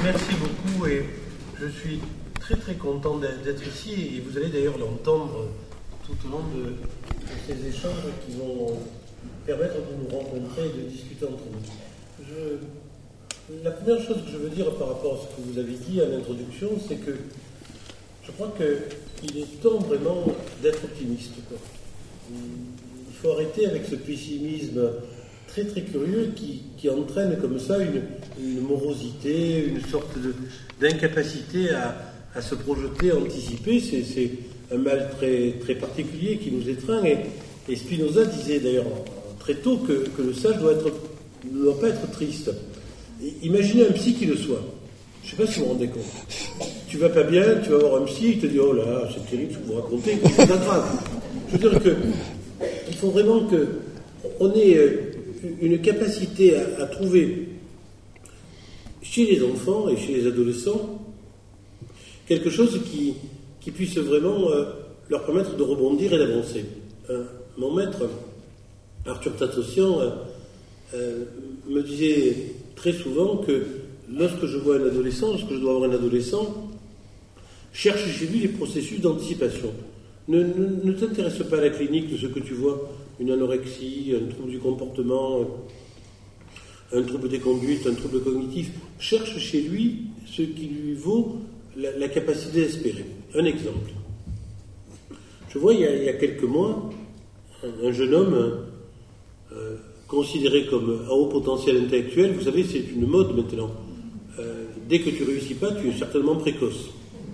Merci beaucoup et je suis très très content d'être ici et vous allez d'ailleurs l'entendre tout au long de ces échanges qui vont permettre de nous rencontrer et de discuter entre nous. La première chose que je veux dire par rapport à ce que vous avez dit à l'introduction, c'est que je crois qu'il est temps vraiment d'être optimiste, quoi. Il faut arrêter avec ce pessimisme très très curieux qui entraîne comme ça une morosité, une sorte d'incapacité à se projeter, à anticiper. C'est un mal très, très particulier qui nous étreint. Et Spinoza disait d'ailleurs très tôt que le sage ne doit pas être triste. Imaginez un psy qui le soit. Je ne sais pas si vous vous rendez compte. Tu vas pas bien, tu vas voir un psy, il te dit « Oh là, c'est terrible ce que vous racontez, c'est pas grave. » Je veux dire qu'il faut vraiment qu'on ait une capacité à trouver chez les enfants et chez les adolescents quelque chose qui puisse vraiment leur permettre de rebondir et d'avancer. Mon maître, Arthur Tatossian, me disait très souvent que lorsque je vois un adolescent, lorsque je dois avoir un adolescent, cherche chez lui les processus d'anticipation. Ne t'intéresse pas à la clinique de ce que tu vois, une anorexie, un trouble du comportement, un trouble des conduites, un trouble cognitif. Cherche chez lui ce qui lui vaut la capacité d'espérer. Un exemple. Je vois il y a quelques mois un jeune homme considéré comme à haut potentiel intellectuel. Vous savez, c'est une mode maintenant. Dès que tu ne réussis pas, tu es certainement précoce.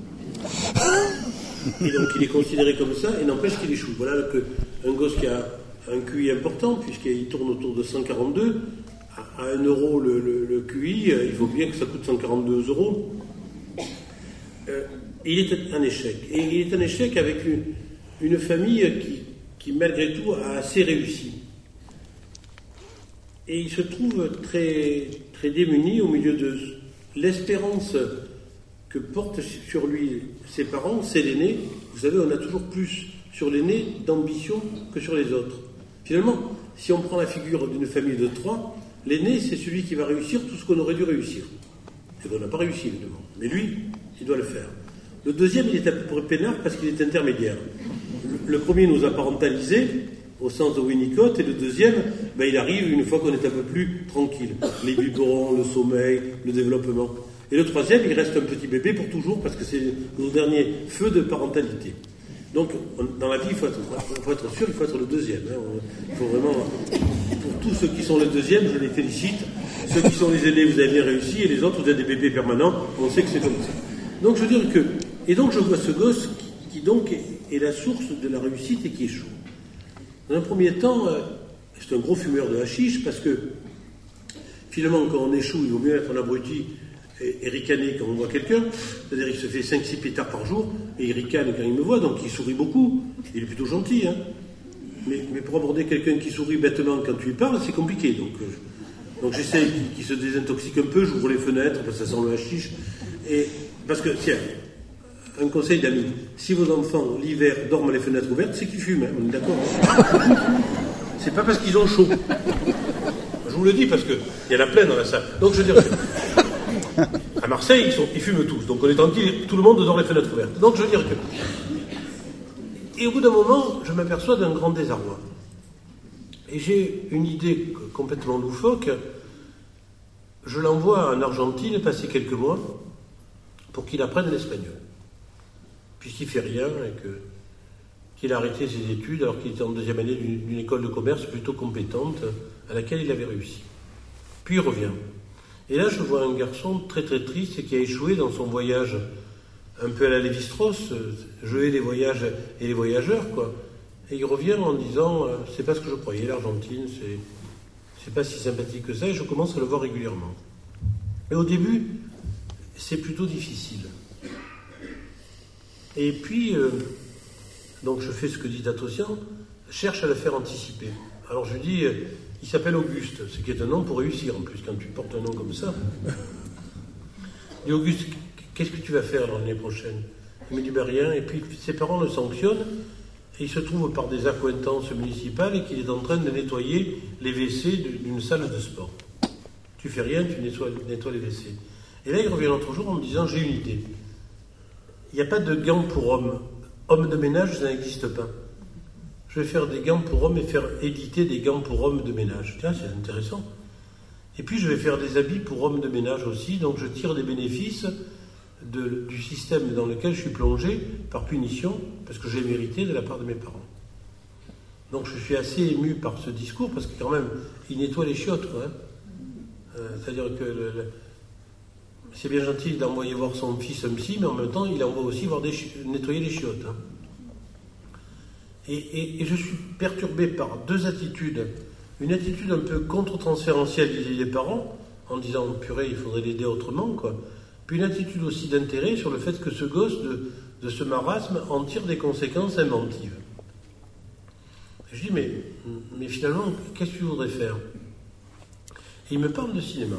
Et donc il est considéré comme ça, et n'empêche qu'il échoue. Voilà qu'un gosse qui a un QI important, puisqu'il tourne autour de 142, à 1 euro le QI, il faut bien que ça coûte 142 euros. Il est un échec. Et il est un échec avec une famille qui malgré tout, a assez réussi. Et il se trouve très, très démuni au milieu de l'espérance que portent sur lui ses parents, c'est l'aîné. Vous savez, on a toujours plus sur l'aîné d'ambition que sur les autres. Finalement, si on prend la figure d'une famille de 3, l'aîné, c'est celui qui va réussir tout ce qu'on aurait dû réussir. Et qu'on n'a pas réussi, évidemment. Mais lui, il doit le faire. Le deuxième, il est à peu près peinard parce qu'il est intermédiaire. Le premier nous a parentalisés, au sens de Winnicott, et le deuxième, il arrive une fois qu'on est un peu plus tranquille. Les biberons, le sommeil, le développement. Et le troisième, il reste un petit bébé pour toujours, parce que c'est nos derniers feux de parentalité. Donc, dans la vie, il faut être sûr, il faut être le deuxième. Il faut vraiment... Pour tous ceux qui sont les deuxièmes, je les félicite. Ceux qui sont les aînés, vous avez bien réussi, et les autres, vous avez des bébés permanents. On sait que c'est comme ça. Donc, je veux dire que... Et donc, je vois ce gosse qui donc est la source de la réussite et qui échoue. Dans un premier temps, c'est un gros fumeur de hashish, parce que, finalement, quand on échoue, il vaut mieux être un abruti et ricaner quand on voit quelqu'un, c'est-à-dire il se fait 5-6 pétards par jour, et il ricane quand il me voit, donc il sourit beaucoup, il est plutôt gentil, hein. Mais pour aborder quelqu'un qui sourit bêtement quand tu lui parles, c'est compliqué, donc j'essaie qu'il se désintoxique un peu, j'ouvre les fenêtres, parce que ça sent le hashish, et parce que, tiens, un conseil d'amis, si vos enfants, l'hiver, dorment les fenêtres ouvertes, c'est qu'ils fument, hein, on est d'accord, hein. C'est pas parce qu'ils ont chaud. Je vous le dis, parce qu'il y a la plaine dans la salle. Donc je veux dire... À Marseille, ils fument tous, donc on est tranquille, tout le monde dort les fenêtres ouvertes. Donc je veux dire que... Et au bout d'un moment, je m'aperçois d'un grand désarroi. Et j'ai une idée complètement loufoque. Je l'envoie en Argentine passer quelques mois pour qu'il apprenne l'espagnol. Puisqu'il fait rien et qu'il a arrêté ses études alors qu'il était en deuxième année d'une école de commerce plutôt compétente à laquelle il avait réussi. Puis il revient. Et là, je vois un garçon très très triste et qui a échoué dans son voyage un peu à la Lévi-Strauss, je hais les voyages et les voyageurs, quoi. Et il revient en disant, c'est pas ce que je croyais, l'Argentine, c'est pas si sympathique que ça, et je commence à le voir régulièrement. Et au début, c'est plutôt difficile. Et puis, donc je fais ce que dit Tatossian, cherche à le faire anticiper. Alors je lui dis... Il s'appelle Auguste, ce qui est un nom pour réussir en plus, quand tu portes un nom comme ça. Je dis Auguste, qu'est-ce que tu vas faire l'année prochaine? Il me dit rien, et puis ses parents le sanctionnent, et il se trouve par des accointances municipales et qu'il est en train de nettoyer les WC d'une salle de sport. Tu fais rien, tu nettoies les WC. Et là, il revient l'autre jour en me disant, j'ai une idée. Il n'y a pas de gants pour hommes. Hommes de ménage, ça n'existe pas. Je vais faire des gants pour hommes et faire éditer des gants pour hommes de ménage. Tiens, c'est intéressant. Et puis, je vais faire des habits pour hommes de ménage aussi. Donc, je tire des bénéfices du système dans lequel je suis plongé par punition, parce que j'ai mérité de la part de mes parents. Donc, je suis assez ému par ce discours, parce que quand même, il nettoie les chiottes, quoi. C'est-à-dire que c'est bien gentil d'envoyer voir son fils un psy, mais en même temps, il envoie aussi nettoyer les chiottes. Hein. Et je suis perturbé par deux attitudes. Une attitude un peu contre-transférentielle vis-à-vis des parents, en disant « purée, il faudrait l'aider autrement », quoi. Puis une attitude aussi d'intérêt sur le fait que ce gosse, de ce marasme, en tire des conséquences inventives. Et je dis « mais finalement, qu'est-ce que tu voudrais faire ?» Et il me parle de cinéma.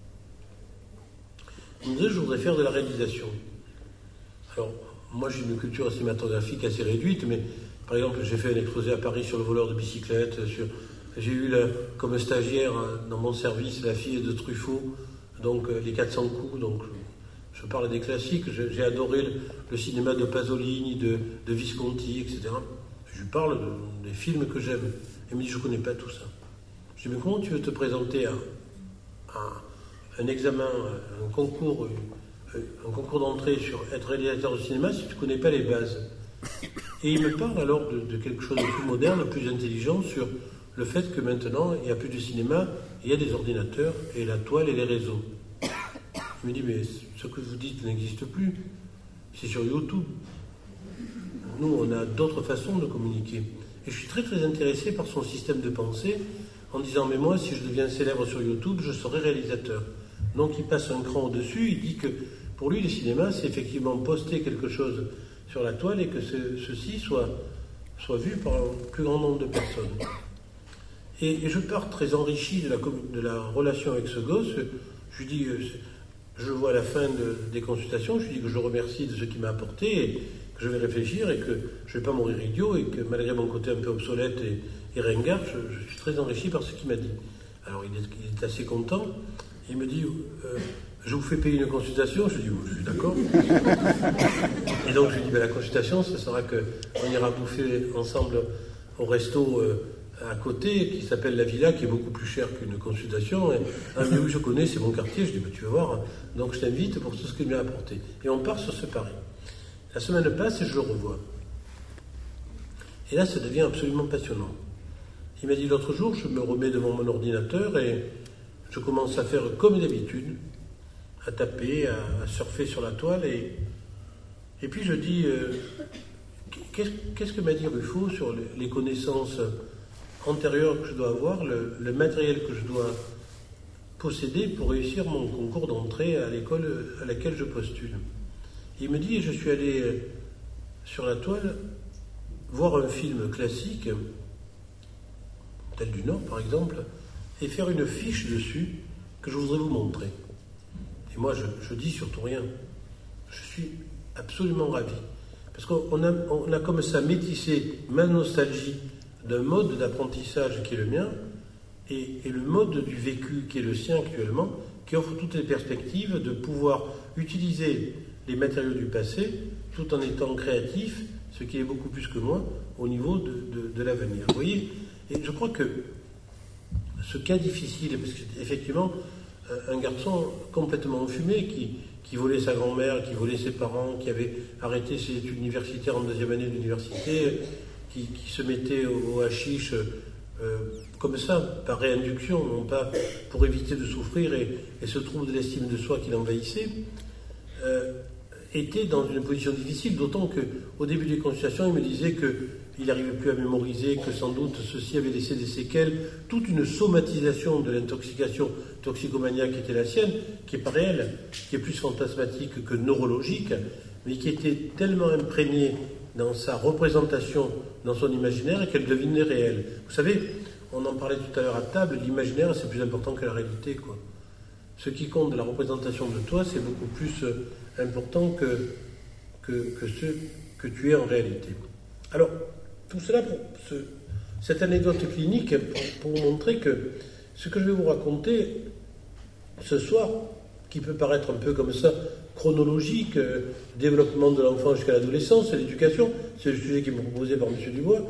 Il me disait, je voudrais faire de la réalisation. Alors, moi j'ai une culture cinématographique assez réduite, mais par exemple, j'ai fait un exposé à Paris sur le voleur de bicyclette, j'ai eu comme stagiaire dans mon service la fille de Truffaut, donc les 400 coups, donc je parle des classiques, j'ai adoré le cinéma de Pasolini, de Visconti, etc. Je lui parle des films que j'aime. Il me dit, je ne connais pas tout ça. Je dis, mais comment tu veux te présenter à un examen, un concours d'entrée sur être réalisateur de cinéma si tu ne connais pas les bases? Et il me parle alors de quelque chose de plus moderne, de plus intelligent sur le fait que maintenant, il n'y a plus de cinéma, il y a des ordinateurs et la toile et les réseaux. Il me dit, mais ce que vous dites n'existe plus, c'est sur YouTube. Nous, on a d'autres façons de communiquer. Et je suis très très intéressé par son système de pensée, en disant, mais moi, si je deviens célèbre sur YouTube, je serai réalisateur. Donc il passe un cran au-dessus, il dit que pour lui, le cinéma, c'est effectivement poster quelque chose sur la toile et que ceci soit vu par un plus grand nombre de personnes. Et je pars très enrichi de la relation avec ce gosse. Je lui dis, je le vois à la fin des consultations, je lui dis que je le remercie de ce qu'il m'a apporté et que je vais réfléchir et que je ne vais pas mourir idiot et que malgré mon côté un peu obsolète et ringard, je suis très enrichi par ce qu'il m'a dit. Alors il est assez content. Il me dit, je vous fais payer une consultation. Je lui dis, je suis d'accord. Et donc je lui dis, la consultation, ce sera qu'on ira bouffer ensemble au resto à côté, qui s'appelle La Villa, qui est beaucoup plus cher qu'une consultation. Et il me dit, oui, je connais, c'est mon quartier. Je dis, tu vas voir. Donc je t'invite pour tout ce qu'il m'a apporté. Et on part sur ce pari. La semaine passe et je le revois. Et là, ça devient absolument passionnant. Il m'a dit, l'autre jour, je me remets devant mon ordinateur et je commence à faire comme d'habitude, à taper, à surfer sur la toile, et puis je dis, qu'est-ce que m'a dit Ruffo sur les connaissances antérieures que je dois avoir, le matériel que je dois posséder pour réussir mon concours d'entrée à l'école à laquelle je postule. Il me dit, je suis allé sur la toile voir un film classique, tel du Nord par exemple, et faire une fiche dessus que je voudrais vous montrer. Et moi, je dis surtout rien. Je suis absolument ravi. Parce qu'on a comme ça métissé ma nostalgie d'un mode d'apprentissage qui est le mien et le mode du vécu qui est le sien actuellement, qui offre toutes les perspectives de pouvoir utiliser les matériaux du passé tout en étant créatif, ce qui est beaucoup plus que moi, au niveau de l'avenir. Vous voyez ? Et je crois que ce cas difficile, parce qu'effectivement, un garçon complètement enfumé qui volait sa grand-mère, qui volait ses parents, qui avait arrêté ses études universitaires en deuxième année d'université, qui se mettait au hashish comme ça, par réinduction, non pas pour éviter de souffrir et ce trouble de l'estime de soi qui l'envahissait, était dans une position difficile, d'autant qu'au début des consultations, il me disait qu'il n'arrivait plus à mémoriser, que sans doute ceci avait laissé des séquelles, toute une somatisation de l'intoxication toxicomaniaque qui était la sienne, qui n'est pas réelle, qui est plus fantasmatique que neurologique, mais qui était tellement imprégnée dans sa représentation, dans son imaginaire, qu'elle devenait réelle. Vous savez, on en parlait tout à l'heure à table, l'imaginaire c'est plus important que la réalité, quoi. Ce qui compte de la représentation de toi, c'est beaucoup plus important que ce que tu es en réalité. Alors, tout cela pour cette anecdote clinique pour vous montrer que ce que je vais vous raconter ce soir qui peut paraître un peu comme ça, chronologique, développement de l'enfant jusqu'à l'adolescence, l'éducation, c'est le sujet qui est proposé par M. Dubois,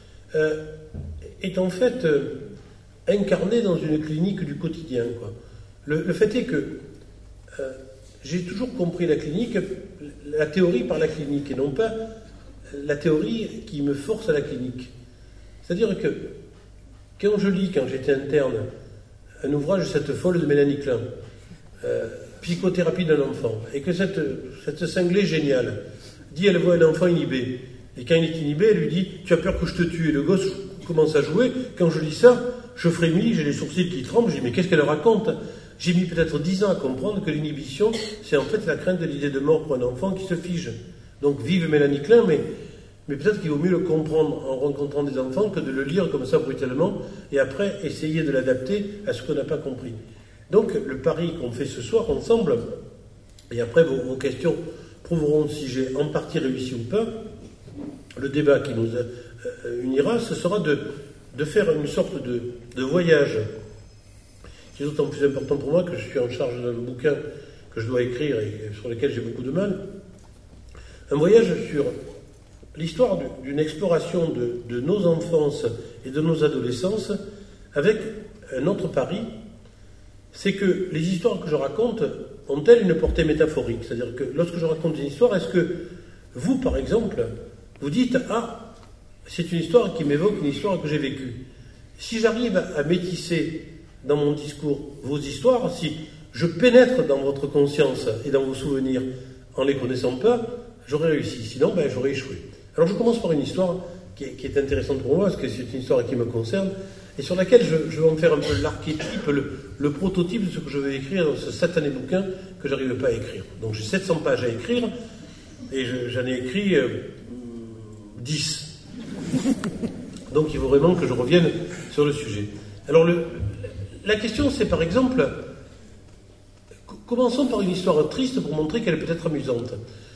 est en fait incarné dans une clinique du quotidien, quoi. Le fait est que j'ai toujours compris la clinique, la théorie par la clinique, et non pas la théorie qui me force à la clinique. C'est-à-dire que quand je lis, quand j'étais interne, un ouvrage de cette folle de Mélanie Klein, Psychothérapie d'un enfant, et que cette cinglée géniale dit elle voit un enfant inhibé, et quand il est inhibé, elle lui dit tu as peur que je te tue, et le gosse commence à jouer. Quand je lis ça, je frémis, j'ai les sourcils qui tremblent, je dis mais qu'est-ce qu'elle raconte? J'ai mis peut-être 10 ans à comprendre que l'inhibition, c'est en fait la crainte de l'idée de mort pour un enfant qui se fige. Donc vive Mélanie Klein, mais peut-être qu'il vaut mieux le comprendre en rencontrant des enfants que de le lire comme ça brutalement et après essayer de l'adapter à ce qu'on n'a pas compris. Donc le pari qu'on fait ce soir ensemble, et après vos questions prouveront si j'ai en partie réussi ou pas, le débat qui nous unira, ce sera de faire une sorte de voyage qui est d'autant plus important pour moi que je suis en charge d'un bouquin que je dois écrire et sur lequel j'ai beaucoup de mal. Un voyage sur l'histoire d'une exploration de nos enfances et de nos adolescences avec un autre pari, c'est que les histoires que je raconte ont-elles une portée métaphorique? C'est-à-dire que lorsque je raconte une histoire, est-ce que vous, par exemple, vous dites « Ah, c'est une histoire qui m'évoque une histoire que j'ai vécue ». Si j'arrive à métisser dans mon discours vos histoires, si je pénètre dans votre conscience et dans vos souvenirs en ne les connaissant pas, j'aurais réussi. Sinon, j'aurais échoué. Alors je commence par une histoire qui est intéressante pour moi, parce que c'est une histoire qui me concerne, et sur laquelle je vais en faire un peu l'archétype, le prototype de ce que je vais écrire dans ce satané bouquin que je n'arrive pas à écrire. Donc j'ai 700 pages à écrire, et j'en ai écrit 10. Donc il faut vraiment que je revienne sur le sujet. Alors la question c'est par exemple, commençons par une histoire triste pour montrer qu'elle peut être amusante.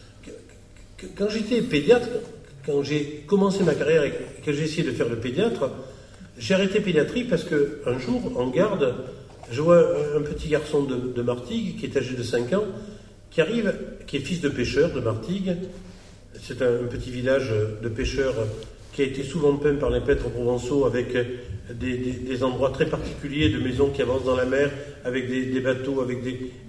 Quand j'étais pédiatre, quand j'ai commencé ma carrière et que j'ai essayé de faire le pédiatre, j'ai arrêté pédiatrie parce qu'un jour, en garde, je vois un petit garçon de Martigues qui est âgé de 5 ans, qui arrive, qui est fils de pêcheur de Martigues. C'est un petit village de pêcheurs qui a été souvent peint par les peintres provençaux avec des endroits très particuliers de maisons qui avancent dans la mer, avec des bateaux, avec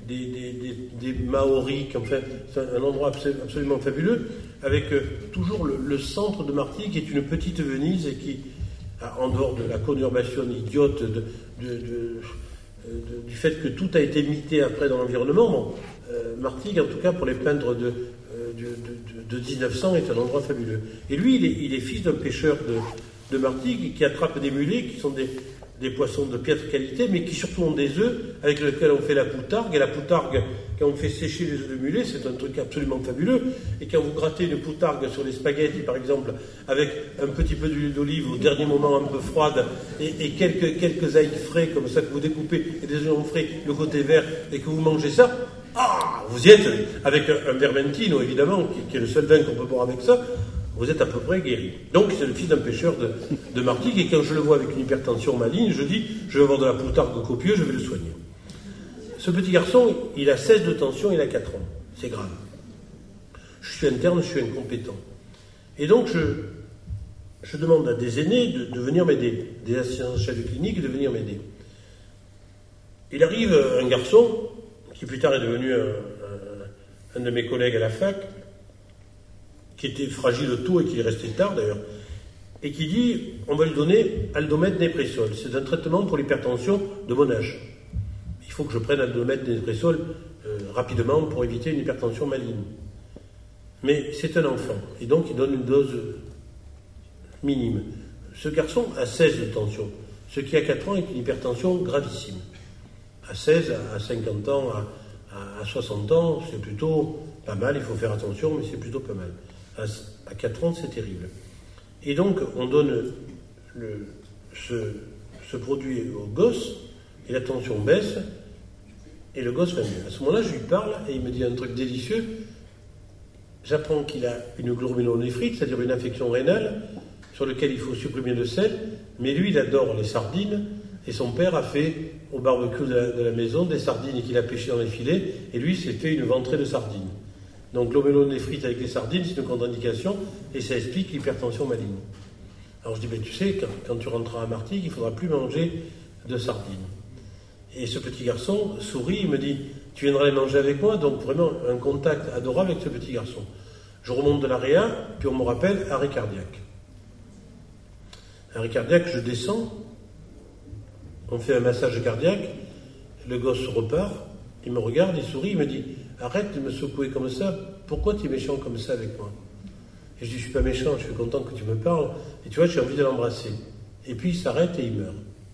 des maoris, enfin, c'est un endroit absolument fabuleux, avec toujours le centre de Martigues qui est une petite Venise et qui, en dehors de la conurbation idiote du fait que tout a été mité après dans l'environnement, Martigues, en tout cas pour les peintres de 1900, est un endroit fabuleux. Et lui, il est fils d'un pêcheur de Martigues qui attrape des mulets qui sont des poissons de piètre qualité, mais qui surtout ont des œufs avec lesquels on fait la poutargue. Et la poutargue, quand on fait sécher les œufs de mulet, c'est un truc absolument fabuleux. Et quand vous grattez une poutargue sur les spaghettis, par exemple, avec un petit peu d'huile d'olive au dernier moment un peu froide, et quelques ails frais comme ça que vous découpez, et des oignons frais, le côté vert, et que vous mangez ça, vous y êtes, avec un vermentino évidemment, qui est le seul vin qu'on peut boire avec ça, vous êtes à peu près guéri. Donc c'est le fils d'un pêcheur de Martigues, et quand je le vois avec une hypertension maligne, je dis, je vais avoir de la poutargue copieux, je vais le soigner. Ce petit garçon, il a 16 de tension, il a 4 ans. C'est grave. Je suis interne, je suis incompétent. Et donc je demande à des aînés de venir m'aider, des assistants chefs de clinique de venir m'aider. Il arrive un garçon, qui plus tard est devenu un de mes collègues à la fac, qui était fragile tôt et qui est resté tard d'ailleurs, et qui dit, on va lui donner aldomètre néprésol. C'est un traitement pour l'hypertension de mon âge. Il faut que je prenne aldomètre néprésol rapidement pour éviter une hypertension maligne. Mais c'est un enfant, et donc il donne une dose minime. Ce garçon a 16 de tension, ce qui à 4 ans est une hypertension gravissime. À 16, à 50 ans, à 60 ans, c'est plutôt pas mal, il faut faire attention, mais c'est plutôt pas mal. À 4 ans, c'est terrible. Et donc, on donne ce produit au gosse, et la tension baisse, et le gosse va mieux. À ce moment-là, je lui parle, et il me dit un truc délicieux. J'apprends qu'il a une glomérulonéphrite, c'est-à-dire une infection rénale, sur laquelle il faut supprimer le sel, mais lui, il adore les sardines, Et son père a fait, au barbecue de la maison, des sardines qu'il a pêchées dans les filets, et lui s'est fait une ventrée de sardines. Donc l'omelone frites avec les sardines, c'est une contre-indication, et ça explique l'hypertension maligne. Alors je dis, tu sais, quand tu rentreras à Martigues, il ne faudra plus manger de sardines. Et ce petit garçon sourit, il me dit, tu viendras les manger avec moi, donc vraiment un contact adorable avec ce petit garçon. Je remonte de la réa, puis on me rappelle arrêt cardiaque. Arrêt cardiaque, je descends, on fait un massage cardiaque, le gosse repart, il me regarde, il sourit, il me dit, arrête de me secouer comme ça, pourquoi tu es méchant comme ça avec moi? Et je dis, je suis pas méchant, je suis content que tu me parles, et tu vois, j'ai envie de l'embrasser. Et puis il s'arrête et il meurt.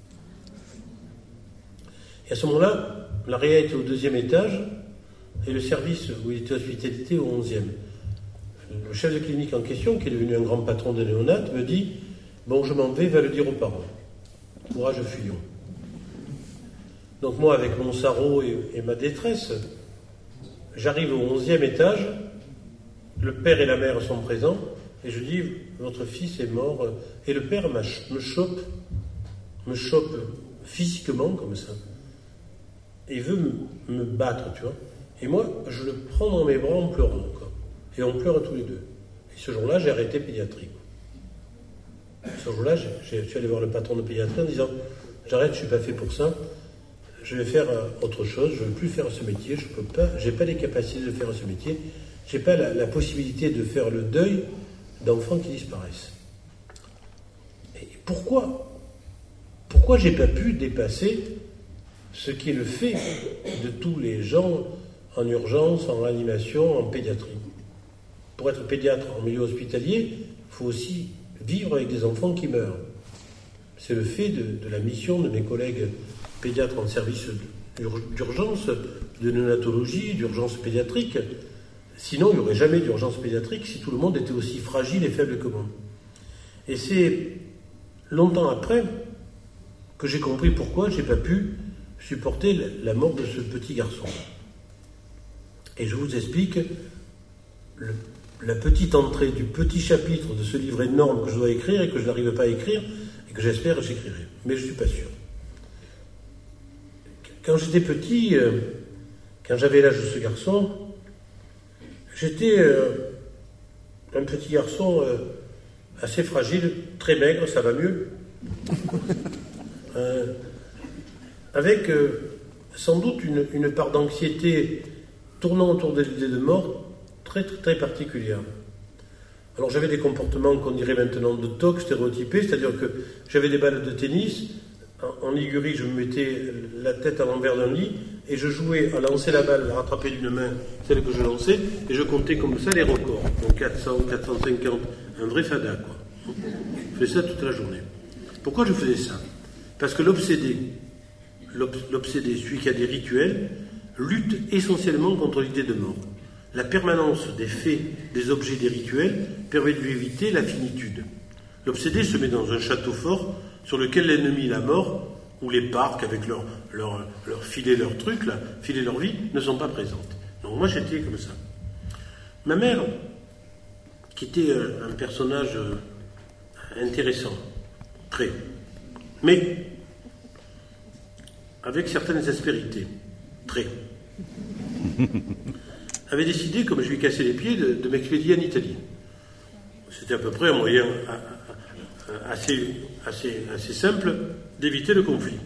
Et à ce moment-là, la réa était au 2e étage, et le service où il était hospitalité au 11e. Le chef de clinique en question, qui est devenu un grand patron de néonates, me dit, bon, je m'en vais, va le dire aux parents. Courage, fuyons. Donc moi, avec mon sarrau et ma détresse, j'arrive au 11e étage, le père et la mère sont présents, et je dis, votre fils est mort, et le père me chope physiquement, comme ça, et il veut me battre, tu vois. Et moi, je le prends dans mes bras en pleurant, quoi. Et on pleure tous les deux. Et ce jour-là, j'ai arrêté pédiatrie. Ce jour-là, je suis allé voir le patron de pédiatrie en disant, j'arrête, je ne suis pas fait pour ça, je vais faire autre chose, je ne veux plus faire ce métier, je peux pas, j'ai pas les capacités de faire ce métier, j'ai pas la possibilité de faire le deuil d'enfants qui disparaissent. Et pourquoi j'ai pas pu dépasser ce qui est le fait de tous les gens en urgence, en réanimation, en pédiatrie? Pour être pédiatre en milieu hospitalier, il faut aussi vivre avec des enfants qui meurent. C'est le fait de la mission de mes collègues pédiatres en service d'urgence, de néonatologie, d'urgence pédiatrique. Sinon, il n'y aurait jamais d'urgence pédiatrique si tout le monde était aussi fragile et faible que moi. Et c'est longtemps après que j'ai compris pourquoi je n'ai pas pu supporter la mort de ce petit garçon. Et je vous explique la petite entrée du petit chapitre de ce livre énorme que je dois écrire et que je n'arrive pas à écrire et que j'espère que j'écrirai. Mais je ne suis pas sûr. Quand j'étais petit, quand j'avais l'âge de ce garçon, j'étais un petit garçon assez fragile, très maigre, ça va mieux, avec sans doute une part d'anxiété tournant autour de l'idée de mort très, très, très particulière. Alors j'avais des comportements qu'on dirait maintenant de toc, stéréotypés, c'est-à-dire que j'avais des balles de tennis, en Ligurie je me mettais la tête à l'envers d'un lit et je jouais à lancer la balle, à rattraper d'une main celle que je lançais et je comptais comme ça les records, donc 400, 450, un vrai fada quoi. Je faisais ça toute la journée. Pourquoi je faisais ça? Parce que l'obsédé, celui qui a des rituels, lutte essentiellement contre l'idée de mort. La permanence des faits, des objets, des rituels permet de lui éviter la finitude. L'obsédé se met dans un château fort sur lequel l'ennemi, la mort, ou les parcs avec leur filet, leurs trucs, là, filet leur vie, ne sont pas présentes. Donc moi j'étais comme ça. Ma mère, qui était un personnage intéressant, très, mais avec certaines aspérités, très, avait décidé, comme je lui cassais les pieds, de m'expédier en Italie. C'était à peu près un moyen assez simple d'éviter le conflit.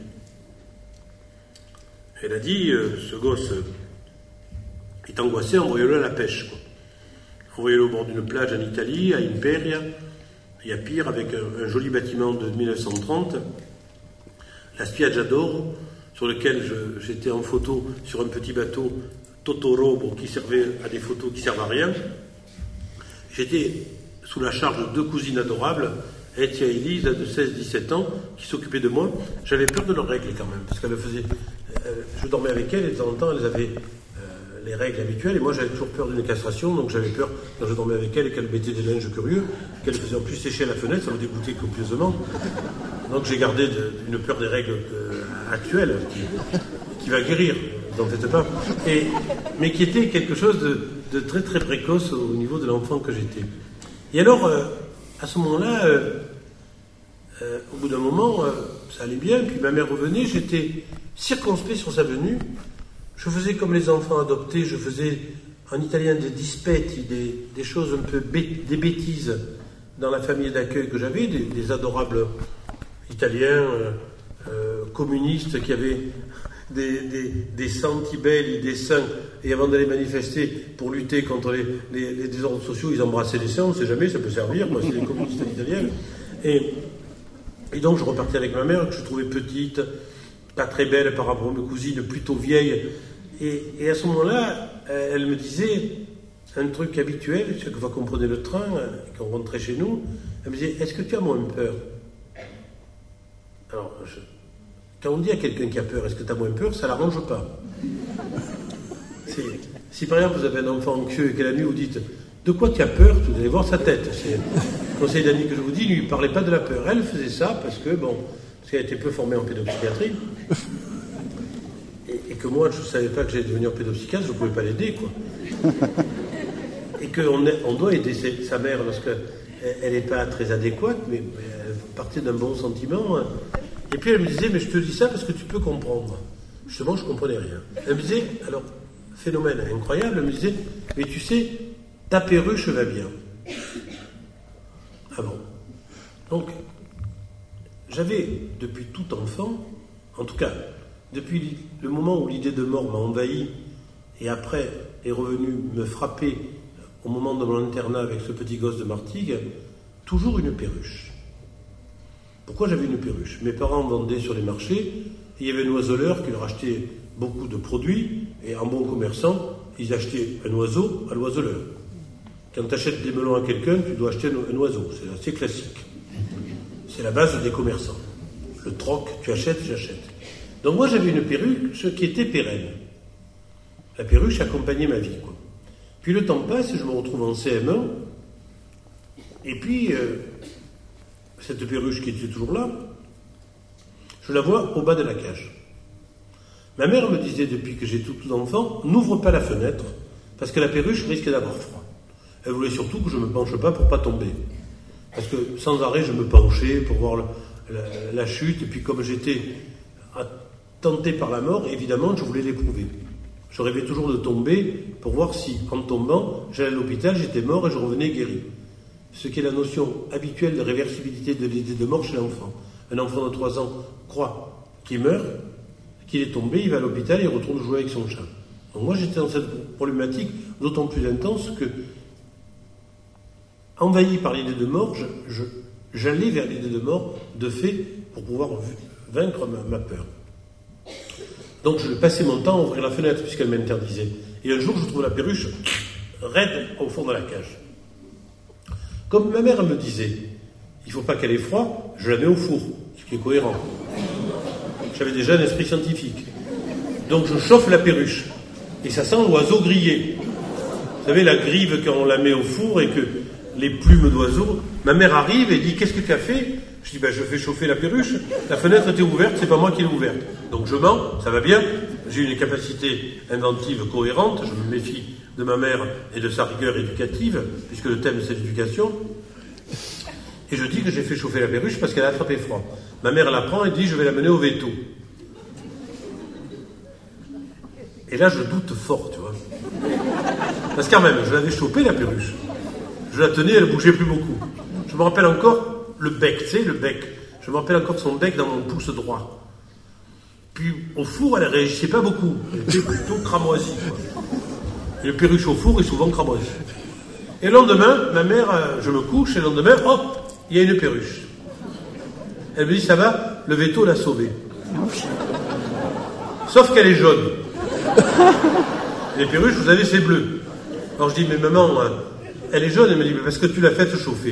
Elle a dit, ce gosse est angoissé, envoyez-le à la pêche. Envoyez-le au bord d'une plage en Italie, à Imperia, il y a pire, avec un joli bâtiment de 1930, la Spiaggia d'Oro, sur lequel j'étais en photo sur un petit bateau Totoro qui servait à des photos qui servent à rien. J'étais sous la charge de 2 cousines adorables, Etia et Elisa de 16-17 ans, qui s'occupaient de moi. J'avais peur de leurs règles quand même, parce qu'elles faisaient. Je dormais avec elles et de temps en temps elles avaient les règles habituelles et moi j'avais toujours peur d'une castration, donc j'avais peur quand je dormais avec elles et qu'elles mettaient des linges curieux, qu'elles faisaient en plus sécher à la fenêtre, ça me dégoûtait copieusement. Donc j'ai gardé une peur des règles actuelles qui va guérir, n'en faites pas, mais qui était quelque chose de très très précoce au niveau de l'enfant que j'étais. Et alors, à ce moment-là, au bout d'un moment, ça allait bien, puis ma mère revenait, j'étais circonspect sur sa venue. Je faisais comme les enfants adoptés, je faisais en italien des dispetti, des choses un peu des bêtises dans la famille d'accueil que j'avais, des adorables Italiens communistes qui avaient des santibelli, des saints, et avant d'aller manifester pour lutter contre les désordres sociaux, ils embrassaient les saints, on ne sait jamais, ça peut servir, moi c'est des communistes italiens. Et donc je repartais avec ma mère, que je trouvais petite, pas très belle par rapport à mes cousines, plutôt vieilles. Et à ce moment-là, elle me disait un truc habituel, chaque fois qu'on prenait le train, qu'on rentrait chez nous, elle me disait « Est-ce que tu as moins peur ?» Alors, quand on dit à quelqu'un qui a peur « Est-ce que tu as moins peur ?» ça ne l'arrange pas. Si par exemple vous avez un enfant anxieux et que la nuit vous dites « De quoi tu as peur ?» vous allez voir sa tête. C'est le conseil d'amis que je vous dis, ne lui parlez pas de la peur. Elle faisait ça parce qu'elle était peu formée en pédopsychiatrie. Et que moi, je ne savais pas que j'allais devenir pédopsychiatre, je ne pouvais pas l'aider, quoi. Et qu'on doit aider sa mère lorsqu'elle n'est pas très adéquate, mais elle partait d'un bon sentiment. Et puis elle me disait, mais je te dis ça parce que tu peux comprendre. Justement, je ne comprenais rien. Elle me disait, alors, phénomène incroyable, elle me disait, mais tu sais, ta perruche va bien. Ah bon? Donc, j'avais, depuis tout enfant, en tout cas, depuis le moment où l'idée de mort m'a envahi, et après est revenu me frapper au moment de mon internat avec ce petit gosse de Martigues, toujours une perruche. Pourquoi j'avais une perruche? Mes parents vendaient sur les marchés, et il y avait un oiseleur qui leur achetait beaucoup de produits, et en bon commerçant, ils achetaient un oiseau à l'oiseleur. Quand tu achètes des melons à quelqu'un, tu dois acheter un oiseau, c'est assez classique. C'est la base des commerçants. Le troc, tu achètes, j'achète. Donc moi j'avais une perruche qui était pérenne. La perruche accompagnait ma vie, quoi. Puis le temps passe et je me retrouve en CM1. Et puis, cette perruche qui était toujours là, je la vois au bas de la cage. Ma mère me disait depuis que j'ai tout enfant, n'ouvre pas la fenêtre, parce que la perruche risque d'avoir froid. Elle voulait surtout que je ne me penche pas pour ne pas tomber. Parce que sans arrêt, je me penchais pour voir la chute, et puis comme j'étais tenté par la mort, évidemment, je voulais l'éprouver. Je rêvais toujours de tomber pour voir si, en tombant, j'allais à l'hôpital, j'étais mort et je revenais guéri. Ce qui est la notion habituelle de réversibilité de l'idée de mort chez l'enfant. Un enfant de 3 ans croit qu'il meurt, qu'il est tombé, il va à l'hôpital et il retourne jouer avec son chat. Donc moi, j'étais dans cette problématique d'autant plus intense que, envahi par l'idée de mort, j'allais vers l'idée de mort de fait pour pouvoir vaincre ma peur. Donc je passais mon temps à ouvrir la fenêtre puisqu'elle m'interdisait. Et un jour, je trouve la perruche raide au fond de la cage. Comme ma mère me disait, il ne faut pas qu'elle ait froid, je la mets au four, ce qui est cohérent. J'avais déjà un esprit scientifique. Donc je chauffe la perruche. Et ça sent l'oiseau grillé. Vous savez, la grive quand on la met au four et que les plumes d'oiseaux. Ma mère arrive et dit, qu'est-ce que tu as fait? Je dis, je fais chauffer la perruche. La fenêtre était ouverte, c'est pas moi qui l'ai ouverte. Donc je mens, ça va bien. J'ai une capacité inventive cohérente. Je me méfie de ma mère et de sa rigueur éducative, puisque le thème c'est l'éducation. Et je dis que j'ai fait chauffer la perruche parce qu'elle a attrapé froid. Ma mère la prend et dit, je vais la mener au veto. Et là, je doute fort, tu vois. Parce que quand même, je l'avais chopée, la perruche. Je la tenais, elle ne bougeait plus beaucoup. Je me rappelle encore le bec, tu sais, le bec. Je me rappelle encore de son bec dans mon pouce droit. Puis, au four, elle ne réagissait pas beaucoup. Elle était plutôt cramoisie, quoi. Et le perruche au four est souvent cramoisi. Et le lendemain, ma mère, je me couche, et le lendemain, hop, il y a une perruche. Elle me dit, ça va, le veto l'a sauvée. Sauf qu'elle est jaune. Les perruches, vous savez, c'est bleu. Alors je dis, mais maman, elle est jaune. Elle me dit, mais parce que tu l'as faite chauffer.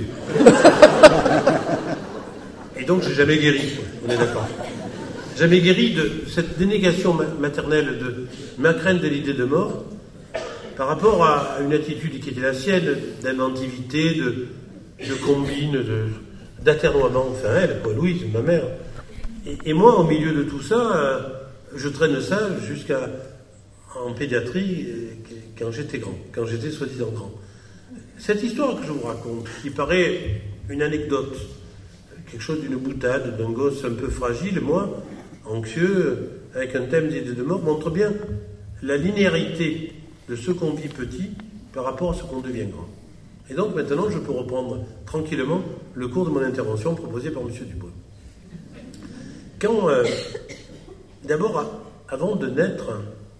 Et donc, j'ai jamais guéri, on est d'accord. Jamais guéri de cette dénégation maternelle de ma crainte de l'idée de mort par rapport à une attitude qui était la sienne, d'inventivité, de combine, d'aternoiement. Enfin, elle, quoi, Louise, ma mère. Et moi, au milieu de tout ça, je traîne ça jusqu'à en pédiatrie quand j'étais grand, quand j'étais soi-disant grand. Cette histoire que je vous raconte, qui paraît une anecdote, quelque chose d'une boutade, d'un gosse un peu fragile, moi, anxieux, avec un thème d'idée de mort, montre bien la linéarité de ce qu'on vit petit par rapport à ce qu'on devient grand. Et donc maintenant, je peux reprendre tranquillement le cours de mon intervention proposé par M. Dubois. Quand, d'abord, avant de naître,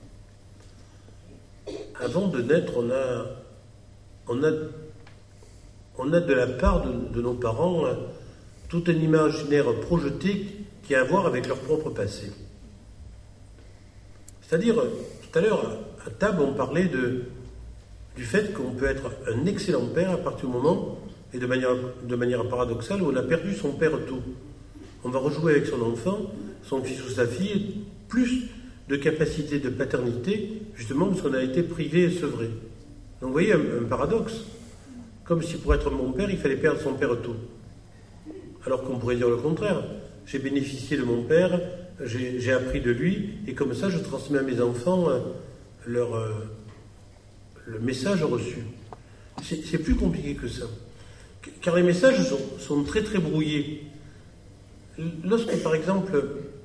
on a de la part de nos parents tout un imaginaire projeté qui a à voir avec leur propre passé. C'est-à-dire, tout à l'heure, à table, on parlait du fait qu'on peut être un excellent père à partir du moment, et de manière paradoxale, où on a perdu son père tôt. On va rejouer avec son enfant, son fils ou sa fille, plus de capacité de paternité, justement parce qu'on a été privé et sevré. Donc vous voyez un paradoxe. Comme si pour être mon père, il fallait perdre son père tôt. Alors qu'on pourrait dire le contraire. J'ai bénéficié de mon père, j'ai appris de lui, et comme ça je transmets à mes enfants le message reçu. C'est plus compliqué que ça. Car les messages sont très très brouillés. Lorsque par exemple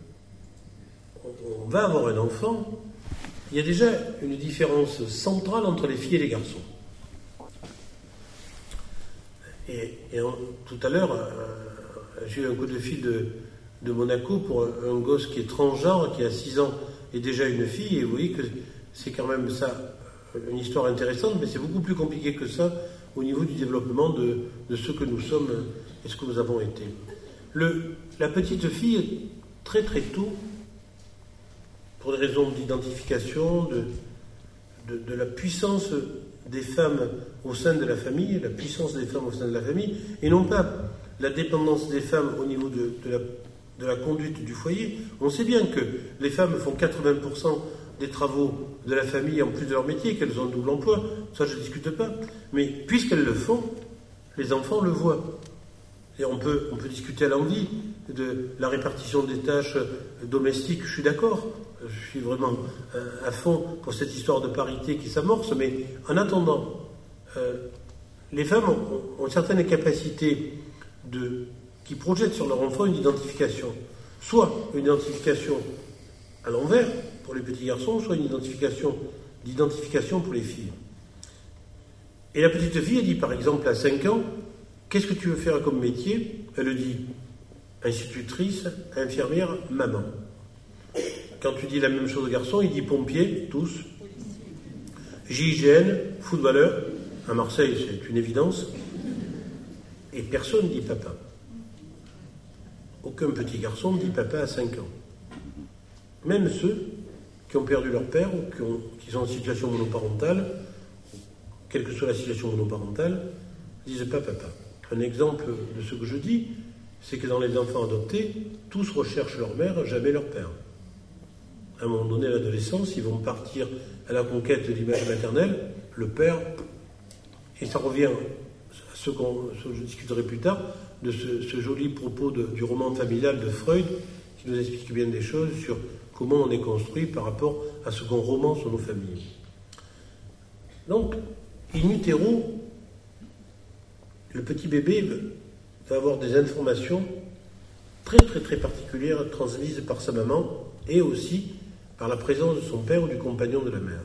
on va avoir un enfant, il y a déjà une différence centrale entre les filles et les garçons. Tout à l'heure, j'ai eu un coup de fil de Monaco pour un gosse qui est transgenre, qui a 6 ans et déjà une fille, et vous voyez que c'est quand même ça, une histoire intéressante, mais c'est beaucoup plus compliqué que ça au niveau du développement de ce que nous sommes et ce que nous avons été. La petite fille, très très tôt, pour des raisons d'identification, de la puissance des femmes au sein de la famille, et non pas la dépendance des femmes au niveau de la conduite du foyer. On sait bien que les femmes font 80% des travaux de la famille en plus de leur métier, qu'elles ont un double emploi, ça je ne discute pas, mais puisqu'elles le font, les enfants le voient. Et on peut discuter à l'envie de la répartition des tâches domestiques, je suis d'accord, je suis vraiment à fond pour cette histoire de parité qui s'amorce, mais en attendant, les femmes ont certaines capacités qui projettent sur leur enfant une identification, soit une identification à l'envers pour les petits garçons, soit une d'identification pour les filles. Et la petite fille, elle dit par exemple à 5 ans, qu'est-ce que tu veux faire comme métier? Elle dit institutrice, infirmière, maman. Quand tu dis la même chose aux garçons, il dit pompier, tous. GIGN, footballeur. À Marseille, c'est une évidence. Et personne ne dit papa. Aucun petit garçon ne dit papa à 5 ans. Même ceux qui ont perdu leur père ou qui sont en situation monoparentale, quelle que soit la situation monoparentale, disent pas papa. Un exemple de ce que je dis, c'est que dans les enfants adoptés, tous recherchent leur mère, jamais leur père. À un moment donné, à l'adolescence, ils vont partir à la conquête de l'image maternelle, le père, et ça revient à ce que je discuterai plus tard, de ce joli propos du roman familial de Freud, qui nous explique bien des choses sur comment on est construit par rapport à ce qu'on romance sur nos familles. Donc, in utero, le petit bébé va avoir des informations très très très particulières transmises par sa maman et aussi par la présence de son père ou du compagnon de la mère.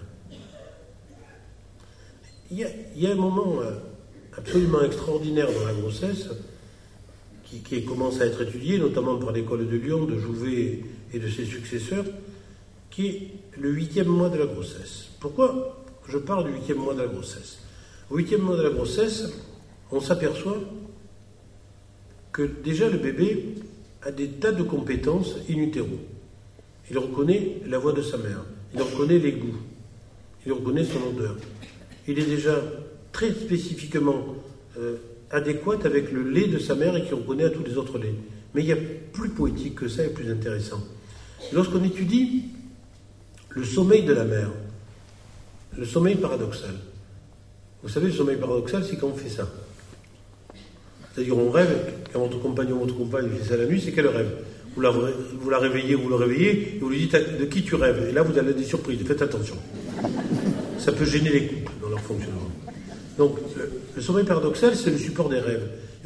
Il y a un moment absolument extraordinaire dans la grossesse qui commence à être étudié, notamment par l'école de Lyon, de Jouvet et de ses successeurs, qui est le 8e mois de la grossesse. Pourquoi je parle du 8e mois de la grossesse? Au 8e mois de la grossesse, on s'aperçoit que déjà le bébé a des tas de compétences in utero. Il reconnaît la voix de sa mère, il reconnaît les goûts, il reconnaît son odeur. Il est déjà très spécifiquement adéquat avec le lait de sa mère et qui reconnaît à tous les autres laits. Mais il y a plus poétique que ça et plus intéressant. Lorsqu'on étudie le sommeil de la mère, le sommeil paradoxal, vous savez, le sommeil paradoxal, c'est quand on fait ça. C'est-à-dire, on rêve, quand votre compagnon ou votre compagne fait ça la nuit, c'est qu'elle rêve. Vous la réveillez ou vous le réveillez, et vous lui dites de qui tu rêves. Et là, vous avez des surprises, faites attention. Ça peut gêner les couples dans leur fonctionnement. Donc, le sommeil paradoxal, c'est le support des rêves. Et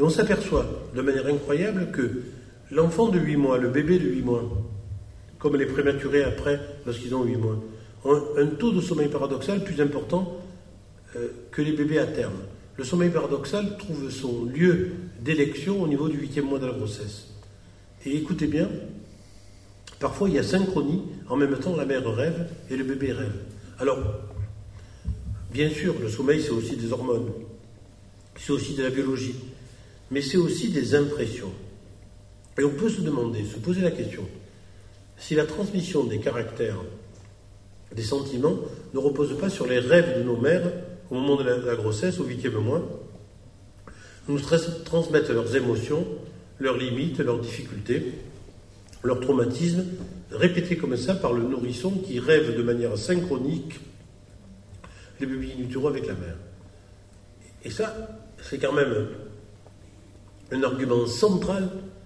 Et on s'aperçoit de manière incroyable que l'enfant de 8 mois, le bébé de 8 mois, comme les prématurés après, lorsqu'ils ont 8 mois, ont un taux de sommeil paradoxal plus important que les bébés à terme. Le sommeil paradoxal trouve son lieu d'élection au niveau du 8e mois de la grossesse. Et écoutez bien, parfois il y a synchronie, en même temps la mère rêve et le bébé rêve. Alors, bien sûr, le sommeil c'est aussi des hormones, c'est aussi de la biologie, mais c'est aussi des impressions. Et on peut se poser la question, si la transmission des caractères, des sentiments, ne repose pas sur les rêves de nos mères au moment de la grossesse, au 8e mois, nous transmettent leurs émotions, leurs limites, leurs difficultés, leurs traumatismes, répétés comme ça par le nourrisson qui rêve de manière synchronique les bébés in utero avec la mère. Et ça, c'est quand même un argument central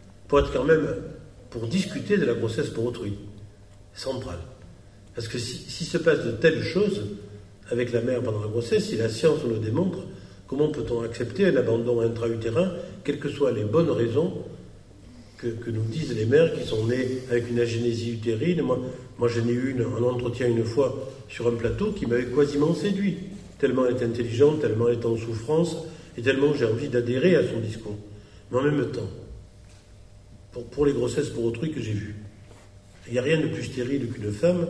pour discuter de la grossesse pour autrui. Central. Parce que s'il se passe de telles choses avec la mère pendant la grossesse, si la science nous le démontre, comment peut-on accepter un abandon intra-utérin, quelles que soient les bonnes raisons que nous disent les mères qui sont nées avec une agénésie utérine. Moi j'en ai eu un entretien une fois sur un plateau qui m'avait quasiment séduit, tellement elle est intelligente, tellement elle est en souffrance, et tellement j'ai envie d'adhérer à son discours. Mais en même temps, pour les grossesses pour autrui que j'ai vues, il n'y a rien de plus stérile qu'une femme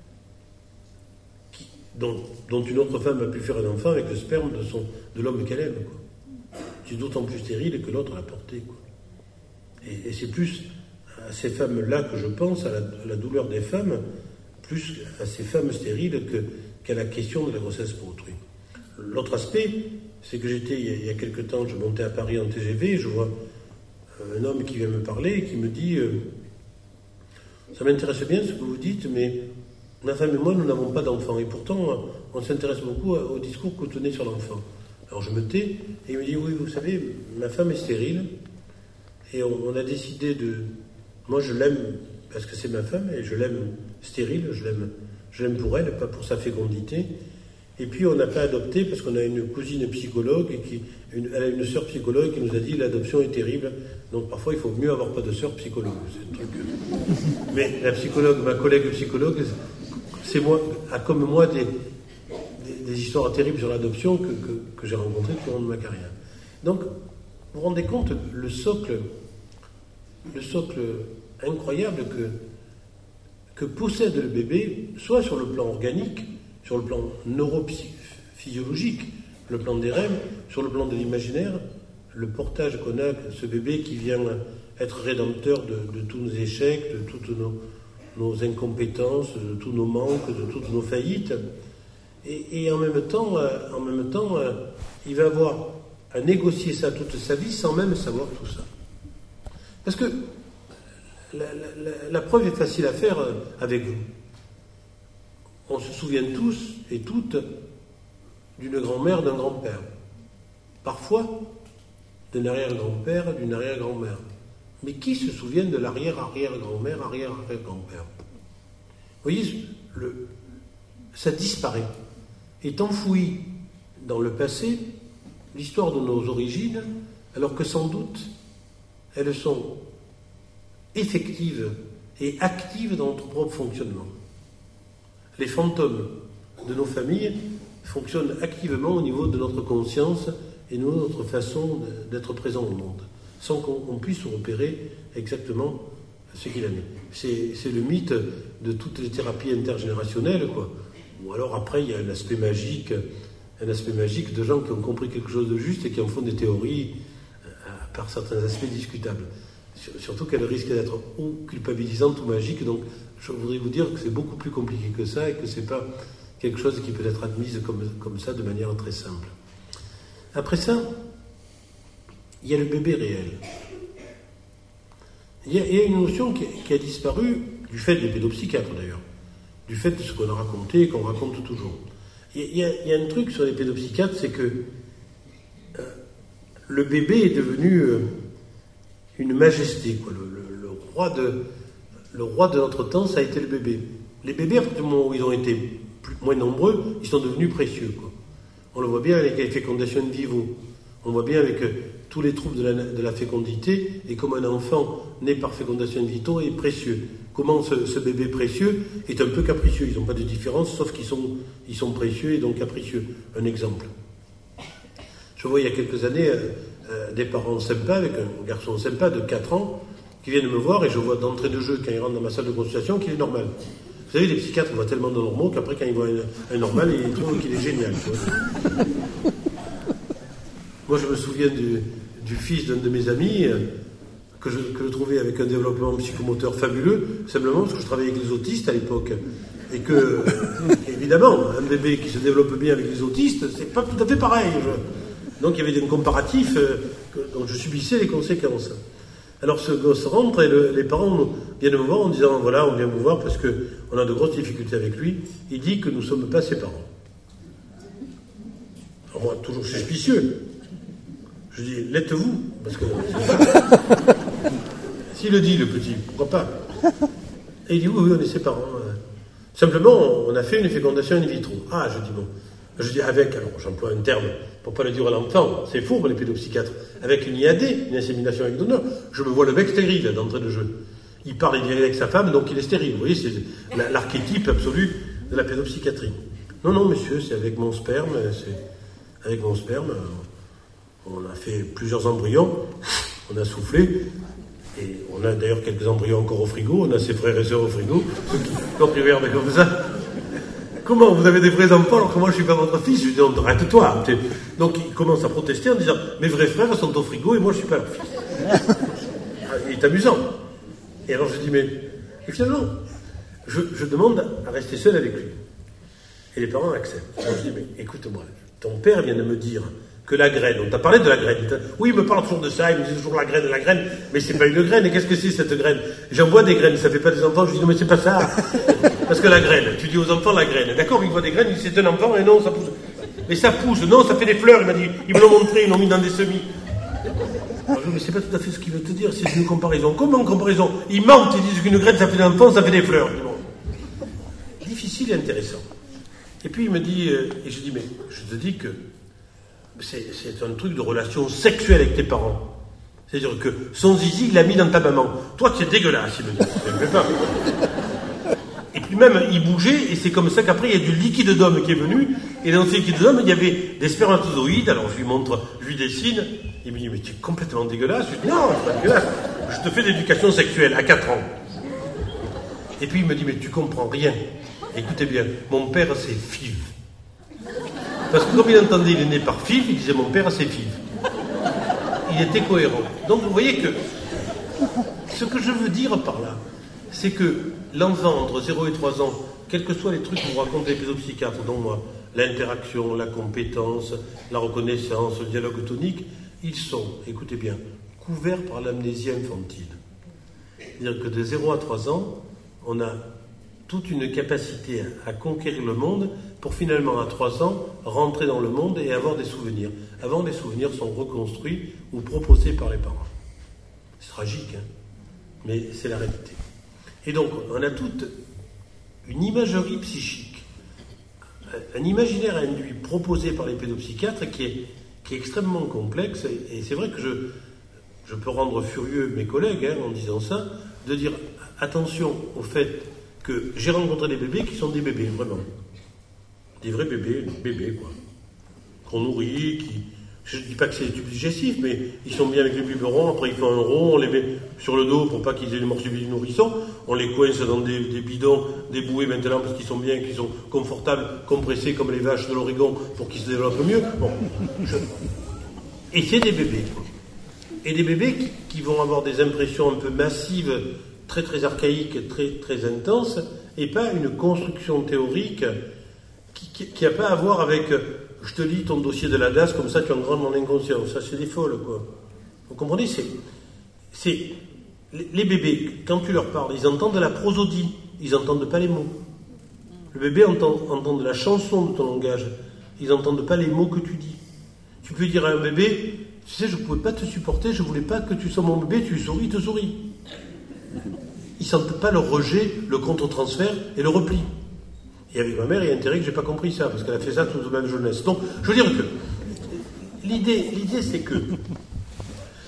dont une autre femme a pu faire un enfant avec le sperme de l'homme qu'elle aime, quoi. C'est d'autant plus stérile que l'autre l'a porté, quoi. Et c'est plus à ces femmes-là que je pense, à la douleur des femmes, plus à ces femmes stériles qu'à la question de la grossesse pour autrui. L'autre aspect, c'est que il y a quelque temps, je montais à Paris en TGV, et je vois un homme qui vient me parler et qui me dit ça m'intéresse bien ce que vous dites, mais ma femme et moi, nous n'avons pas d'enfant. Et pourtant, on s'intéresse beaucoup au discours que vous tenez sur l'enfant. Alors je me tais, et il me dit, oui, vous savez, ma femme est stérile, et on a décidé de... Moi, je l'aime parce que c'est ma femme, et je l'aime stérile, je l'aime pour elle, pas pour sa fécondité. Et puis, on n'a pas adopté parce qu'on a une cousine psychologue, elle a une sœur psychologue qui nous a dit, l'adoption est terrible, donc parfois, il faut mieux avoir pas de sœur psychologue. C'est un truc... Mais la psychologue, ma collègue psychologue, a comme moi des histoires terribles sur l'adoption que j'ai rencontrées tout au long de ma carrière. Donc, vous vous rendez compte, le socle incroyable que possède le bébé, soit sur le plan organique, sur le plan neurophysiologique, le plan des rêves, sur le plan de l'imaginaire, le portage qu'on a, ce bébé qui vient être rédempteur de tous nos échecs, de toutes nos incompétences, de tous nos manques, de toutes nos faillites. Et en même temps, il va avoir à négocier ça toute sa vie sans même savoir tout ça. Parce que la preuve est facile à faire avec vous. On se souvient tous et toutes d'une grand-mère, d'un grand-père. Parfois, d'un arrière-grand-père, d'une arrière-grand-mère. Mais qui se souvient de l'arrière-arrière-grand-mère, arrière-arrière-grand-père? Vous voyez, ça disparaît. Est enfouie dans le passé l'histoire de nos origines, alors que sans doute, elles sont effectives et actives dans notre propre fonctionnement. Les fantômes de nos familles fonctionnent activement au niveau de notre conscience et de notre façon d'être présent au monde, sans qu'on puisse repérer exactement ce qu'il en est. C'est le mythe de toutes les thérapies intergénérationnelles, quoi. Ou alors après, il y a un aspect magique de gens qui ont compris quelque chose de juste et qui en font des théories par certains aspects discutables. Surtout qu'elles risquent d'être ou culpabilisantes ou magiques. Donc, je voudrais vous dire que c'est beaucoup plus compliqué que ça et que c'est pas quelque chose qui peut être admise comme ça de manière très simple. Après ça, il y a le bébé réel. Il y a une notion qui a disparu du fait des pédopsychiatres d'ailleurs, du fait de ce qu'on a raconté et qu'on raconte toujours. Il y a un truc sur les pédopsychiatres, c'est que le bébé est devenu une majesté, quoi. Le roi de notre temps, ça a été le bébé. Les bébés, à partir du moment où ils ont été moins nombreux, ils sont devenus précieux, quoi. On le voit bien avec les fécondations in vivo. On voit bien avec tous les troubles de la fécondité et comme un enfant né par fécondation in vitro est précieux. Comment ce bébé précieux est un peu capricieux. Ils n'ont pas de différence, sauf qu'ils sont précieux et donc capricieux. Un exemple. Je vois il y a quelques années des parents sympas, avec un garçon sympa de 4 ans, qui viennent me voir et je vois d'entrée de jeu, quand ils rentrent dans ma salle de consultation, qu'il est normal. Vous savez, les psychiatres voient tellement de normaux qu'après, quand ils voient un normal, ils trouvent qu'il est génial. Moi, je me souviens du fils d'un de mes amis, que je trouvais avec un développement psychomoteur fabuleux, simplement parce que je travaillais avec les autistes à l'époque. Et que, évidemment, un bébé qui se développe bien avec les autistes, c'est pas tout à fait pareil. Donc, il y avait des comparatifs dont je subissais les conséquences. Alors, ce gosse rentre et les parents viennent me voir en disant, voilà, on vient vous voir parce qu'on a de grosses difficultés avec lui. Il dit que nous ne sommes pas ses parents. Alors, moi, toujours suspicieux. Je dis, l'êtes-vous? Parce que s'il le dit, le petit, pourquoi pas? Et il dit, oui, on est ses parents. Simplement, on a fait une fécondation in vitro. Ah, je dis, bon. Je dis, avec, alors j'emploie un terme pour ne pas le dire à l'enfant, c'est fourbe les pédopsychiatres, avec une IAD, une insémination avec donneur, je me vois le mec stérile d'entrée de jeu. Il parle et vient avec sa femme, donc il est stérile. Vous voyez, c'est l'archétype absolu de la pédopsychiatrie. Non, non, monsieur, c'est avec mon sperme, on a fait plusieurs embryons, on a soufflé, et on a d'ailleurs quelques embryons encore au frigo, on a ses frères et sœurs au frigo, ceux qui regardent comme ça. Comment vous avez des vrais enfants alors que moi je suis pas votre fils? Je lui dis, non, arrête-toi. Donc il commence à protester en disant, mes vrais frères sont au frigo et moi je suis pas leur fils. Il est amusant. Et alors je dis, mais et finalement, je demande à rester seul avec lui. Et les parents acceptent. Alors je dis, mais écoute-moi, ton père vient de me dire que la graine, on t'a parlé de la graine. Oui, il me parle toujours de ça, il me dit toujours la graine, mais c'est pas une graine. Et qu'est-ce que c'est cette graine? J'envoie des graines, ça fait pas des enfants. Je dis, non, mais c'est pas ça. Parce que la graine, tu dis aux enfants la graine. D'accord, il voit des graines, il dit c'est un enfant, et non, ça pousse. Mais ça pousse, non, ça fait des fleurs. Il m'a dit, ils me l'ont montré, ils l'ont mis dans des semis. Alors, je dis, mais c'est pas tout à fait ce qu'il veut te dire, c'est une comparaison. Comment une comparaison? Ils mentent, ils disent qu'une graine, ça fait des enfants, ça fait des fleurs. Je dis, bon. Difficile et intéressant. Et puis il me dit, et je dis, mais je te dis que c'est un truc de relation sexuelle avec tes parents. C'est-à-dire que son zizi, il l'a mis dans ta maman. Toi, tu es dégueulasse, il me dit. Je ne fais pas. Et puis même, il bougeait, et c'est comme ça qu'après, il y a du liquide d'homme qui est venu, et dans ce liquide d'homme, il y avait des spermatozoïdes, alors je lui montre, je lui dessine, il me dit, mais tu es complètement dégueulasse. Je lui dis, non, je suis pas dégueulasse, je te fais de l'éducation sexuelle, à 4 ans. Et puis il me dit, mais tu comprends rien. Écoutez bien, mon père, c'est FIV. Parce que comme il entendait, il est né par FIV, il disait, mon père, c'est FIV. Il était cohérent. Donc vous voyez que, ce que je veux dire par là, c'est que l'enfant entre 0 et 3 ans, quels que soient les trucs que vous racontent les pédopsychiatres, dont moi, l'interaction, la compétence, la reconnaissance, le dialogue tonique, ils sont, écoutez bien, couverts par l'amnésie infantile. C'est-à-dire que de 0 à 3 ans, on a toute une capacité à conquérir le monde pour finalement, à 3 ans, rentrer dans le monde et avoir des souvenirs. Avant, les souvenirs sont reconstruits ou proposés par les parents. C'est tragique, hein, mais c'est la réalité. Et donc, on a toute une imagerie psychique, un imaginaire induit proposé par les pédopsychiatres qui est extrêmement complexe. Et c'est vrai que je peux rendre furieux mes collègues en disant ça, de dire attention au fait que j'ai rencontré des bébés qui sont des bébés, vraiment. Des vrais bébés, quoi. Qu'on nourrit, je ne dis pas que c'est des tubes digestifs, mais ils sont bien avec les biberons, après ils font un rond, on les met sur le dos pour pas qu'ils aient les morceaux du nourrisson, on les coince dans des bidons, des bouées maintenant parce qu'ils sont bien, qu'ils sont confortables, compressés comme les vaches de l'Oregon pour qu'ils se développent mieux. Bon, Et c'est des bébés. Et des bébés qui vont avoir des impressions un peu massives, très très archaïques, très très intenses, et pas une construction théorique qui n'a pas à voir avec je te lis ton dossier de la DAS, comme ça tu engrandes mon inconscient. Ça, c'est des folles, quoi. Vous comprenez? Les bébés, quand tu leur parles, ils entendent de la prosodie, ils n'entendent pas les mots. Le bébé entend de la chanson de ton langage, ils n'entendent pas les mots que tu dis. Tu peux dire à un bébé, tu sais, je ne pouvais pas te supporter, je ne voulais pas que tu sois mon bébé, tu souris, te souris. Ils ne sentent pas le rejet, le contre-transfert et le repli. Et avec ma mère, il y a intérêt que je n'ai pas compris ça, parce qu'elle a fait ça toute ma jeunesse. Donc, je veux dire que l'idée c'est que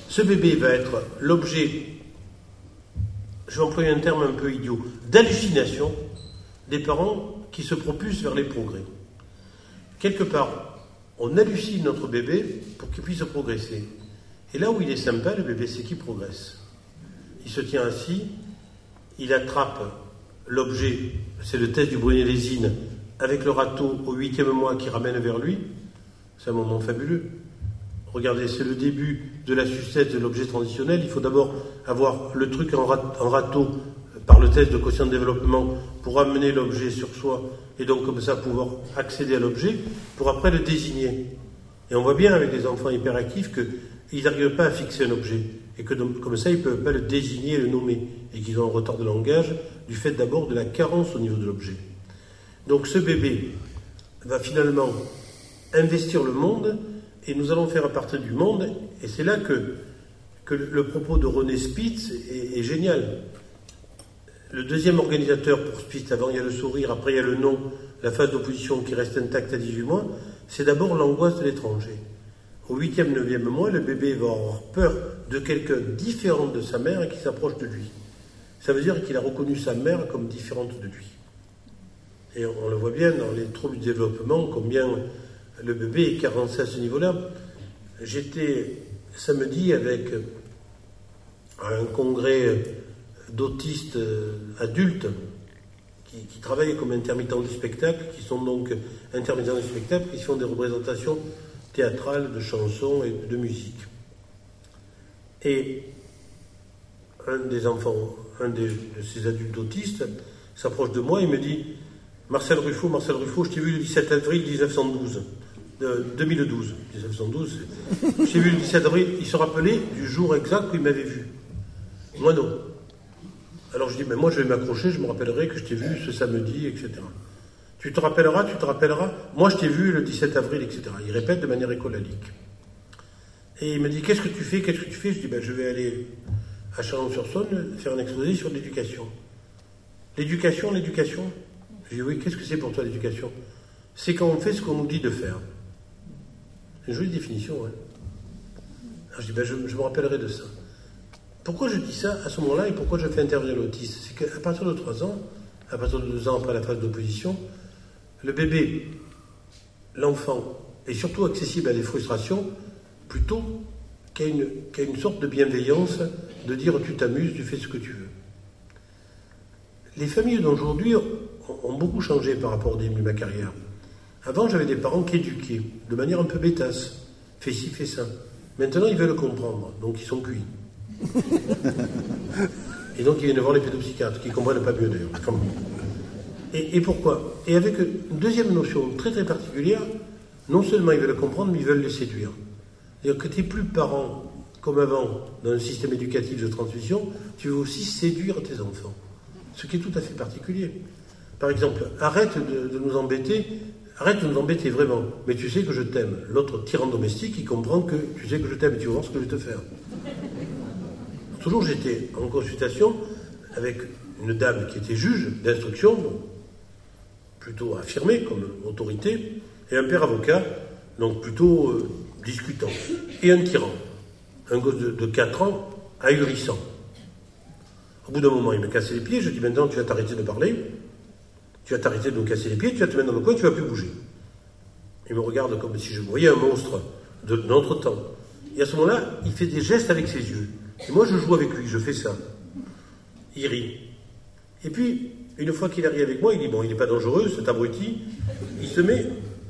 ce bébé va être l'objet, je vais employer un terme un peu idiot, d'hallucination des parents qui se propulsent vers les progrès. Quelque part, on hallucine notre bébé pour qu'il puisse progresser. Et là où il est sympa, le bébé, c'est qu'il progresse. Il se tient assis, il attrape l'objet, c'est le test du Brunellesine, avec le râteau au 8e mois qui ramène vers lui. C'est un moment fabuleux. Regardez, c'est le début de la sucette de l'objet transitionnel. Il faut d'abord avoir le truc en râteau par le test de quotient de développement pour amener l'objet sur soi et donc comme ça pouvoir accéder à l'objet pour après le désigner. Et on voit bien avec les enfants hyperactifs qu'ils n'arrivent pas à fixer un objet et que donc, comme ça ils ne peuvent pas le désigner et le nommer et qu'ils ont un retard de langage du fait d'abord de la carence au niveau de l'objet. Donc ce bébé va finalement investir le monde et nous allons faire à partir du monde, et c'est là que le propos de René Spitz est génial. Le deuxième organisateur pour Spitz, avant il y a le sourire, après il y a le non, la phase d'opposition qui reste intacte à 18 mois, c'est d'abord l'angoisse de l'étranger. Au 8e, 9e mois, le bébé va avoir peur de quelqu'un différent de sa mère et qui s'approche de lui. Ça veut dire qu'il a reconnu sa mère comme différente de lui. Et on le voit bien dans les troubles du développement, combien le bébé est carencé à ce niveau-là. J'étais samedi avec un congrès d'autistes adultes qui travaillent comme intermittents du spectacle, qui sont donc intermittents du spectacle, qui font des représentations théâtrales, de chansons et de musique. Et un des enfants, de ces adultes autistes, s'approche de moi et me dit « Marcel Ruffo, je t'ai vu le 17 avril 1912. 1912. Je t'ai vu le 17 avril, il se rappelait du jour exact où il m'avait vu. Moi non. Alors je dis, mais moi je vais m'accrocher, je me rappellerai que je t'ai vu ce samedi, etc. Tu te rappelleras, moi je t'ai vu le 17 avril, etc. Il répète de manière écolalique. Et il me dit, qu'est-ce que tu fais? Je dis, je vais aller à Chalon-sur-Saône faire un exposé sur l'éducation. L'éducation? Je dis, oui, qu'est-ce que c'est pour toi l'éducation? C'est quand on fait ce qu'on nous dit de faire. C'est une jolie définition, ouais. Alors je dis, je me rappellerai de ça. Pourquoi je dis ça à ce moment-là et pourquoi je fais intervenir l'autiste? C'est qu'à partir de 3 ans, à partir de 2 ans après la phase d'opposition, le bébé, l'enfant, est surtout accessible à des frustrations plutôt qu'à une sorte de bienveillance de dire tu t'amuses, tu fais ce que tu veux. Les familles d'aujourd'hui ont beaucoup changé par rapport au début de ma carrière. Avant, j'avais des parents qui éduquaient de manière un peu bêtasse. Fais ci, fais ça. Maintenant, ils veulent comprendre, donc ils sont cuits. Et donc, ils viennent voir les pédopsychiatres, qui ne comprennent pas mieux d'ailleurs. Et pourquoi? Et avec une deuxième notion très très particulière, non seulement ils veulent comprendre, mais ils veulent les séduire. C'est-à-dire que tu n'es plus parent comme avant, dans un système éducatif de transmission, tu veux aussi séduire tes enfants. Ce qui est tout à fait particulier. Par exemple, arrête de nous embêter vraiment, mais tu sais que je t'aime. L'autre tyran domestique, il comprend que tu sais que je t'aime et tu vas voir ce que je vais te faire. Toujours, j'étais en consultation avec une dame qui était juge d'instruction, plutôt affirmée comme autorité, et un père avocat, donc plutôt discutant, et un tyran, un gosse de 4 ans, ahurissant. Au bout d'un moment, il me cassait les pieds, je dis maintenant tu vas t'arrêter de parler, tu vas t'arrêter de me casser les pieds, tu vas te mettre dans le coin, tu ne vas plus bouger. Il me regarde comme si je voyais un monstre de notre temps. Et à ce moment-là, il fait des gestes avec ses yeux. Et moi, je joue avec lui, je fais ça. Il rit. Et puis, une fois qu'il arrive avec moi, il dit, bon, il n'est pas dangereux, cet abruti. Il se met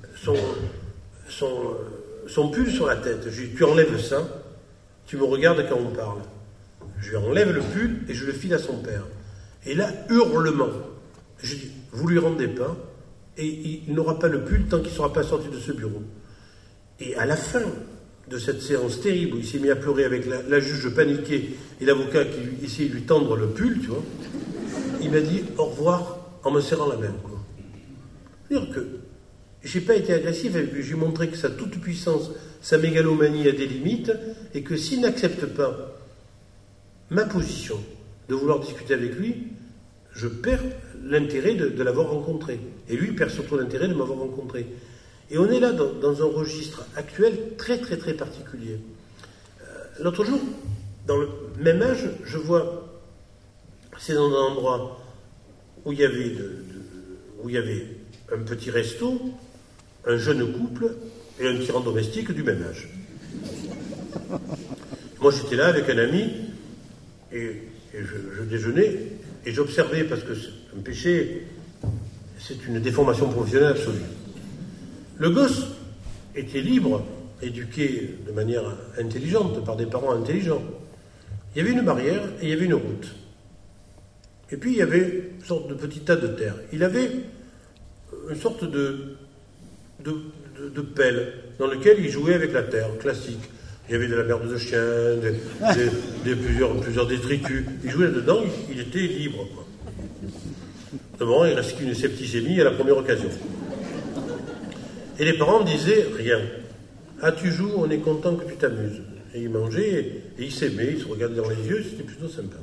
son pull sur la tête. Je lui dis, tu enlèves ça, tu me regardes quand on parle. Je lui enlève le pull et je le file à son père. Et là, hurlement. Je dis, vous lui rendez pas, et il n'aura pas le pull tant qu'il ne sera pas sorti de ce bureau. Et à la fin de cette séance terrible où il s'est mis à pleurer avec la juge paniquée et l'avocat qui essayait de lui tendre le pull, tu vois, il m'a dit au revoir en me serrant la main, quoi. C'est-à-dire que j'ai pas été agressif avec lui, j'ai montré que sa toute-puissance, sa mégalomanie a des limites, et que s'il n'accepte pas ma position de vouloir discuter avec lui, je perds l'intérêt de l'avoir rencontré. Et lui perd surtout l'intérêt de m'avoir rencontré. Et on est là dans un registre actuel très très très particulier. L'autre jour, dans le même âge, je vois, c'est dans un endroit où il y avait un petit resto, un jeune couple et un tyran domestique du même âge. Moi, j'étais là avec un ami et je déjeunais et j'observais, parce que un péché, c'est une déformation professionnelle absolue. Le gosse était libre, éduqué de manière intelligente par des parents intelligents. Il y avait une barrière et il y avait une route. Et puis il y avait une sorte de petit tas de terre. Il avait une sorte de pelle dans lequel il jouait avec la terre, classique. Il y avait de la merde de chien, plusieurs détritus. Il jouait là-dedans, il était libre, quoi. D'abord, il restait une septicémie à la première occasion. Et les parents disaient rien. Ah, tu joues, on est content que tu t'amuses. Et il mangeait, et il s'aimait, il se regardait dans les yeux, c'était plutôt sympa.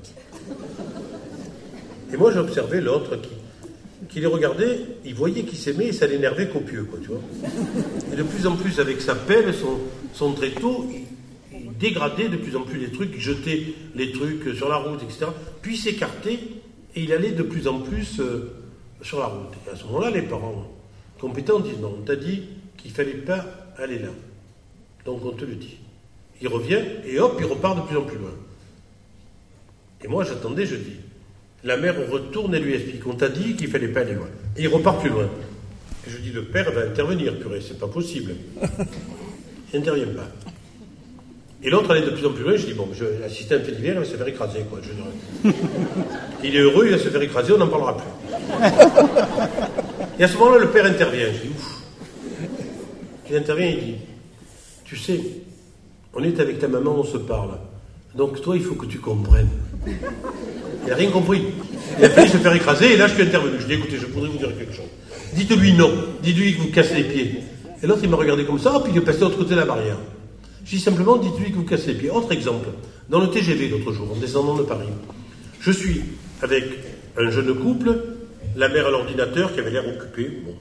Et moi, j'observais l'autre qui les regardait, il voyait qu'il s'aimait et ça l'énervait copieux, quoi, tu vois. Et de plus en plus, avec sa pelle, son tréteau, il dégradait de plus en plus les trucs, il jetait les trucs sur la route, etc. Puis il s'écartait et il allait de plus en plus sur la route. Et à ce moment-là, les parents compétents disent non, on t'a dit qu'il ne fallait pas aller là. Donc on te le dit. Il revient et hop, il repart de plus en plus loin. Et moi, j'attendais, je dis. La mère retourne et lui explique. On t'a dit qu'il ne fallait pas aller loin. Et il repart plus loin. Et je dis, le père va intervenir, purée, c'est pas possible. Il n'intervient pas. Et l'autre allait de plus en plus loin, je dis, bon, je vais assister à un fait divers, il va se faire écraser, quoi. Il est heureux, il va se faire écraser, on n'en parlera plus. Et à ce moment-là, le père intervient. Je dis, ouf. Il intervient, il dit, tu sais, on est avec ta maman, on se parle. Donc toi, il faut que tu comprennes. Il n'a rien compris. Il a failli se faire écraser, et là, je suis intervenu. Je dis, écoutez, je voudrais vous dire quelque chose. Dites-lui non. Dites-lui que vous cassez les pieds. Et l'autre, il m'a regardé comme ça, puis il est passé de l'autre côté de la barrière. Je dis simplement, dites-lui que vous cassez les pieds. Autre exemple, dans le TGV l'autre jour, en descendant de Paris, je suis avec un jeune couple, la mère à l'ordinateur qui avait l'air occupée, bon.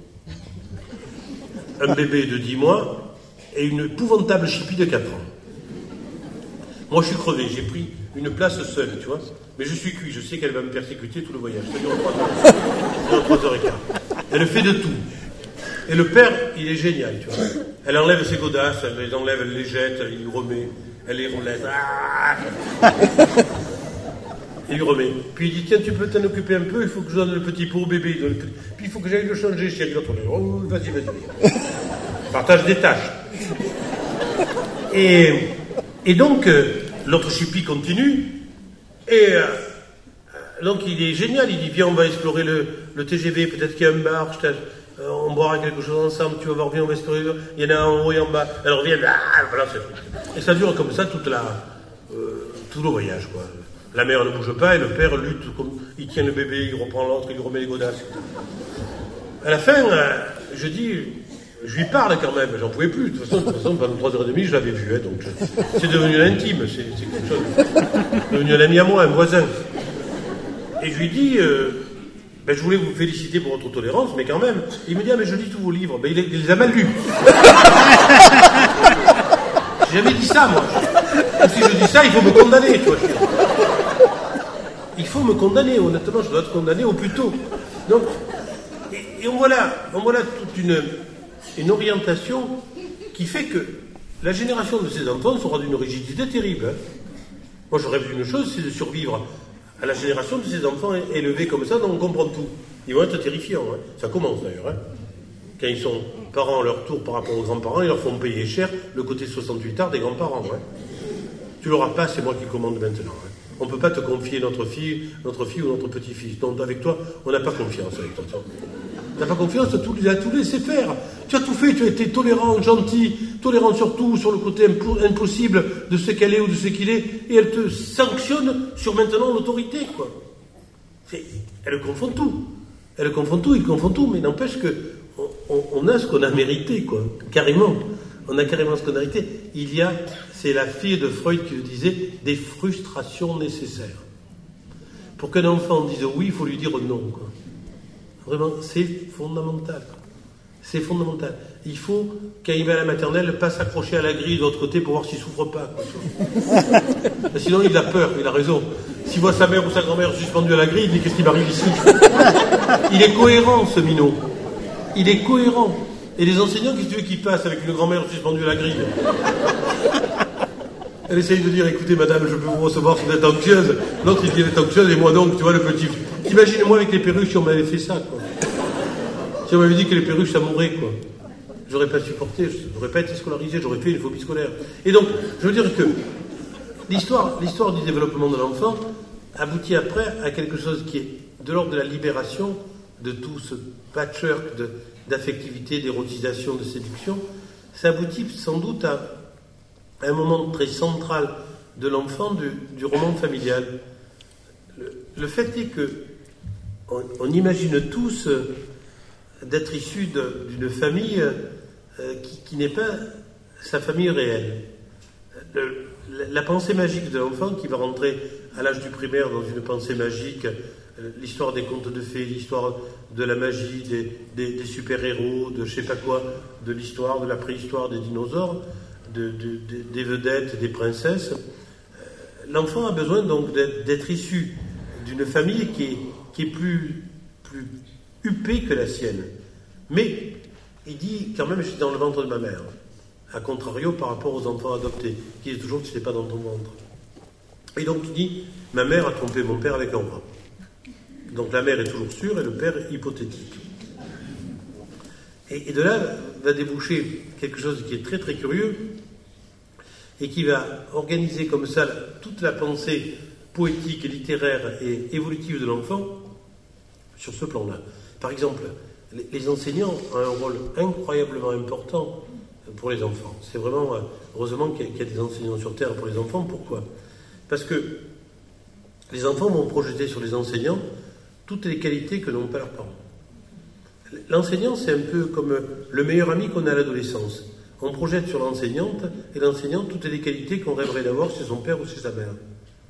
Un bébé de 10 mois et une épouvantable chipie de 4 ans. Moi, je suis crevé, j'ai pris une place seule, tu vois. Mais je suis cuit, je sais qu'elle va me persécuter tout le voyage. Ça dure 3h15. Elle fait de tout. Et le père, il est génial, tu vois. Elle enlève ses godasses, elle les enlève, elle les jette, il lui remet, elle les relève. Il lui remet. Puis il dit, tiens, tu peux t'en occuper un peu, il faut que je donne le petit pot au bébé. Puis il faut que j'aille le changer, chérie. L'autre, oh, vas-y. Partage des tâches. Et donc, l'autre chipie continue, et donc il est génial, il dit, viens, on va explorer le TGV, peut-être qu'il y a un bar, on boira quelque chose ensemble, tu vas voir, viens, on va explorer, il y en a en haut et en bas, elle revient, voilà, c'est tout. Et ça dure comme ça tout le voyage, quoi. La mère ne bouge pas, et le père lutte, il tient le bébé, il reprend l'autre, il lui remet les godasses. À la fin, je dis... Je lui parle quand même, j'en pouvais plus. De toute façon pendant 3h30, je l'avais vu, hein, donc c'est devenu intime, c'est quelque chose. C'est devenu un ami à moi, un voisin. Et je lui dis, je voulais vous féliciter pour votre tolérance, mais quand même. Il me dit, mais je lis tous vos livres. Il les a mal lus. J'ai jamais dit ça, moi. Et si je dis ça, il faut me condamner, tu vois. Il faut me condamner, honnêtement, je dois être condamné au plus tôt. Donc, et on voit là toute une orientation qui fait que la génération de ces enfants sera d'une rigidité terrible. Hein. Moi, je rêve d'une chose, c'est de survivre à la génération de ces enfants élevés comme ça, dont on comprend tout. Ils vont être terrifiants. Hein. Ça commence d'ailleurs. Hein. Quand ils sont parents à leur tour par rapport aux grands-parents, ils leur font payer cher le côté 68 ans des grands-parents. Hein. Tu l'auras pas, c'est moi qui commande maintenant. Hein. On ne peut pas te confier notre fille ou notre petit-fils. Donc avec toi, on n'a pas confiance avec toi. Tu n'as pas confiance, tu as tout laissé faire. Tu as tout fait, tu as été tolérant, gentil, tolérant surtout sur le côté impossible de ce qu'elle est ou de ce qu'il est, et elle te sanctionne sur maintenant l'autorité, quoi. Elle confond tout. Il confond tout, mais n'empêche que on a ce qu'on a mérité, quoi. Carrément. On a carrément ce qu'on a mérité. C'est la fille de Freud qui le disait, des frustrations nécessaires. Pour qu'un enfant dise oui, il faut lui dire non, quoi. Vraiment, c'est fondamental. C'est fondamental. Il faut, quand il va à la maternelle, pas s'accrocher à la grille de l'autre côté pour voir s'il souffre pas. Sinon, il a peur, il a raison. S'il voit sa mère ou sa grand-mère suspendue à la grille, il dit qu'est-ce qui m'arrive ici? Il est cohérent, ce minot. Il est cohérent. Et les enseignants, qu'est-ce que tu veux qu'ils fassent avec une grand-mère suspendue à la grille? Elle essaye de dire, écoutez madame, je peux vous recevoir si vous êtes anxieuse. L'autre, il dit, elle est anxieuse, et moi donc, tu vois, le petit. Imaginez-moi avec les perruches si on m'avait fait ça, quoi. Si on m'avait dit que les perruches, ça mourrait, quoi. J'aurais pas supporté, j'aurais pas été scolarisé, j'aurais fait une phobie scolaire. Et donc, je veux dire que l'histoire du développement de l'enfant aboutit après à quelque chose qui est de l'ordre de la libération de tout ce patchwork d'affectivité, d'érotisation, de séduction. Ça aboutit sans doute à un moment très central de l'enfant du roman familial. Le fait est que on imagine tous d'être issus d'une famille qui n'est pas sa famille réelle. La pensée magique de l'enfant qui va rentrer à l'âge du primaire dans une pensée magique, l'histoire des contes de fées, l'histoire de la magie, des super-héros, de je sais pas quoi, de l'histoire, de la préhistoire des dinosaures, des vedettes, des princesses. L'enfant a besoin donc d'être issu d'une famille qui est plus huppée que la sienne. Mais il dit quand même, j'étais dans le ventre de ma mère. A contrario par rapport aux enfants adoptés, qui disent toujours que je n'étais pas dans ton ventre. Et donc il dit, ma mère a trompé mon père avec un rat. Donc la mère est toujours sûre et le père est hypothétique. Et de là va déboucher quelque chose qui est très très curieux et qui va organiser comme ça toute la pensée poétique, littéraire et évolutive de l'enfant sur ce plan-là. Par exemple, les enseignants ont un rôle incroyablement important pour les enfants. C'est vraiment, heureusement qu'il y a des enseignants sur Terre pour les enfants. Pourquoi? Parce que les enfants vont projeter sur les enseignants toutes les qualités que n'ont pas leurs parents. L'enseignant, c'est un peu comme le meilleur ami qu'on a à l'adolescence. On projette sur l'enseignante et l'enseignante toutes les qualités qu'on rêverait d'avoir chez son père ou chez sa mère.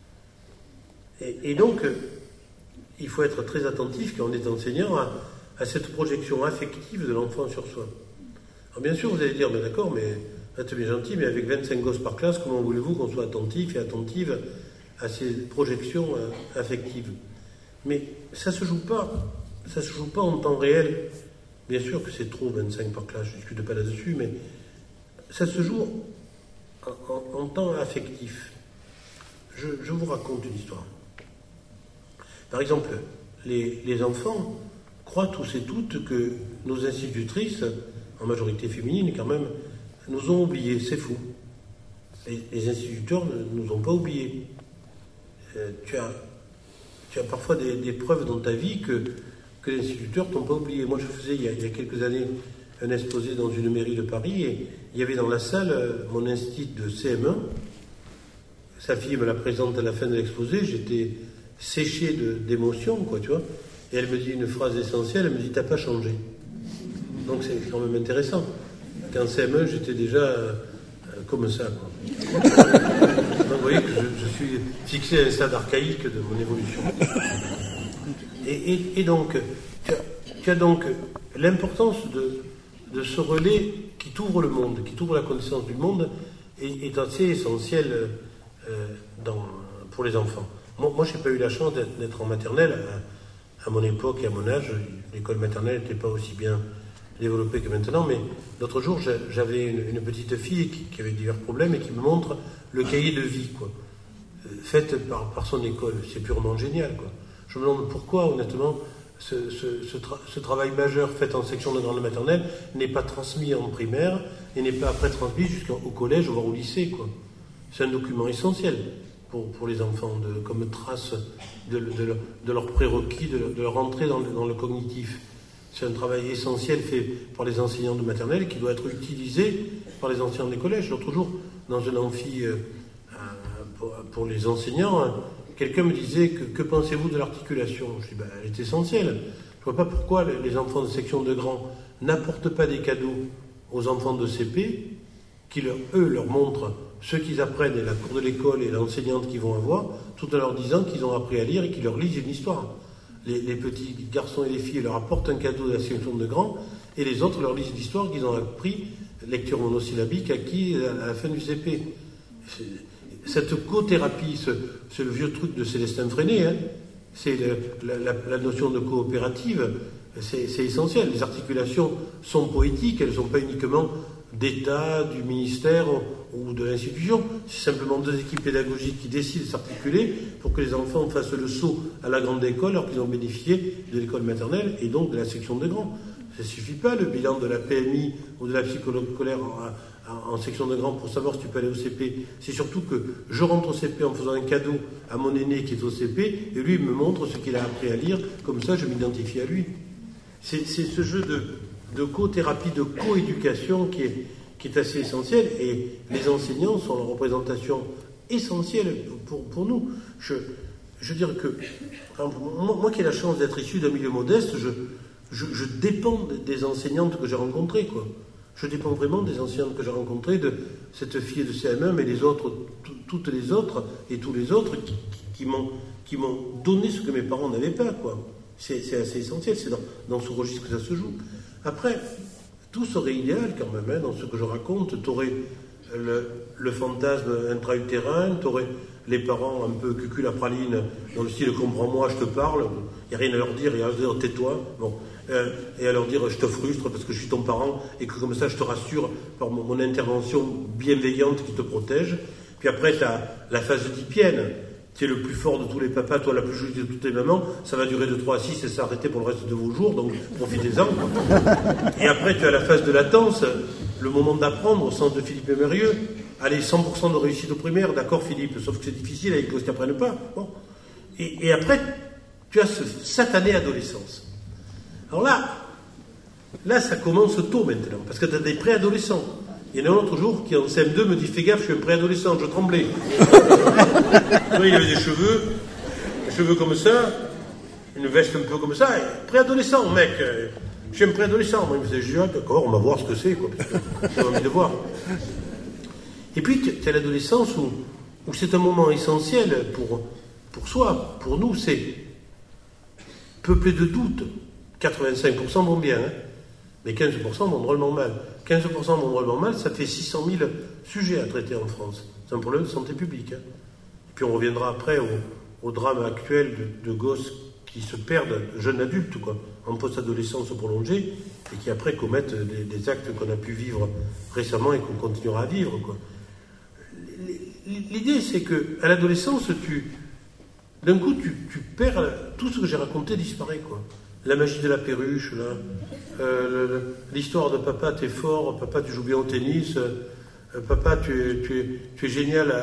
Et donc, il faut être très attentif quand on est enseignant à cette projection affective de l'enfant sur soi. Alors bien sûr, vous allez dire, mais d'accord, mais là, tu es bien gentil, mais avec 25 gosses par classe, comment voulez-vous qu'on soit attentif et attentive à ces projections affectives? Mais ça se joue pas en temps réel. Bien sûr que c'est trop, 25 par classe, je ne discute pas là-dessus, mais ça se joue en temps affectif. Je vous raconte une histoire. Par exemple, les enfants croient tous et toutes que nos institutrices, en majorité féminine quand même, nous ont oubliés. C'est fou. Les instituteurs ne nous ont pas oubliés. Tu as parfois des preuves dans ta vie que les instituteurs ne t'ont pas oublié. Moi, je faisais il y a quelques années un exposé dans une mairie de Paris et il y avait dans la salle mon institut de CM1. Sa fille me la présente à la fin de l'exposé. J'étais séché d'émotion, quoi, tu vois. Et elle me dit une phrase essentielle, elle me dit « t'as pas changé ». Donc c'est quand même intéressant. Qu'en CM1, j'étais déjà comme ça, quoi. Donc vous voyez que je suis fixé à un stade archaïque de mon évolution. Et donc, tu as donc l'importance de ce relais qui t'ouvre le monde, qui t'ouvre la connaissance du monde, est assez essentiel pour les enfants. Moi, je n'ai pas eu la chance d'être en maternelle. À mon époque et à mon âge, l'école maternelle n'était pas aussi bien développée que maintenant, mais l'autre jour, j'avais une petite fille qui avait divers problèmes et qui me montre le cahier de vie, quoi, fait par son école. C'est purement génial, quoi. Je me demande pourquoi, honnêtement, ce travail majeur fait en section de grande maternelle n'est pas transmis en primaire et n'est pas après transmis jusqu'au collège, voire au lycée, quoi. C'est un document essentiel pour les enfants, comme trace de leurs prérequis, de leur entrée dans le cognitif. C'est un travail essentiel fait par les enseignants de maternelle qui doit être utilisé par les enseignants des collèges. L'autre jour, dans un amphi pour les enseignants, quelqu'un me disait que pensez-vous de l'articulation? Je dis, elle est essentielle. Je ne vois pas pourquoi les enfants de section de grand n'apportent pas des cadeaux aux enfants de CP qui, leur montrent ce qu'ils apprennent et la cour de l'école et l'enseignante qu'ils vont avoir, tout en leur disant qu'ils ont appris à lire et qu'ils leur lisent une histoire. Les petits garçons et les filles leur apportent un cadeau de la section de grand et les autres leur lisent l'histoire qu'ils ont appris, lecture monosyllabique, acquis à la fin du CP. Cette co-thérapie, c'est le vieux truc de Célestin Freinet, hein, c'est la notion de coopérative, c'est essentiel. Les articulations sont poétiques, elles ne sont pas uniquement d'État, du ministère ou de l'institution. C'est simplement deux équipes pédagogiques qui décident de s'articuler pour que les enfants fassent le saut à la grande école alors qu'ils ont bénéficié de l'école maternelle et donc de la section de grand. Ça ne suffit pas, le bilan de la PMI ou de la psychologue scolaire en section de grand pour savoir si tu peux aller au CP. C'est surtout que je rentre au CP en faisant un cadeau à mon aîné qui est au CP et lui il me montre ce qu'il a appris à lire, comme ça je m'identifie à lui. C'est ce jeu de co-thérapie, de co-éducation qui est assez essentiel, et les enseignants sont la représentation essentielle pour nous. Je veux dire que, moi qui ai la chance d'être issu d'un milieu modeste, je dépends des enseignantes que j'ai rencontrées, quoi. Je dépends vraiment des enseignantes que j'ai rencontrées, de cette fille de CM1, mais les autres, toutes les autres, et tous les autres qui m'ont donné ce que mes parents n'avaient pas, quoi. C'est assez essentiel, c'est dans ce registre que ça se joue. Après, tout serait idéal quand même, hein, dans ce que je raconte. Tu aurais le fantasme intra-utérin, tu aurais les parents un peu cucul à praline, dans le style « comprends-moi, je te parle », il n'y a rien à leur dire, il y a à leur dire « tais-toi », bon, et à leur dire « je te frustre parce que je suis ton parent et que comme ça je te rassure par mon intervention bienveillante qui te protège ». Puis après, tu as la phase oedipienne. Tu es le plus fort de tous les papas, toi la plus jolie de toutes les mamans, ça va durer de 3 à 6 et s'arrêter pour le reste de vos jours, donc profitez-en. Et après, tu as la phase de latence, le moment d'apprendre, au sens de Philippe Mérieux. Allez, 100% de réussite au primaire, d'accord Philippe, sauf que c'est difficile avec ceux qui n'apprennent pas. Bon. Et après, tu as ce satané adolescence. Alors là, ça commence tôt maintenant, parce que tu as des préadolescents. Il y en a un autre jour qui, en CM2, me dit « Fais gaffe, je suis un préadolescent, je tremblais. » Il avait des cheveux comme ça, une veste un peu comme ça, et préadolescent, mec. Je suis un préadolescent. Moi, il me disait « Je dis, d'accord, on va voir ce que c'est, quoi, parce que j'ai envie de voir. » Et puis, tu as l'adolescence où c'est un moment essentiel pour soi, pour nous, c'est peuplé de doutes. 85% vont bien, hein, mais 15% vont drôlement mal. 15% vont drôlement mal, ça fait 600 000 sujets à traiter en France. C'est un problème de santé publique. Hein. Et puis on reviendra après au drame actuel de gosses qui se perdent, jeunes adultes, quoi, en post-adolescence prolongée, et qui après commettent des actes qu'on a pu vivre récemment et qu'on continuera à vivre, quoi. L'idée, c'est qu'à l'adolescence, d'un coup, tu perds, tout ce que j'ai raconté disparaît, quoi. La magie de la perruche, là, l'histoire de papa, t'es fort, papa, tu joues bien au tennis, papa, tu es génial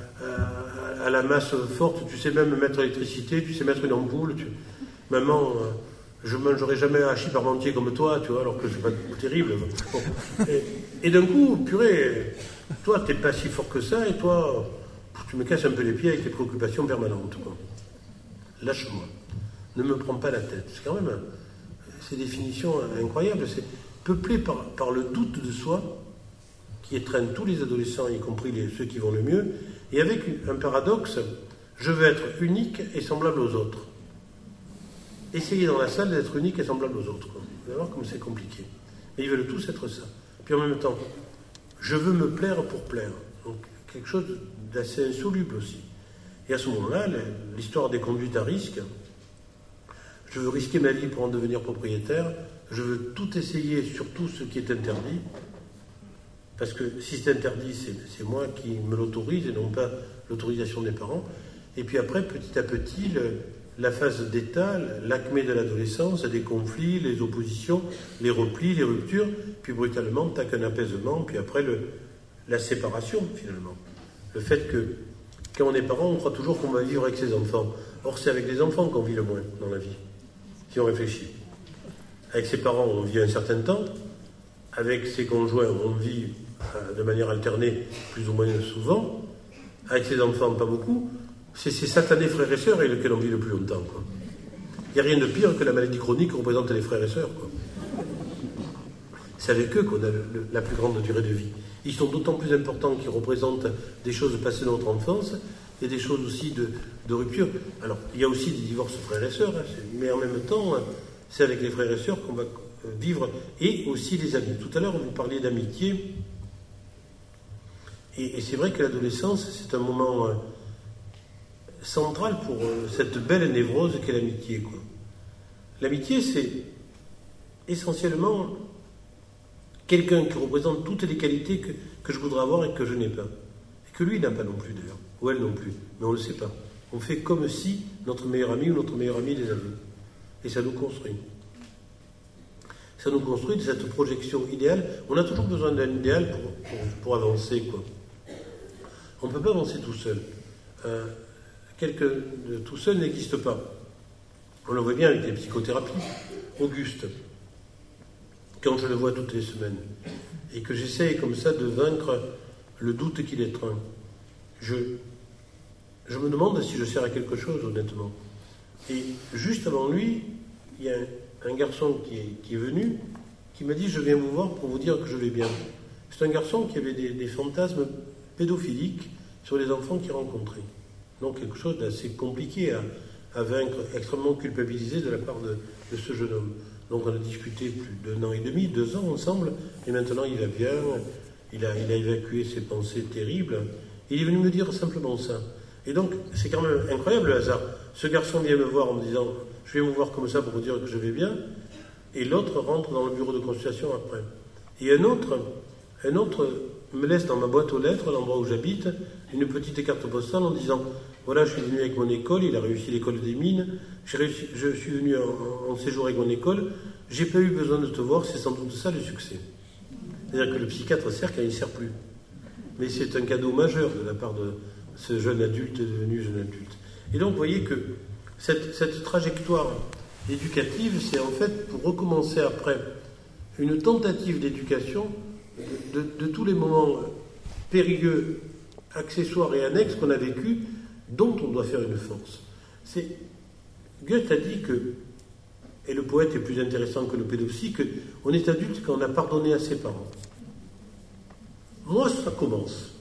à la masse forte, tu sais même mettre l'électricité, tu sais mettre une ampoule, maman, je ne mangerai jamais un hachis parmentier comme toi, tu vois, alors que c'est pas terrible. Bon. Et d'un coup, purée, toi, t'es pas si fort que ça, et toi, tu me casses un peu les pieds avec tes préoccupations permanentes, quoi. Lâche-moi. Ne me prends pas la tête. C'est quand même ces définitions incroyables. C'est peuplé par le doute de soi qui étreint tous les adolescents, y compris ceux qui vont le mieux, et avec un paradoxe, je veux être unique et semblable aux autres. Essayez dans la salle d'être unique et semblable aux autres. Vous allez voir comme c'est compliqué. Mais ils veulent tous être ça. Puis en même temps, je veux me plaire pour plaire. Donc quelque chose d'assez insoluble aussi. Et à ce moment-là, l'histoire des conduites à risque, je veux risquer ma vie pour en devenir propriétaire, je veux tout essayer sur tout ce qui est interdit, parce que si c'est interdit, c'est moi qui me l'autorise et non pas l'autorisation des parents. Et puis après, petit à petit, la phase d'état, l'acmé de l'adolescence, des conflits, les oppositions, les replis, les ruptures, puis brutalement, t'as qu'un apaisement, puis après la séparation, finalement. Le fait que, quand on est parent, on croit toujours qu'on va vivre avec ses enfants. Or, c'est avec les enfants qu'on vit le moins dans la vie, si on réfléchit. Avec ses parents, on vit un certain temps. Avec ses conjoints, on vit de manière alternée, plus ou moins souvent. Avec ses enfants, pas beaucoup. C'est ces satanés frères et sœurs avec lesquels on vit le plus longtemps, quoi. Il n'y a rien de pire que la maladie chronique représente les frères et sœurs, quoi. C'est avec eux qu'on a la plus grande durée de vie. Ils sont d'autant plus importants qu'ils représentent des choses passées dans notre enfance et des choses aussi de rupture. Alors, il y a aussi des divorces frères et sœurs, hein, mais en même temps, c'est avec les frères et sœurs qu'on va vivre, et aussi les amis. Tout à l'heure, vous parliez d'amitié, et c'est vrai que l'adolescence, c'est un moment central pour cette belle névrose qu'est l'amitié, quoi. L'amitié, c'est essentiellement quelqu'un qui représente toutes les qualités que je voudrais avoir et que je n'ai pas. Et que lui n'a pas non plus, d'ailleurs, ou elle non plus, mais on ne le sait pas. On fait comme si notre meilleur ami ou notre meilleure amie les avait. Et ça nous construit. Ça nous construit de cette projection idéale. On a toujours besoin d'un idéal pour avancer, quoi. On ne peut pas avancer tout seul. Quelqu'un de tout seul n'existe pas. On le voit bien avec les psychothérapies. Auguste, quand je le vois toutes les semaines, et que j'essaye comme ça de vaincre le doute qu'il étreint, je me demande si je sers à quelque chose, honnêtement. Et juste avant lui, il y a un garçon qui est venu, qui m'a dit « Je viens vous voir pour vous dire que je vais bien ». C'est un garçon qui avait des fantasmes pédophiliques sur les enfants qu'il rencontrait. Donc quelque chose d'assez compliqué à vaincre, extrêmement culpabilisé de la part de ce jeune homme. Donc on a discuté plus d'1 an et demi, 2 ans ensemble, et maintenant il va bien, il a évacué ses pensées terribles, et il est venu me dire simplement ça. Et donc c'est quand même incroyable le hasard. Ce garçon vient me voir en me disant « Je viens vous voir comme ça pour vous dire que je vais bien », et l'autre rentre dans le bureau de consultation après. Et un autre me laisse dans ma boîte aux lettres, l'endroit où j'habite, une petite carte postale en disant « Voilà, je suis venu avec mon école, il a réussi l'école des mines, je suis venu en séjour avec mon école, j'ai pas eu besoin de te voir, c'est sans doute ça le succès. » C'est-à-dire que le psychiatre sert quand il ne sert plus. Mais c'est un cadeau majeur de la part de ce jeune adulte devenu jeune adulte. Et donc, vous voyez que cette trajectoire éducative, c'est en fait pour recommencer après une tentative d'éducation de tous les moments périlleux, accessoires et annexes qu'on a vécus, dont on doit faire une force. Goethe a dit que, et le poète est plus intéressant que le pédopsie, qu'on est adulte quand on a pardonné à ses parents. Moi, ça commence.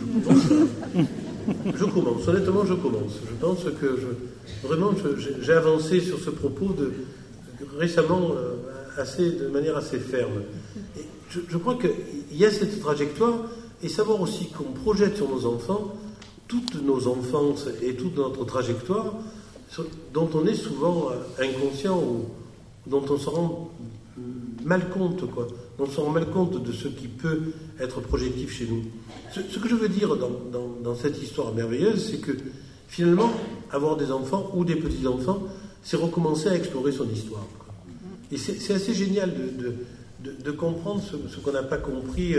Je commence, honnêtement, je commence. Je pense que j'ai avancé sur ce propos récemment de manière assez ferme. Et je crois qu'il y a cette trajectoire, et savoir aussi qu'on projette sur nos enfants toutes nos enfances et toute notre trajectoire, dont on est souvent inconscient ou dont on se rend mal compte, quoi. On se rend mal compte de ce qui peut être projectif chez nous. Ce que je veux dire dans cette histoire merveilleuse, c'est que finalement, avoir des enfants ou des petits-enfants, c'est recommencer à explorer son histoire, quoi. Et c'est assez génial de comprendre ce qu'on n'a pas compris,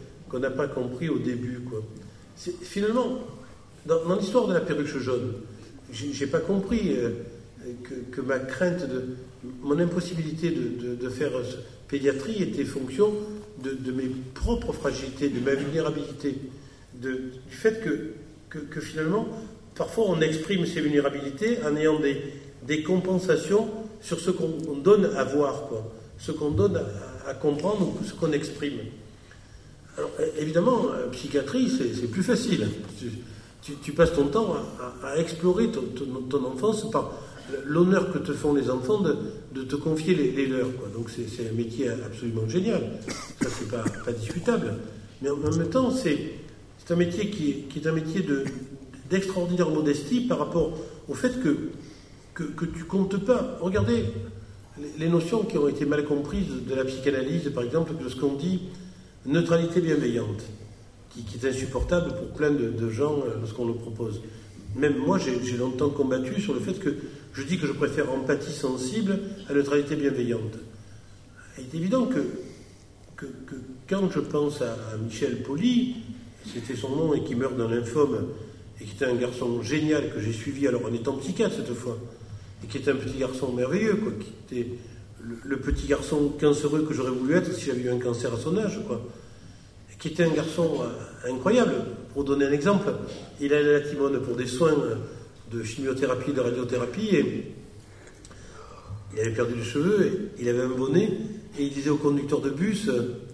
au début, quoi. Finalement, dans l'histoire de la perruche jaune, j'ai pas compris que ma crainte mon impossibilité de faire pédiatrie était fonction de mes propres fragilités, de ma vulnérabilité, du fait que finalement, parfois on exprime ces vulnérabilités en ayant des compensations sur ce qu'on donne à voir, quoi, ce qu'on donne à comprendre ou ce qu'on exprime. Alors, évidemment, psychiatrie, c'est plus facile. Tu passes ton temps à explorer ton enfance par l'honneur que te font les enfants de te confier les leurs, quoi. Donc c'est un métier absolument génial. Ça, c'est pas discutable. Mais en même temps, c'est un métier qui est un métier d'extraordinaire modestie par rapport au fait que tu comptes pas. Regardez les notions qui ont été mal comprises de la psychanalyse, par exemple, de ce qu'on dit neutralité bienveillante, qui est insupportable pour plein de gens lorsqu'on le propose. Même moi, j'ai longtemps combattu sur le fait que je dis que je préfère empathie sensible à neutralité bienveillante. Il est évident que quand je pense à Michel Poli, c'était son nom et qui meurt d'un lymphome, et qui était un garçon génial que j'ai suivi, alors en étant psychiatre cette fois, et qui était un petit garçon merveilleux, quoi, qui était le petit garçon cancéreux que j'aurais voulu être si j'avais eu un cancer à son âge, quoi. Qui était un garçon incroyable. Pour donner un exemple, il allait à la Timone pour des soins de chimiothérapie, de radiothérapie, et il avait perdu les cheveux, et il avait un bonnet, et il disait au conducteur de bus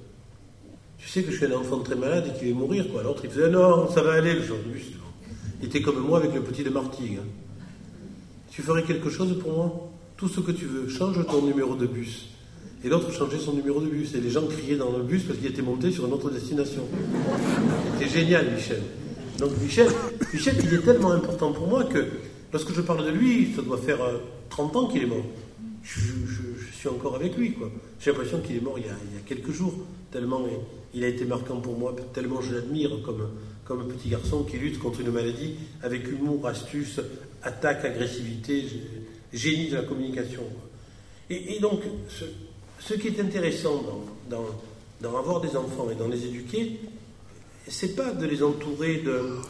« Tu sais que je suis un enfant très malade et qui va mourir, quoi. » L'autre, il faisait « Non, ça va aller, le chauffeur de bus. » Il était comme moi avec le petit de Martigues. Tu ferais quelque chose pour moi ? Tout ce que tu veux, change ton numéro de bus. et l'autre changeait son numéro de bus. Et les gens criaient dans le bus parce qu'il était monté sur une autre destination. C'était génial, Michel. Donc Michel, il est tellement important pour moi que lorsque je parle de lui, ça doit faire 30 ans qu'il est mort. Je suis encore avec lui, quoi. J'ai l'impression qu'il est mort il y a quelques jours, tellement il a été marquant pour moi, tellement je l'admire comme un petit garçon qui lutte contre une maladie avec humour, astuce, attaque, agressivité, génie de la communication. Et donc, ce qui est intéressant dans avoir des enfants et dans les éduquer, c'est pas de les entourer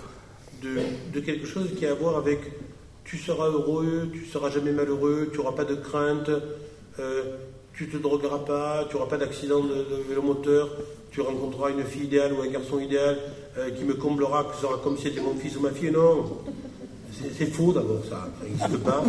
de quelque chose qui a à voir avec tu seras heureux, tu seras jamais malheureux, tu n'auras pas de crainte, tu te drogueras pas, tu n'auras pas d'accident de vélomoteur, tu rencontreras une fille idéale ou un garçon idéal qui me comblera, que ce sera comme si c'était mon fils ou ma fille. Non, c'est faux d'abord, ça n'existe pas.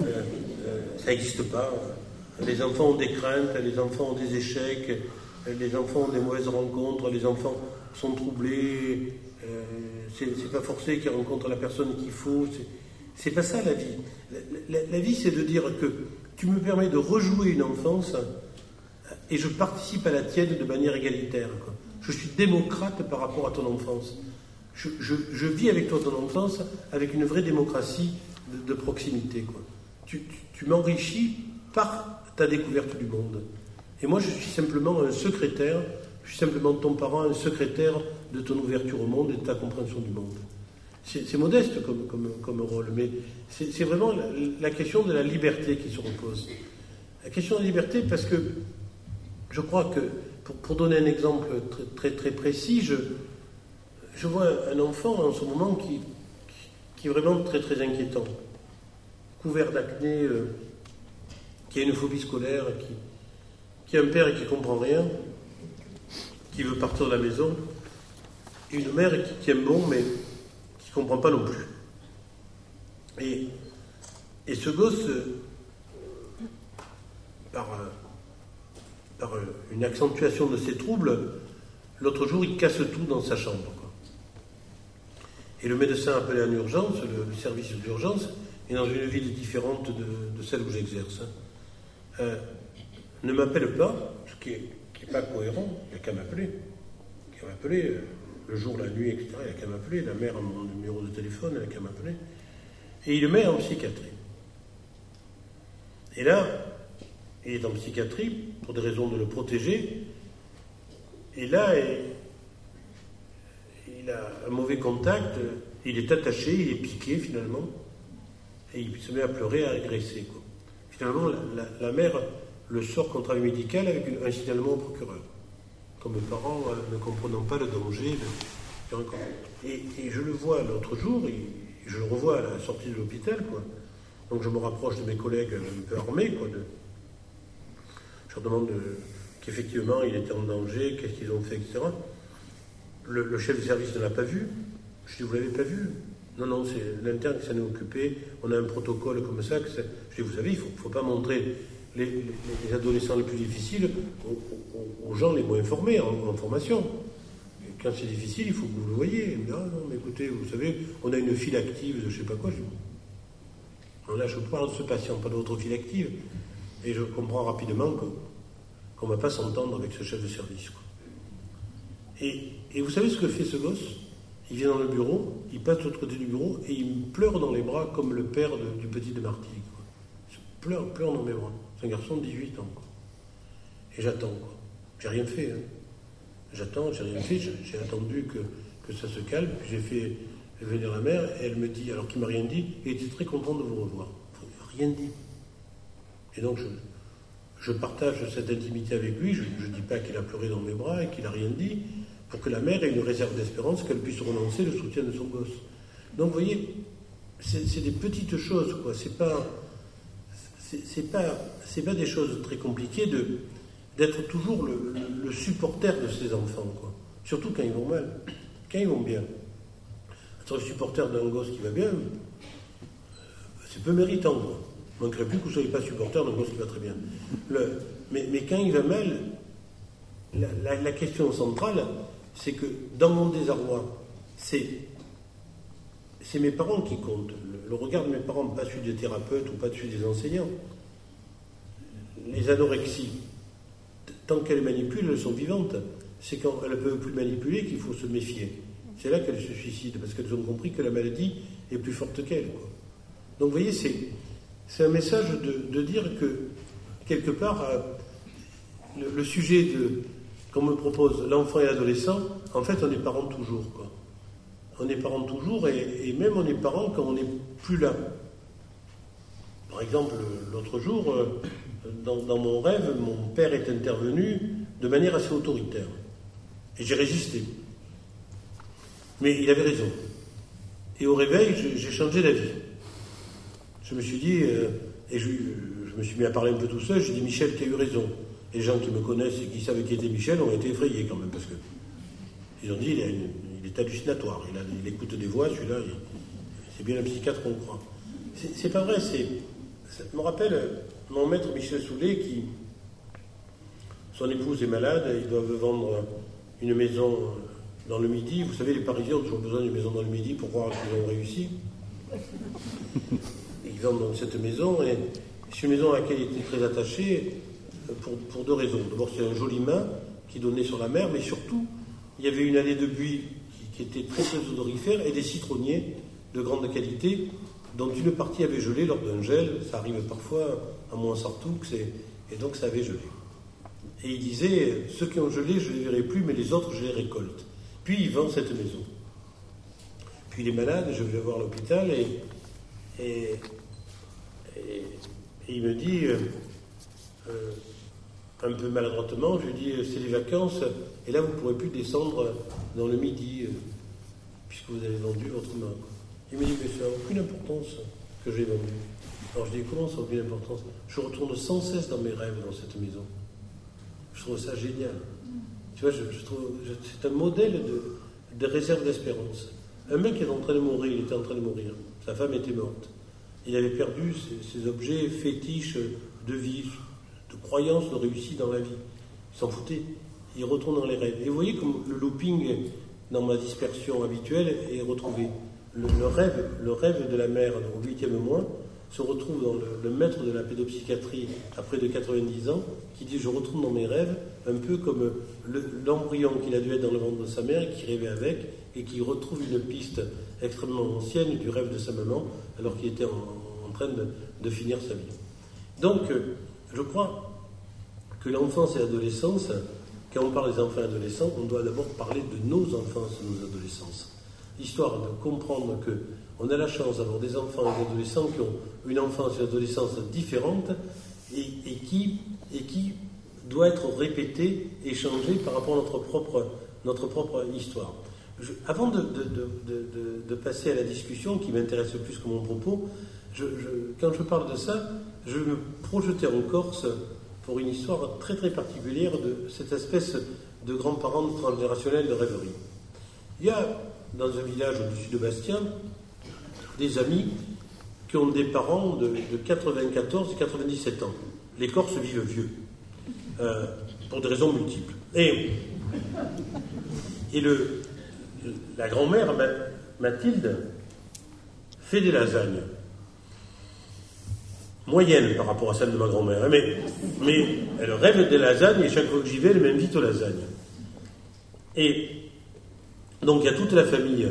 Ça n'existe pas. Les enfants ont des craintes, les enfants ont des échecs, les enfants ont des mauvaises rencontres, les enfants sont troublés. C'est pas forcé qu'ils rencontrent la personne qu'il faut. C'est pas ça la vie. La vie, c'est de dire que tu me permets de rejouer une enfance et je participe à la tienne de manière égalitaire, quoi. Je suis démocrate par rapport à ton enfance. Je vis avec toi ton enfance avec une vraie démocratie de proximité, quoi. Tu m'enrichis par ta découverte du monde. Et moi, je suis simplement un secrétaire, je suis simplement ton parent, un secrétaire de ton ouverture au monde et de ta compréhension du monde. C'est modeste comme rôle, mais c'est vraiment la question de la liberté qui se repose. La question de la liberté, parce que je crois que, pour donner un exemple très, très, très précis, je vois un enfant en ce moment qui est vraiment très, très inquiétant. Couvert d'acné, qui a une phobie scolaire, qui a un père qui ne comprend rien, qui veut partir de la maison, et une mère qui aime bon, mais qui ne comprend pas non plus. Et ce gosse, par une accentuation de ses troubles, l'autre jour, il casse tout dans sa chambre, quoi. Et le médecin appelé en urgence, le service d'urgence, est dans une ville différente de celle où j'exerce. Ne m'appelle pas, ce qui n'est pas cohérent, il n'y a qu'à m'appeler. Il a m'appeler le jour, la nuit, etc. Il n'y a qu'à m'appeler. La mère a mon numéro de téléphone, il n'y a qu'à m'appeler. Et il le met en psychiatrie. Et là, il est en psychiatrie pour des raisons de le protéger. Et là, il a un mauvais contact, il est attaché, il est piqué finalement. Et il se met à pleurer, à agresser, quoi. Finalement, la mère le sort contre avis médical avec un signalement au procureur. Comme parents ne comprenant pas le danger. Et je le vois l'autre jour, et je le revois à la sortie de l'hôpital, quoi. Donc je me rapproche de mes collègues un peu armés, quoi. Je leur demande qu'effectivement il était en danger, qu'est-ce qu'ils ont fait, etc. Le chef du service ne l'a pas vu. Je dis, vous l'avez pas vu? Non, c'est l'interne qui s'en est occupé. On a un protocole comme ça. Je dis, vous savez, il ne faut pas montrer les adolescents les plus difficiles aux gens les moins formés en formation. Et quand c'est difficile, il faut que vous le voyez. Il me dit, ah non, mais écoutez, vous savez, on a une file active de je ne sais pas quoi. Là, je parle de ce patient, pas d'autre file active. Et je comprends rapidement qu'on ne va pas s'entendre avec ce chef de service, quoi. Et vous savez ce que fait ce gosse? Il vient dans le bureau, il passe de l'autre côté du bureau et il me pleure dans les bras comme le père du petit de Marty, quoi. Il pleure dans mes bras. C'est un garçon de 18 ans, quoi. Et j'attends, quoi. J'ai rien fait, hein. J'attends, j'ai rien fait. J'ai attendu que ça se calme. Puis j'ai fait venir la mère et elle me dit, alors qu'il ne m'a rien dit, il était très content de vous revoir. Rien dit. Et donc je partage cette intimité avec lui. Je ne dis pas qu'il a pleuré dans mes bras et qu'il n'a rien dit, pour que la mère ait une réserve d'espérance, qu'elle puisse relancer le soutien de son gosse. Donc, vous voyez, c'est des petites choses, quoi. C'est pas des choses très compliquées d'être toujours le supporter de ses enfants, quoi. Surtout quand ils vont mal. Quand ils vont bien. Être le supporter d'un gosse qui va bien, c'est peu méritant, quoi. Il ne manquerait plus que vous ne soyez pas supporter d'un gosse qui va très bien. Mais quand il va mal, la question centrale, c'est que dans mon désarroi, c'est mes parents qui comptent. Le regard de mes parents, pas celui des thérapeutes ou pas celui des enseignants. Les anorexies, tant qu'elles manipulent, elles sont vivantes. C'est quand elles ne peuvent plus manipuler qu'il faut se méfier. C'est là qu'elles se suicident, parce qu'elles ont compris que la maladie est plus forte qu'elles. Donc vous voyez, c'est un message de dire que, quelque part, le sujet qu'on me propose, l'enfant et l'adolescent, en fait, on est parents toujours. On est parents toujours, et même on est parents quand on n'est plus là. Par exemple, l'autre jour, dans mon rêve, mon père est intervenu de manière assez autoritaire. Et j'ai résisté. Mais il avait raison. Et au réveil, j'ai changé d'avis. Je me suis dit, et je me suis mis à parler un peu tout seul, j'ai dit, Michel, tu as eu raison. Et les gens qui me connaissent et qui savaient qui était Michel ont été effrayés quand même, parce que ils ont dit, il est hallucinatoire, il écoute des voix, celui-là, c'est bien un psychiatre qu'on croit. C'est pas vrai, ça me rappelle mon maître Michel Soulet, son épouse est malade, ils doivent vendre une maison dans le Midi. Vous savez, les Parisiens ont toujours besoin d'une maison dans le Midi pour croire qu'ils ont réussi. Ils vendent donc cette maison, et c'est une maison à laquelle il était très attaché pour deux raisons. D'abord, c'est un joli mât qui donnait sur la mer, mais surtout, il y avait une allée de buis qui était très très odorifère et des citronniers de grande qualité, dont une partie avait gelé lors d'un gel. Ça arrive parfois à Montsartoux, et donc ça avait gelé. Et il disait, ceux qui ont gelé, je ne les verrai plus, mais les autres, je les récolte. Puis il vend cette maison. Puis il est malade, je vais le voir à l'hôpital, et il me dit, un peu maladroitement, je lui dis, c'est les vacances, et là vous ne pourrez plus descendre dans le Midi, puisque vous avez vendu votre main. Il me dit, mais ça n'a aucune importance que j'ai vendu. Alors je dis, comment ça n'a aucune importance? Je retourne sans cesse dans mes rêves dans cette maison. Je trouve ça génial. Tu vois, je trouve, c'est un modèle de réserve d'espérance. Un mec est en train de mourir, il était en train de mourir. Sa femme était morte. Il avait perdu ses objets fétiches de vie, de croyance, de réussite dans la vie. Il s'en foutait. Il retourne dans les rêves. Et vous voyez comme le looping dans ma dispersion habituelle est retrouvé. Le rêve de la mère au 8e mois se retrouve dans le maître de la pédopsychiatrie à près de 90 ans qui dit « je retourne dans mes rêves » un peu comme l'embryon qu'il a dû être dans le ventre de sa mère et qui rêvait avec et qui retrouve une piste extrêmement ancienne du rêve de sa maman alors qu'il était en train de finir sa vie. Donc, je crois que l'enfance et l'adolescence, quand on parle des enfants et adolescents, on doit d'abord parler de nos enfances et nos adolescences. Histoire de comprendre qu'on a la chance d'avoir des enfants et des adolescents qui ont une enfance et une adolescence différentes et qui doit être répétée et changée par rapport à notre propre histoire. Avant de passer à la discussion qui m'intéresse plus que mon propos, quand je parle de ça, je me projetais en Corse pour une histoire très très particulière de cette espèce de grands-parents transgénérationnels de rêverie. Il y a dans un village au-dessus de Bastia des amis qui ont des parents de 94 et 97 ans. Les Corses vivent vieux, pour des raisons multiples. Et la grand-mère, Mathilde, fait des lasagnes. Moyenne par rapport à celle de ma grand-mère, mais elle rêve des lasagnes et chaque fois que j'y vais, elle m'invite aux lasagnes. Et donc il y a toute la famille,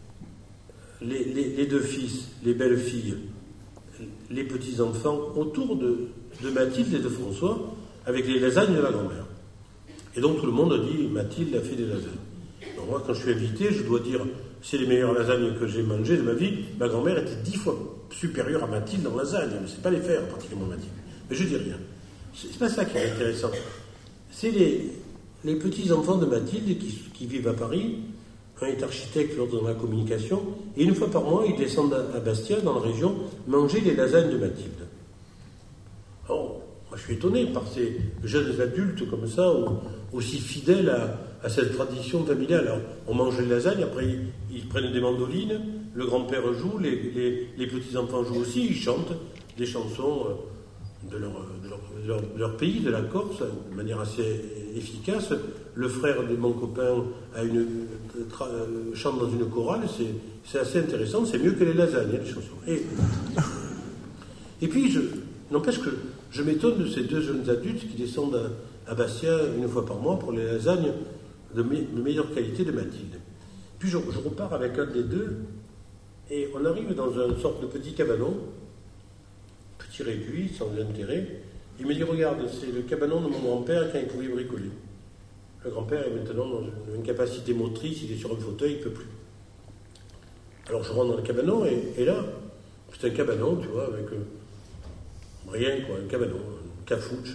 les deux fils, les belles filles, les petits-enfants autour de Mathilde et de François avec les lasagnes de la grand-mère. Et donc tout le monde dit Mathilde a fait des lasagnes. Donc moi quand je suis invité, je dois dire c'est les meilleures lasagnes que j'ai mangées de ma vie. Ma grand-mère était 10 fois supérieure à Mathilde en lasagne. Je ne sais pas les faire, pratiquement Mathilde. Mais je dis rien. C'est pas ça qui est intéressant. C'est les petits-enfants de Mathilde qui vivent à Paris. Un est architecte, l'autre dans la communication. Et une fois par mois, ils descendent à Bastia, dans la région, manger les lasagnes de Mathilde. Alors, moi je suis étonné par ces jeunes adultes comme ça, aussi fidèles à cette tradition familiale. Alors, on mange les lasagnes, après ils prennent des mandolines, le grand-père joue, les petits-enfants jouent aussi, ils chantent des chansons de leur pays, de la Corse, de manière assez efficace. Le frère de mon copain chante dans une chorale, c'est assez intéressant, c'est mieux que les lasagnes, les chansons. Et puis, n'empêche que je m'étonne de ces deux jeunes adultes qui descendent à Bastia une fois par mois pour les lasagnes de meilleure qualité de Mathilde. Puis je repars avec un des deux, et on arrive dans une sorte de petit cabanon, petit réduit, sans intérêt. Il me dit, regarde, c'est le cabanon de mon grand-père quand il pouvait bricoler. Le grand-père est maintenant dans une incapacité motrice, il est sur un fauteuil, il ne peut plus. Alors je rentre dans le cabanon, et là, c'est un cabanon, tu vois, avec rien, quoi, un cabanon, un cafouche.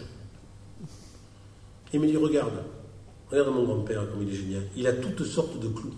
Il me dit, regarde mon grand-père, comme il est génial, il a toutes sortes de clous.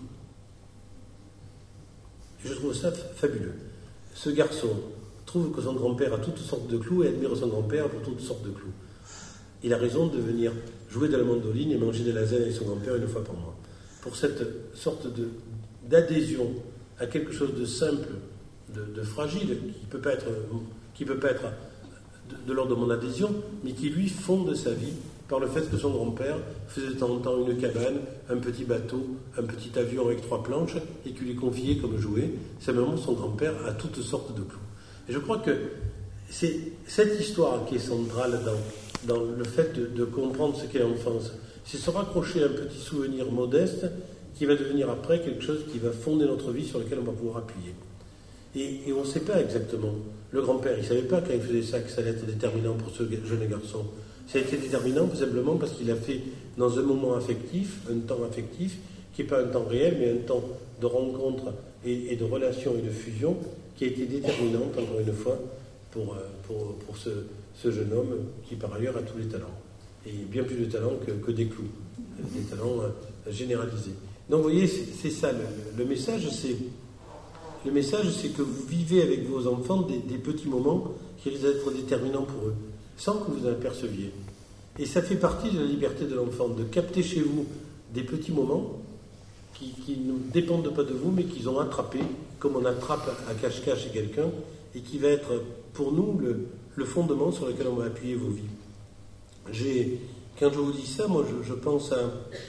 Et je trouve ça fabuleux. Ce garçon trouve que son grand-père a toutes sortes de clous et admire son grand-père pour toutes sortes de clous. Il a raison de venir jouer de la mandoline et manger des lasagnes avec son grand-père une fois par mois. Pour cette sorte d'adhésion à quelque chose de simple, de fragile, qui peut pas être de l'ordre de mon adhésion, mais qui lui fonde sa vie par le fait que son grand-père faisait de temps en temps une cabane, un petit bateau, un petit avion avec 3 planches, et qu'il lui confiait comme jouet. Simplement, son grand-père a toutes sortes de clous. Et je crois que c'est cette histoire qui est centrale dans le fait de comprendre ce qu'est l'enfance. C'est se raccrocher à un petit souvenir modeste qui va devenir après quelque chose qui va fonder notre vie, sur lequel on va pouvoir appuyer. Et on ne sait pas exactement. Le grand-père, il ne savait pas quand il faisait ça que ça allait être déterminant pour ce jeune garçon. Ça a été déterminant tout simplement parce qu'il a fait dans un moment affectif, un temps affectif, qui n'est pas un temps réel, mais un temps de rencontre et de relation et de fusion, qui a été déterminante, encore une fois, pour ce jeune homme qui, par ailleurs, a tous les talents. Et bien plus de talents que des clous, des talents généralisés. Donc, vous voyez, c'est ça, le message, c'est que vous vivez avec vos enfants des petits moments qui risquent d'être déterminants pour eux, sans que vous en aperceviez. Et ça fait partie de la liberté de l'enfant, de capter chez vous des petits moments qui ne dépendent pas de vous, mais qu'ils ont attrapés, comme on attrape à cache-cache chez quelqu'un, et qui va être pour nous le fondement sur lequel on va appuyer vos vies. Quand je vous dis ça, moi je pense à...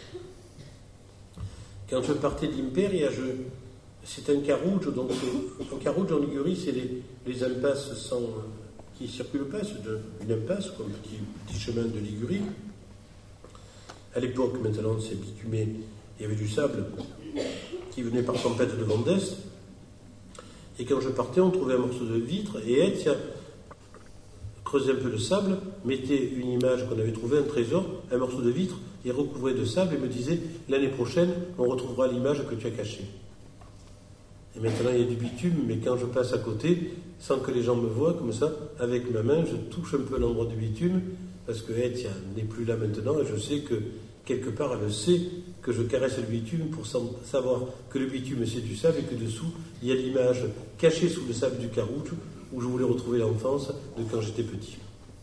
Quand je partais d'Imperia, c'est un carouge, donc un carouge en Ligurie, c'est les impasses qui ne circulent pas, c'est une impasse, comme un petit chemin de Ligurie. À l'époque, maintenant, c'est bitumé, il y avait du sable qui venait par tempête de vent d'est. Et quand je partais, on trouvait un morceau de vitre, et Ezia creusait un peu le sable, mettait une image qu'on avait trouvée, un trésor, un morceau de vitre, et recouvrait de sable, et me disait, l'année prochaine, on retrouvera l'image que tu as cachée. Et maintenant, il y a du bitume, mais quand je passe à côté, sans que les gens me voient, comme ça, avec ma main, je touche un peu l'endroit du bitume, parce que Ezia n'est plus là maintenant, et je sais que, quelque part, elle sait que je caresse le bitume pour savoir que le bitume, c'est du sable, et que dessous, il y a l'image cachée sous le sable du carouge, où je voulais retrouver l'enfance de quand j'étais petit.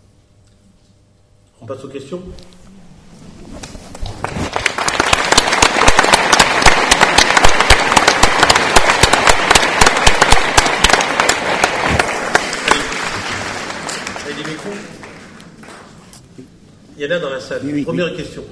On passe aux questions ? Il y en a dans la salle. Oui. Première question.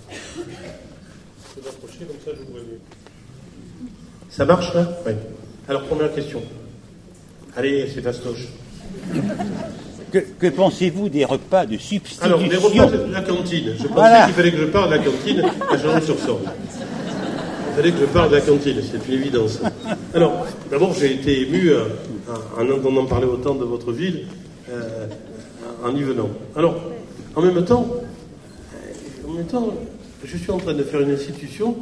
Je vais m'approcher, comme ça je vous vois mieux. Ça marche là ? Oui. Alors, première question. Allez, c'est fastoche. Que pensez-vous des repas de substitution ? Alors, les repas de la cantine. Je pensais qu'il fallait que je parle de la cantine à Chalon-sur-Saône. Il fallait que je parle de la cantine, c'est une évidence. Alors, d'abord, j'ai été ému en entendant parler autant de votre ville, en y venant. Alors, en même temps, je suis en train de faire une institution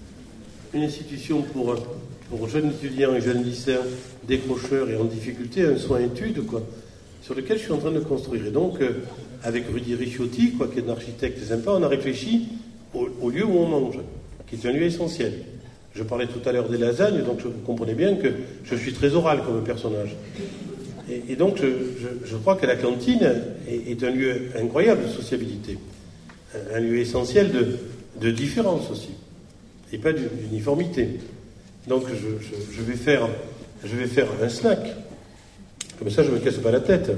pour jeunes étudiants et jeunes lycéens décrocheurs et en difficulté, un soin-études, sur lequel je suis en train de construire. Et donc, avec Rudy Ricciotti, qui est un architecte sympa, on a réfléchi au lieu où on mange, qui est un lieu essentiel. Je parlais tout à l'heure des lasagnes, donc vous comprenez bien que je suis très oral comme personnage. Et donc, je crois que la cantine est un lieu incroyable de sociabilité, un lieu essentiel de différence aussi, et pas d'uniformité. Donc, je vais faire un snack. Comme ça, je ne me casse pas la tête.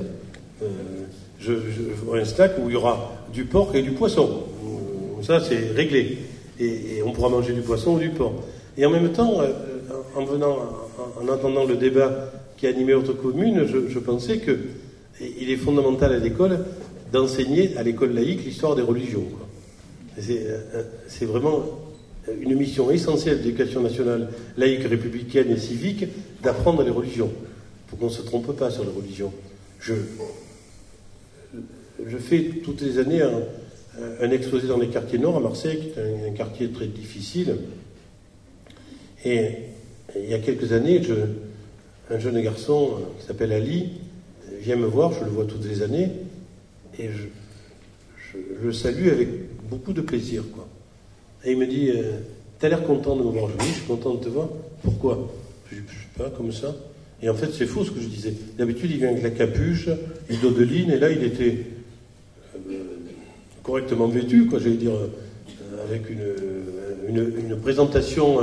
Un snack où il y aura du porc et du poisson. Ça, c'est réglé. Et on pourra manger du poisson ou du porc. Et en même temps, en entendant le débat qui a animé notre commune, je pensais qu'il est fondamental à l'école d'enseigner à l'école laïque l'histoire des religions, quoi. C'est vraiment une mission essentielle de l'éducation nationale laïque, républicaine et civique d'apprendre les religions. Il faut qu'on ne se trompe pas sur les religions. Je fais toutes les années un exposé dans les quartiers nord à Marseille, qui est un quartier très difficile. Et il y a quelques années, un jeune garçon qui s'appelle Ali vient me voir, je le vois toutes les années, et je le salue avec beaucoup de plaisir, quoi. Et il me dit, t'as l'air content de me voir. Je dis, je suis content de te voir. Pourquoi? Je dis, je sais pas, comme ça. Et en fait, c'est faux ce que je disais. D'habitude, il vient avec la capuche, il dodeline, et là, il était correctement vêtu, quoi, j'allais dire, avec une présentation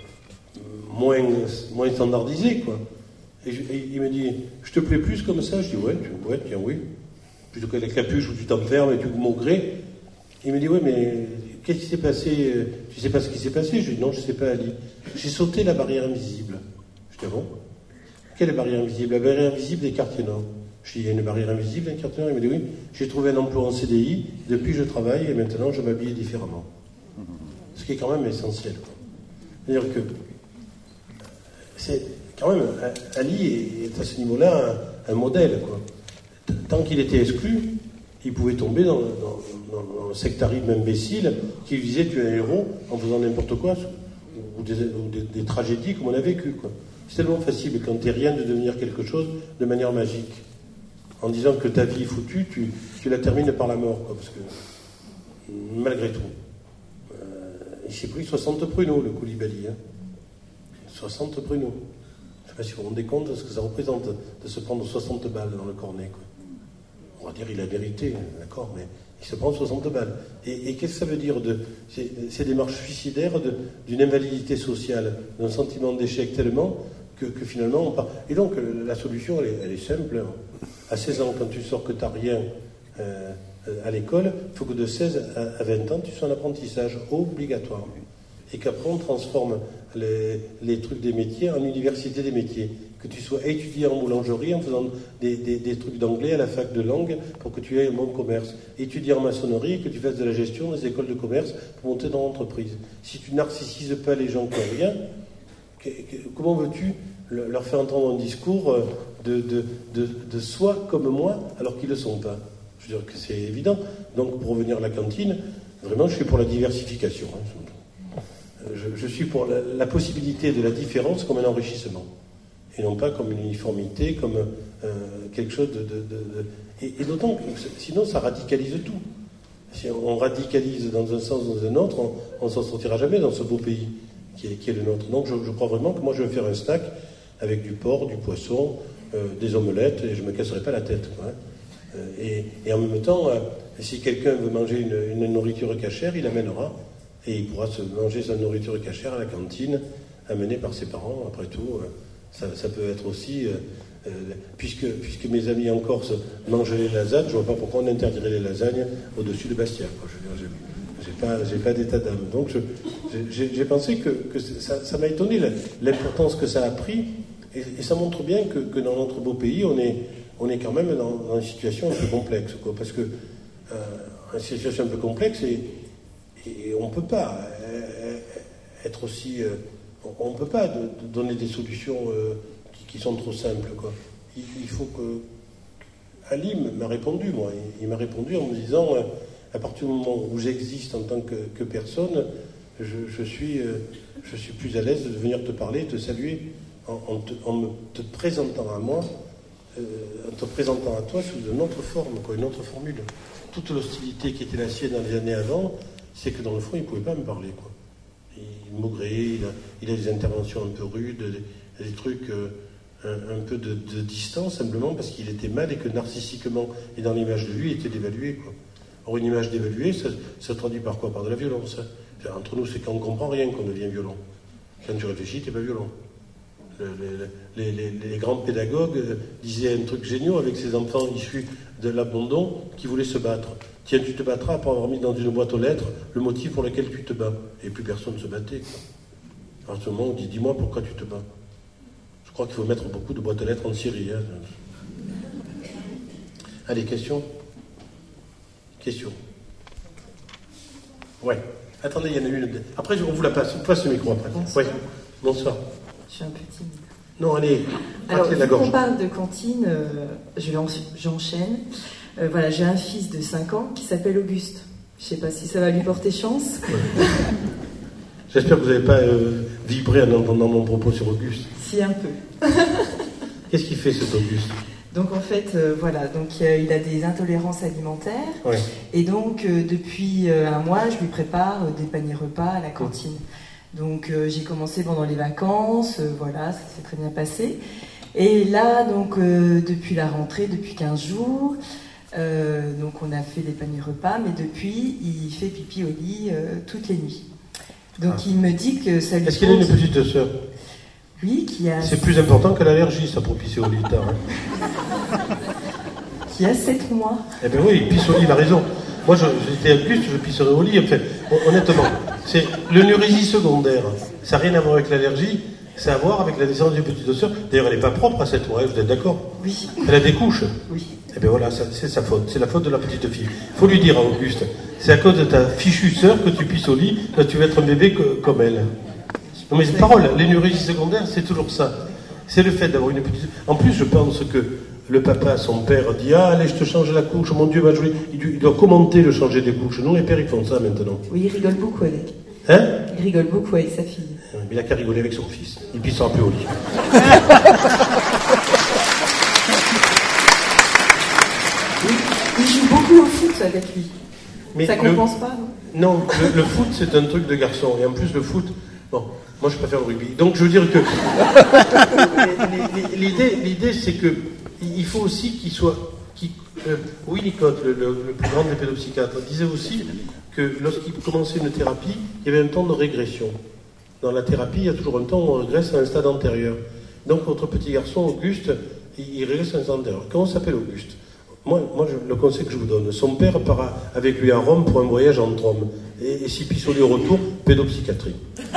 moins standardisée, quoi. Et il me dit, je te plais plus comme ça? Je dis, ouais, tiens, oui. Plutôt que la capuche où tu t'enfermes et tu maugrais. Il me dit, ouais, mais qu'est-ce qui s'est passé? Tu sais pas ce qui s'est passé? Je dis, non, je sais pas, Ali. J'ai sauté la barrière invisible. Je dis, ah bon? Quelle barrière invisible? La barrière invisible des quartiers nord. Je dis, il y a une barrière invisible dans les quartiers nord? Il me dit, oui, j'ai trouvé un emploi en CDI, depuis je travaille et maintenant je m'habille différemment. Ce qui est quand même essentiel, quoi. C'est-à-dire que c'est quand même, Ali est à ce niveau-là un modèle, quoi. Tant qu'il était exclu, il pouvait tomber dans un sectarisme imbécile qui lui disait tu es un héros en faisant n'importe quoi, ou des tragédies comme on a vécu, quoi. C'est tellement facile quand t'es rien de devenir quelque chose de manière magique. En disant que ta vie est foutue, tu la termines par la mort, quoi, parce que malgré tout. Il s'est pris 60 pruneaux, le Koulibaly. 60 pruneaux. Je ne sais pas si vous vous rendez compte de ce que ça représente de se prendre 60 balles dans le cornet, quoi. On va dire il a vérité, d'accord, mais il se prend 60 balles. Et qu'est-ce que ça veut dire ces démarches suicidaires d'une invalidité sociale, d'un sentiment d'échec tellement que finalement on part. Et donc la solution, elle est simple. À 16 ans, quand tu sors que tu n'as rien à l'école, il faut que de 16 à 20 ans, tu sois en apprentissage obligatoire. Et qu'après, on transforme les trucs des métiers en université des métiers. Que tu sois étudiant en boulangerie en faisant des trucs d'anglais à la fac de langue pour que tu aies un bon commerce. Étudiant en maçonnerie et que tu fasses de la gestion des écoles de commerce pour monter dans l'entreprise. Si tu narcissises pas les gens qui n'ont rien, comment veux-tu leur faire entendre un discours de soi comme moi alors qu'ils ne le sont pas? Je veux dire que c'est évident. Donc pour revenir à la cantine, vraiment je suis pour la diversification. Je suis pour la possibilité de la différence comme un enrichissement. Et non pas comme une uniformité, comme quelque chose Et d'autant que sinon ça radicalise tout. Si on radicalise dans un sens ou dans un autre, on ne s'en sortira jamais dans ce beau pays qui est le nôtre. Donc je crois vraiment que moi je vais faire un snack avec du porc, du poisson, des omelettes, et je ne me casserai pas la tête, quoi. Et en même temps, si quelqu'un veut manger une nourriture cachère, il l'amènera, et il pourra se manger sa nourriture cachère à la cantine, amenée par ses parents, après tout. Ça peut être aussi, puisque mes amis en Corse mangent les lasagnes, je ne vois pas pourquoi on interdirait les lasagnes au-dessus de Bastia, quoi. J'ai pas d'état d'âme. Donc j'ai pensé que ça m'a étonné l'importance que ça a pris, et ça montre bien que dans notre beau pays, on est quand même dans une situation un peu complexe, quoi, parce que une situation un peu complexe, et on ne peut pas être aussi... on ne peut pas donner des solutions qui sont trop simples, quoi. Il faut que... Ali m'a répondu, moi. Il m'a répondu en me disant, à partir du moment où j'existe en tant que personne, je suis plus à l'aise de venir te parler, te saluer, en te présentant à moi, en te présentant à toi sous une autre forme, quoi, une autre formule. Toute l'hostilité qui était la sienne dans les années avant, c'est que dans le fond, il ne pouvait pas me parler, quoi. Il maugrait, il a des interventions un peu rudes, des trucs un peu de distance, simplement parce qu'il était mal et que narcissiquement et dans l'image de lui, il était dévalué, quoi. Or, une image dévaluée, ça se traduit par quoi? Par de la violence. Entre nous, c'est quand on ne comprend rien qu'on devient violent. Quand tu réfléchis, tu n'es pas violent. Les grands pédagogues disaient un truc génial avec ces enfants issus de l'abandon qui voulaient se battre. Tiens, tu te battras pour avoir mis dans une boîte aux lettres le motif pour lequel tu te bats. Et plus personne ne se battait, quoi. À ce moment, on dit, dis-moi pourquoi tu te bats. Je crois qu'il faut mettre beaucoup de boîtes aux lettres en Syrie. Allez, question? Question. Ouais. Attendez, il y en a une. Après, on vous la passe. On passe le micro après. Bonsoir. Ouais. Bonsoir. Je suis un peu timide. Non, allez. Alors, de la vu gorge. qu'on parle de cantine, j'enchaîne. Voilà, j'ai un fils de 5 ans qui s'appelle Auguste. Je ne sais pas si ça va lui porter chance. Ouais. J'espère que vous n'avez pas vibré en entendant mon propos sur Auguste. Si, un peu. Qu'est-ce qu'il fait cet Auguste? Donc en fait, voilà, donc il a des intolérances alimentaires. Ouais. Et donc depuis un mois, je lui prépare des paniers repas à la cantine. Donc j'ai commencé pendant les vacances, voilà, ça s'est très bien passé. Et là, donc depuis la rentrée, depuis 15 jours, donc on a fait des paniers repas, mais depuis, il fait pipi au lit toutes les nuits. Donc il me dit que ça lui Est-ce qu'il a une petite sœur? Oui, qui a... C'est plus important que l'allergie, ça, pour pisser au lit tard. Qui a 7 mois. Eh bien oui, il pisse au lit, il a raison. Moi, j'étais Auguste, je pisserais au lit. Enfin, honnêtement, c'est l'enurésie secondaire. Ça n'a rien à voir avec l'allergie, ça a à voir avec la naissance d'une petite sœur. D'ailleurs, elle n'est pas propre à 7 mois, vous êtes d'accord? Oui. Elle a des couches. Oui. Eh bien voilà, c'est sa faute, c'est la faute de la petite fille. Il faut lui dire à Auguste, c'est à cause de ta fichue sœur que tu pisses au lit, là tu vas être un bébé comme elle. Non mais c'est parole, l'énurésie secondaire, c'est toujours ça. C'est le fait d'avoir une petite... En plus, je pense que le papa, son père, dit « Ah, allez, je te change la couche, mon Dieu, va jouer. » Il doit commenter le changer des couches. Non, les pères, ils font ça maintenant. Oui, il rigole beaucoup avec. Hein? Il rigole beaucoup avec sa fille. Il n'a qu'à rigoler avec son fils. Il pissera plus au lit. Il joue beaucoup au foot avec lui. Mais ça compense pas, non? Non, le foot, c'est un truc de garçon. Et en plus, le foot... Bon, moi, je préfère le rugby. Donc, je veux dire que... L'idée, c'est que il faut aussi qu'il soit... Winnicott, le plus grand des pédopsychiatres, disait aussi que lorsqu'il commençait une thérapie, il y avait un temps de régression. Dans la thérapie, il y a toujours un temps où on régresse à un stade antérieur. Donc, votre petit garçon, Auguste, il régresse à un stade antérieur. Comment s'appelle Auguste? Moi le conseil que je vous donne, son père part avec lui à Rome pour un voyage en Rome. Et s'il pisse au lit au retour, pédopsychiatrie.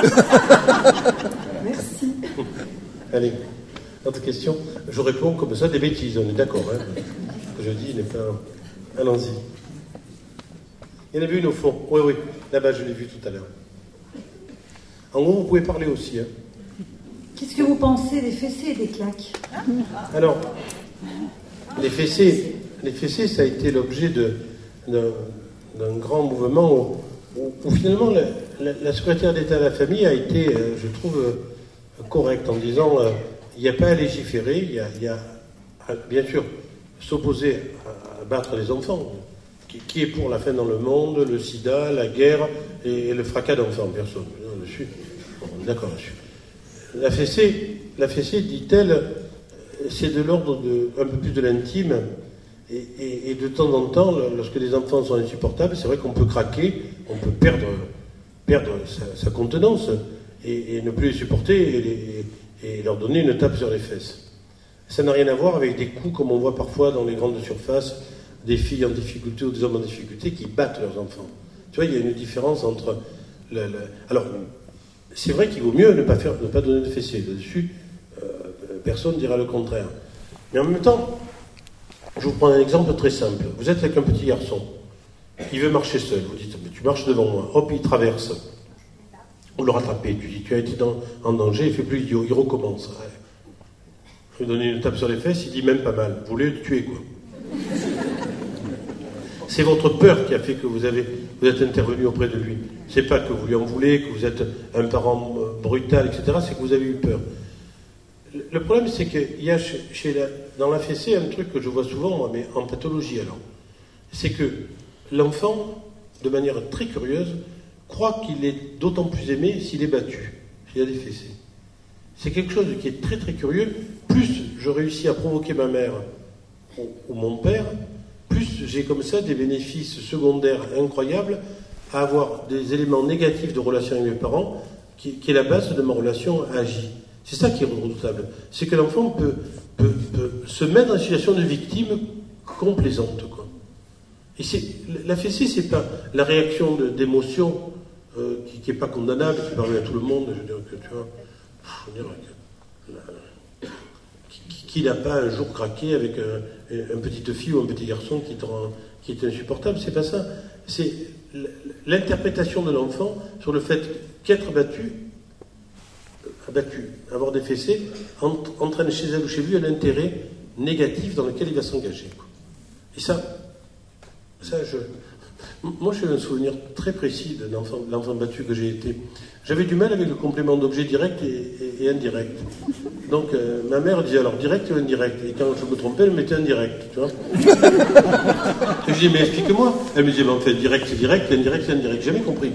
Merci. Allez, autre question. Je réponds comme ça des bêtises, on est d'accord. Hein, ce que je dis n'est pas... Allons-y. Il y en avait une au fond. Oui, oui, là-bas, je l'ai vu tout à l'heure. En gros, vous pouvez parler aussi. Hein. Qu'est-ce que vous pensez des fessées et des claques? Alors, les fessées, ça a été l'objet d'un grand mouvement où finalement la secrétaire d'État à la famille a été, je trouve, correcte en disant il n'y a pas à légiférer, il y a bien sûr s'opposer à battre les enfants. Qui est pour la faim dans le monde, le sida, la guerre et le fracas d'enfants? Personne. Je suis d'accord là-dessus. La fessée, dit-elle, c'est de l'ordre un peu plus de l'intime. Et de temps en temps, lorsque les enfants sont insupportables, c'est vrai qu'on peut craquer, on peut perdre sa contenance et ne plus les supporter et leur donner une tape sur les fesses. Ça n'a rien à voir avec des coups comme on voit parfois dans les grandes surfaces, des filles en difficulté ou des hommes en difficulté qui battent leurs enfants. Tu vois, il y a une différence entre... Alors, c'est vrai qu'il vaut mieux ne pas donner de fessée. Là-dessus, personne ne dira le contraire. Mais en même temps, je vous prends un exemple très simple. Vous êtes avec un petit garçon. Il veut marcher seul. Vous dites, tu marches devant moi. Hop, il traverse. Vous le rattrapez. Tu dis, tu as été en danger, il ne fait plus idiot. Il recommence. Vous lui donnez une tape sur les fesses, il dit même pas mal. Vous voulez le tuer, quoi. C'est votre peur qui a fait que vous êtes intervenu auprès de lui. C'est pas que vous lui en voulez, que vous êtes un parent brutal, etc. C'est que vous avez eu peur. Le problème, c'est qu'il y a dans la fessée un truc que je vois souvent, moi, mais en pathologie alors. C'est que l'enfant, de manière très curieuse, croit qu'il est d'autant plus aimé s'il est battu, s'il y a des fessées. C'est quelque chose qui est très très curieux. Plus je réussis à provoquer ma mère ou mon père, plus j'ai comme ça des bénéfices secondaires incroyables à avoir des éléments négatifs de relation avec mes parents, qui est la base de ma relation agie. C'est ça qui est redoutable. C'est que l'enfant peut se mettre dans une situation de victime complaisante, quoi. Et la fessée, c'est pas la réaction d'émotion qui n'est pas condamnable, qui permet à tout le monde, je veux dire que tu vois, qui n'a pas un jour craqué avec une petite fille ou un petit garçon qui est insupportable, c'est pas ça. C'est l'interprétation de l'enfant sur le fait qu'être abattu, avoir des fessées, entraîne chez elle ou chez lui un intérêt négatif dans lequel il va s'engager. Et moi j'ai un souvenir très précis de l'enfant battu que j'ai été. J'avais du mal avec le complément d'objet direct et indirect. Donc ma mère disait alors direct ou indirect, et quand je me trompais, elle mettait indirect, tu vois. Et je dis mais explique-moi. Elle me disait en fait direct c'est direct, indirect c'est indirect. J'ai jamais compris.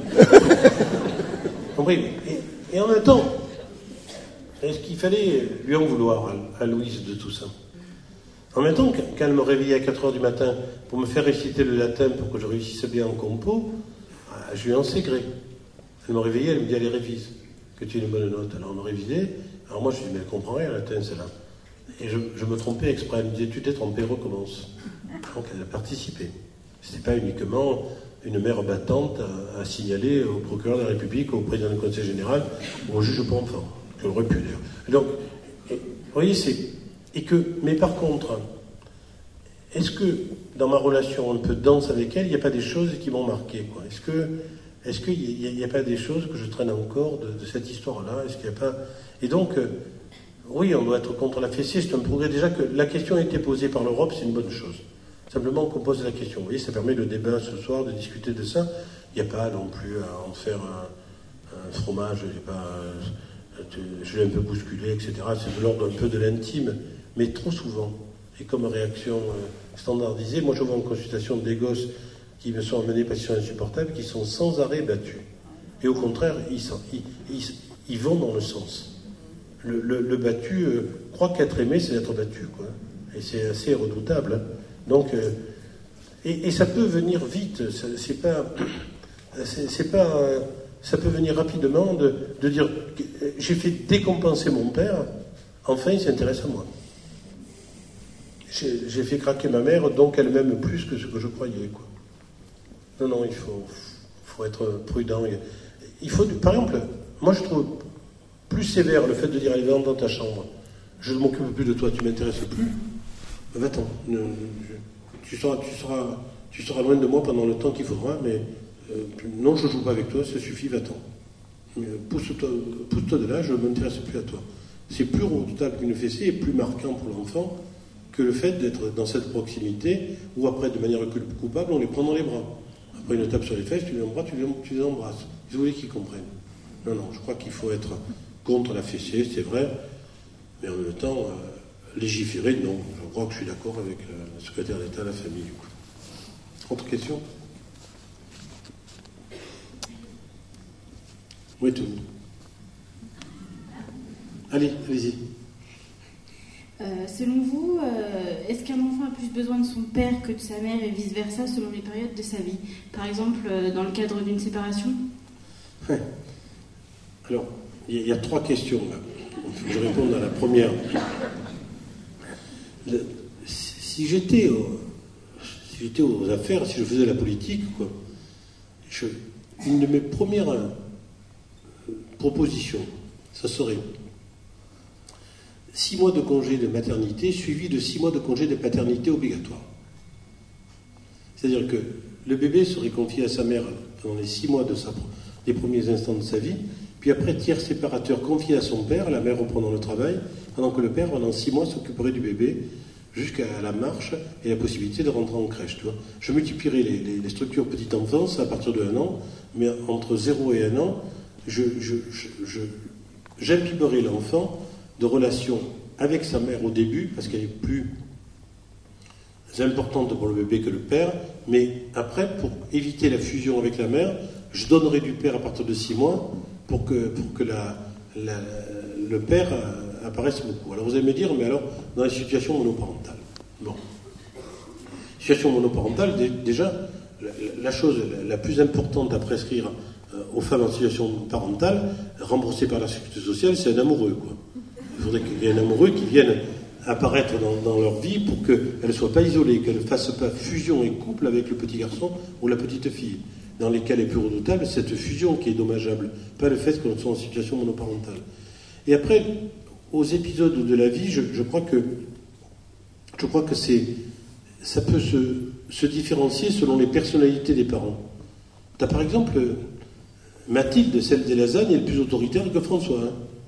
Et en même temps, est-ce qu'il fallait lui en vouloir à Louise de tout ça? En même temps, quand elle me réveillait à 4h du matin pour me faire réciter le latin pour que je réussisse bien en compo, je lui en sais gré. Elle me réveillait, elle me dit allez révise, que tu aies une bonne note. Alors on me révisait, alors moi je dis mais elle comprend rien, le latin c'est là. Et je me trompais exprès, elle me disait tu t'es trompé, recommence. Donc elle a participé. C'était pas uniquement une mère battante à signaler au procureur de la République, au président du Conseil général, ou au juge pour enfants. Qu'elle aurait pu d'ailleurs. Donc, vous voyez, mais par contre, est-ce que dans ma relation un peu dense avec elle, il n'y a pas des choses qui m'ont marqué, quoi? Est-ce qu'il n'y a pas des choses que je traîne encore de cette histoire-là? Est-ce qu'il n'y a pas... Et donc, oui, on doit être contre la fessée, c'est un progrès. Déjà que la question a été posée par l'Europe, c'est une bonne chose. Simplement qu'on pose la question. Vous voyez, ça permet le débat ce soir, de discuter de ça. Il n'y a pas non plus à en faire un fromage, il n'y a pas... je l'ai un peu bousculé, etc. C'est de l'ordre un peu de l'intime, mais trop souvent, et comme réaction standardisée, moi je vois en consultation des gosses qui me sont amenés patients insupportables, qui sont sans arrêt battus. Et au contraire, ils vont dans le sens. Le battu croit qu'être aimé, c'est d'être battu, quoi. Et c'est assez redoutable. Hein. Donc, et ça peut venir vite, ça peut venir rapidement de dire j'ai fait décompenser mon père, enfin il s'intéresse à moi. J'ai fait craquer ma mère, donc elle m'aime plus que ce que je croyais, quoi. Non, il faut être prudent. Il faut, par exemple, moi je trouve plus sévère le fait de dire allez, va dans ta chambre, je ne m'occupe plus de toi, tu m'intéresses plus. Va-t'en. Tu seras loin de moi pendant le temps qu'il faudra, mais non, je ne joue pas avec toi, ça suffit, va-t'en. Pousse-toi de là, je ne m'intéresse plus à toi. C'est plus redoutable qu'une fessée et plus marquant pour l'enfant que le fait d'être dans cette proximité où après, de manière coupable, on les prend dans les bras. Après une tape sur les fesses, tu les embrasses. Vous voulez qu'ils comprennent. Non, je crois qu'il faut être contre la fessée, c'est vrai, mais en même temps, légiférer, non. Je crois que je suis d'accord avec le secrétaire d'État à la famille. Autre question? Oui, tout. Allez-y. Selon vous, est-ce qu'un enfant a plus besoin de son père que de sa mère et vice-versa selon les périodes de sa vie? Par exemple, dans le cadre d'une séparation? Ouais. Alors, il y a 3 questions là. Il faut que je réponde à la première. Si j'étais aux affaires, si je faisais la politique, quoi, une de mes premières propositions, ça serait 6 mois de congé de maternité suivi de 6 mois de congé de paternité obligatoire. C'est-à-dire que le bébé serait confié à sa mère pendant les 6 mois des premiers instants de sa vie, puis après tiers séparateur confié à son père, la mère reprenant le travail, pendant que le père, pendant 6 mois, s'occuperait du bébé jusqu'à la marche et la possibilité de rentrer en crèche. Tu vois. Je multiplierai les structures petite enfance à partir de 1 an, mais entre 0 et 1 an, j'imbiberai l'enfant de relations avec sa mère au début, parce qu'elle est plus importante pour le bébé que le père, mais après, pour éviter la fusion avec la mère, je donnerai du père à partir de 6 mois pour que le père apparaisse beaucoup. Alors vous allez me dire, mais alors, dans les situations monoparentales. Bon. Situation monoparentale, déjà, la chose la plus importante à prescrire aux femmes en situation parentale, remboursée par la sécurité sociale, c'est un amoureux, quoi. Il faudrait qu'il y ait un amoureux qui vienne apparaître dans leur vie pour qu'elle ne soit pas isolée, qu'elle ne fasse pas fusion et couple avec le petit garçon ou la petite fille. Dans les cas les plus redoutables, cette fusion qui est dommageable, pas le fait qu'on soit en situation monoparentale. Et après, aux épisodes de la vie, je crois que ça peut se différencier selon les personnalités des parents. Tu as par exemple Mathilde, celle des lasagnes, est plus autoritaire que François.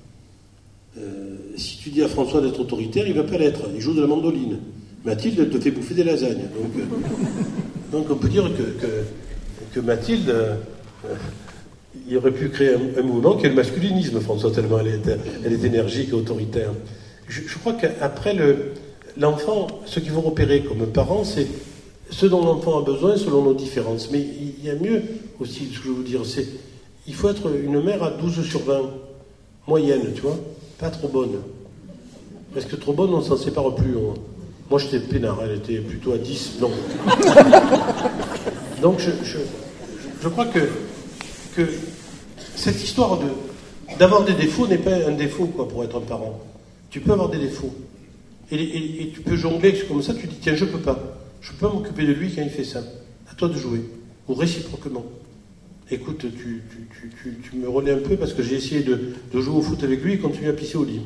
Si tu dis à François d'être autoritaire, il ne va pas l'être. Il joue de la mandoline. Mathilde, elle te fait bouffer des lasagnes. Donc on peut dire que Mathilde, il aurait pu créer un mouvement qui est le masculinisme, François, tellement elle est énergique et autoritaire. Je crois qu'après l'enfant, ce qu'il faut repérer comme parent, c'est ce dont l'enfant a besoin selon nos différences. Mais il y a mieux aussi, ce que je veux vous dire, c'est il faut être une mère à 12 sur 20, moyenne, tu vois, pas trop bonne. Parce que trop bonne, on ne s'en sépare plus. Moi, j'étais peinard, elle était plutôt à 10, non. Donc, je crois que cette histoire d'avoir des défauts n'est pas un défaut, quoi, pour être un parent. Tu peux avoir des défauts. Et tu peux jongler comme ça, tu dis, tiens, je peux pas m'occuper de lui quand il fait ça. À toi de jouer. Ou réciproquement. Écoute, tu me relais un peu parce que j'ai essayé de jouer au foot avec lui et continuer à pisser au lit.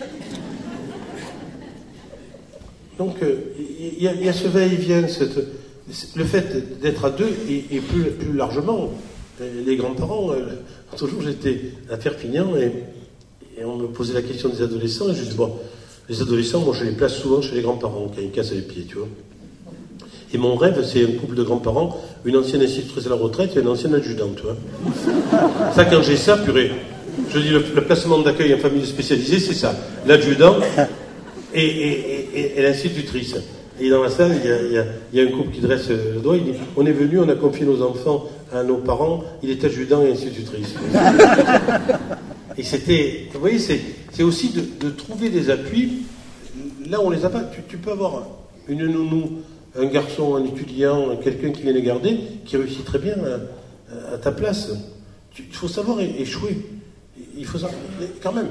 Donc, il y a ce va-et-vient, le fait d'être à deux et plus largement, les grands-parents. Toujours, j'étais à Perpignan et on me posait la question des adolescents et je dis, bon, les adolescents, moi je les place souvent chez les grands-parents quand ils cassent les pieds, tu vois. Et mon rêve, c'est un couple de grands-parents, une ancienne institutrice à la retraite et un ancien adjudant, tu vois. Ça, quand j'ai ça, purée, je dis le placement d'accueil en famille spécialisée, c'est ça. L'adjudant et l'institutrice. Et dans la salle, il y a un couple qui dresse le doigt, il dit, on est venu, on a confié nos enfants à nos parents, il est adjudant et institutrice. Et c'était, vous voyez, c'est aussi de trouver des appuis là où on les a pas. Tu peux avoir une nounou, un garçon, un étudiant, quelqu'un qui vient les garder, qui réussit très bien à ta place. Il faut savoir échouer. Il faut savoir, quand même,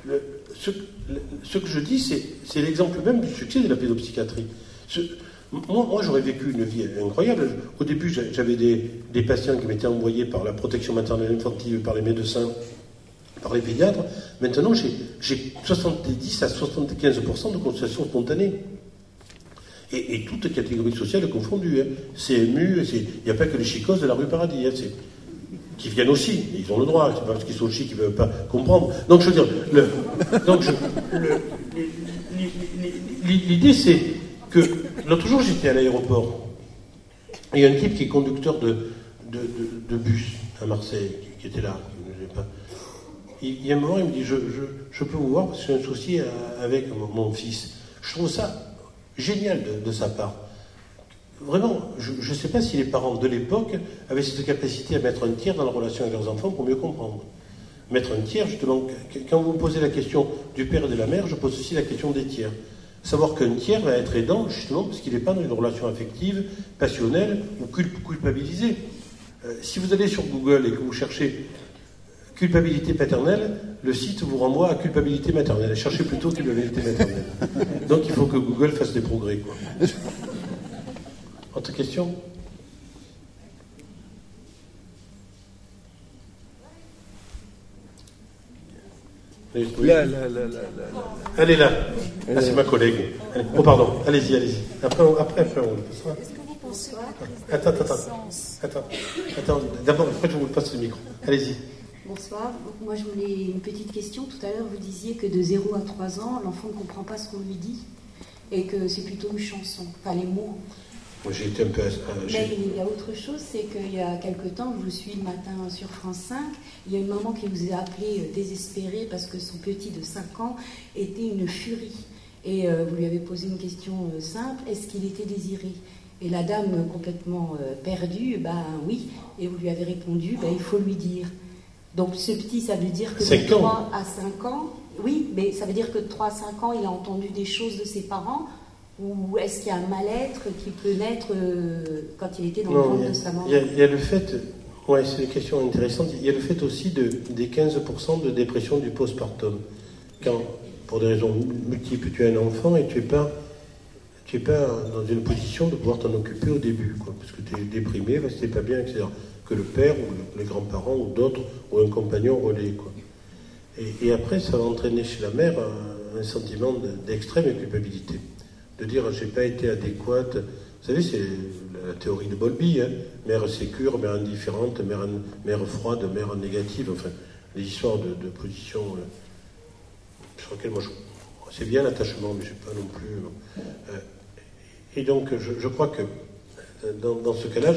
ce que je dis, c'est l'exemple même du succès de la pédopsychiatrie. Moi, j'aurais vécu une vie incroyable. Au début, j'avais des patients qui m'étaient envoyés par la protection maternelle infantile, par les médecins, par les pédiatres. Maintenant, j'ai 70 à 75% de consultations spontanées. Et toutes catégories sociales confondues. Hein. CMU, il n'y a pas que les chicos de la rue Paradis. Hein, qui viennent aussi, ils ont le droit, c'est pas parce qu'ils sont chics qu'ils ne peuvent pas comprendre. Donc, je veux dire, l'idée, c'est que l'autre jour, j'étais à l'aéroport. Et il y a un type qui est conducteur de bus à Marseille, qui était là. Il y a un moment, il me dit, je peux vous voir parce que j'ai un souci avec mon fils. Je trouve ça génial de sa part. Vraiment, je ne sais pas si les parents de l'époque avaient cette capacité à mettre un tiers dans la relation avec leurs enfants pour mieux comprendre. Mettre un tiers, justement, quand vous me posez la question du père et de la mère, je pose aussi la question des tiers. Savoir qu'un tiers va être aidant, justement, parce qu'il n'est pas dans une relation affective, passionnelle ou culpabilisée. Si vous allez sur Google et que vous cherchez culpabilité paternelle, le site vous renvoie à culpabilité maternelle. Cherchez plutôt culpabilité maternelle. Donc il faut que Google fasse des progrès, quoi. Autre question ? Là. Elle est là. Ah, c'est ma collègue. Oh, pardon. Allez-y. Après, on le passera. Est-ce que vous pensez Attends. D'abord, après, je vous passe le micro. Allez-y. Bonsoir. Donc, moi, je voulais une petite question. Tout à l'heure, vous disiez que de 0 à 3 ans, l'enfant ne comprend pas ce qu'on lui dit et que c'est plutôt une chanson, enfin les mots. Moi, j'ai été un peu... Mais il y a autre chose, c'est qu'il y a quelque temps, je vous suis le matin sur France 5, il y a une maman qui vous a appelé désespérée parce que son petit de 5 ans était une furie. Et vous lui avez posé une question simple, est-ce qu'il était désiré ? Et la dame, complètement perdue, oui. Et vous lui avez répondu, il faut lui dire. Donc ce petit, ça veut dire que de 3 à 5 ans, oui, mais ça veut dire que de 3 à 5 ans, il a entendu des choses de ses parents. Ou est-ce qu'il y a un mal-être qui peut naître quand il était dans le ventre de sa maman ? Il y a le fait, c'est une question intéressante, il y a le fait aussi des 15% de dépression du postpartum. Quand, pour des raisons multiples, tu as un enfant et tu n'es pas dans une position de pouvoir t'en occuper au début, quoi, parce que tu es déprimé, parce que tu n'es pas bien, etc. Que le père ou les grands-parents ou d'autres, ou un compagnon relaie, quoi. Et après, ça va entraîner chez la mère un sentiment d'extrême culpabilité. De dire j'ai pas été adéquate, savez, c'est la théorie de Bowlby, hein. Mère sécure, mère indifférente, mère froide, mère négative, enfin, les histoires de position sur lesquelles moi, c'est bien l'attachement, mais je ne sais pas non plus. Et donc, je crois que, dans ce cas-là,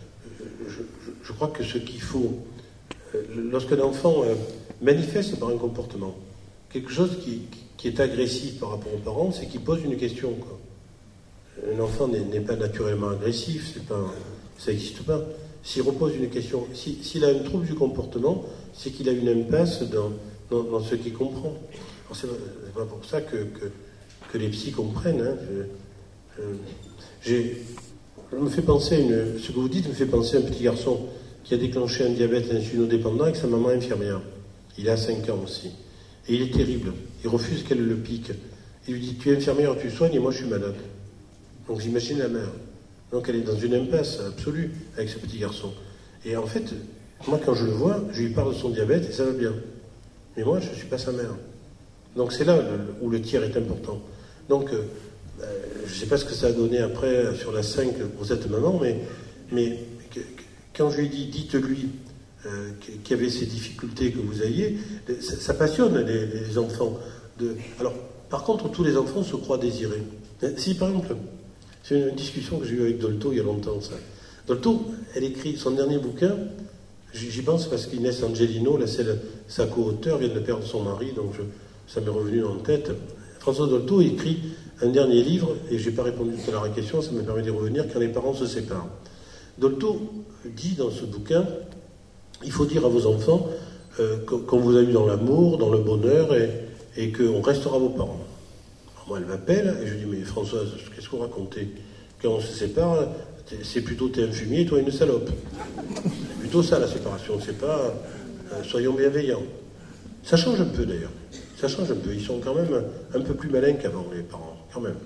je crois que ce qu'il faut, lorsqu'un enfant manifeste par un comportement quelque chose qui est agressif par rapport aux parents, c'est qu'il pose une question, quoi. Un enfant n'est pas naturellement agressif, ça n'existe pas. S'il repose une question, s'il a un trouble du comportement, c'est qu'il a une impasse dans ce qu'il comprend. Alors c'est pas pour ça que les psys comprennent. Hein. Je me fais penser ce que vous dites me fait penser à un petit garçon qui a déclenché un diabète insulinodépendant avec sa maman infirmière. Il a 5 ans aussi. Et il est terrible. Il refuse qu'elle le pique. Il lui dit, tu es infirmière, tu soignes, et moi je suis malade. Donc j'imagine la mère. Donc elle est dans une impasse absolue avec ce petit garçon. Et en fait, moi quand je le vois, je lui parle de son diabète et ça va bien. Mais moi, je ne suis pas sa mère. Donc c'est là où le tiers est important. Donc, je ne sais pas ce que ça a donné après sur la 5 pour cette maman, mais quand je lui ai dit, dites-lui qu'il y avait ces difficultés que vous ayez, ça passionne les enfants. Alors, par contre, tous les enfants se croient désirés. Si, par exemple, c'est une discussion que j'ai eue avec Dolto il y a longtemps, ça. Dolto, elle écrit son dernier bouquin, j'y pense parce qu'Inès Angelino, là, c'est sa co-auteure, vient de perdre son mari, donc ça m'est revenu en tête. François Dolto écrit un dernier livre, et je n'ai pas répondu tout à l'heure à la question, ça me permet d'y revenir, quand les parents se séparent. Dolto dit dans ce bouquin, il faut dire à vos enfants qu'on vous a eu dans l'amour, dans le bonheur, et qu'on restera vos parents. Alors moi, elle m'appelle, et je dis, mais Françoise, qu'est-ce que vous racontez? Quand on se sépare, c'est plutôt t'es un fumier et toi une salope. C'est plutôt ça la séparation, c'est pas soyons bienveillants. Ça change un peu d'ailleurs, ça change un peu, ils sont quand même un peu plus malins qu'avant les parents, quand même.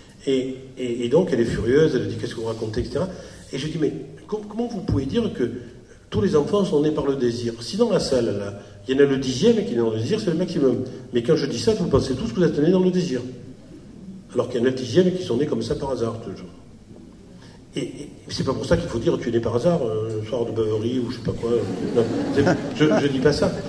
Et donc elle est furieuse, elle dit qu'est-ce que vous racontez, etc. Et je dis mais comment vous pouvez dire que tous les enfants sont nés par le désir? Si dans la salle, là, il y en a le 10e qui est né dans le désir, c'est le maximum. Mais quand je dis ça, vous pensez tous que vous êtes nés dans le désir. Alors qu'il y en a le 10e qui sont nés comme ça par hasard, toujours. Et c'est pas pour ça qu'il faut dire tu es né par hasard, un soir de beuverie ou je sais pas quoi. Non, je dis pas ça.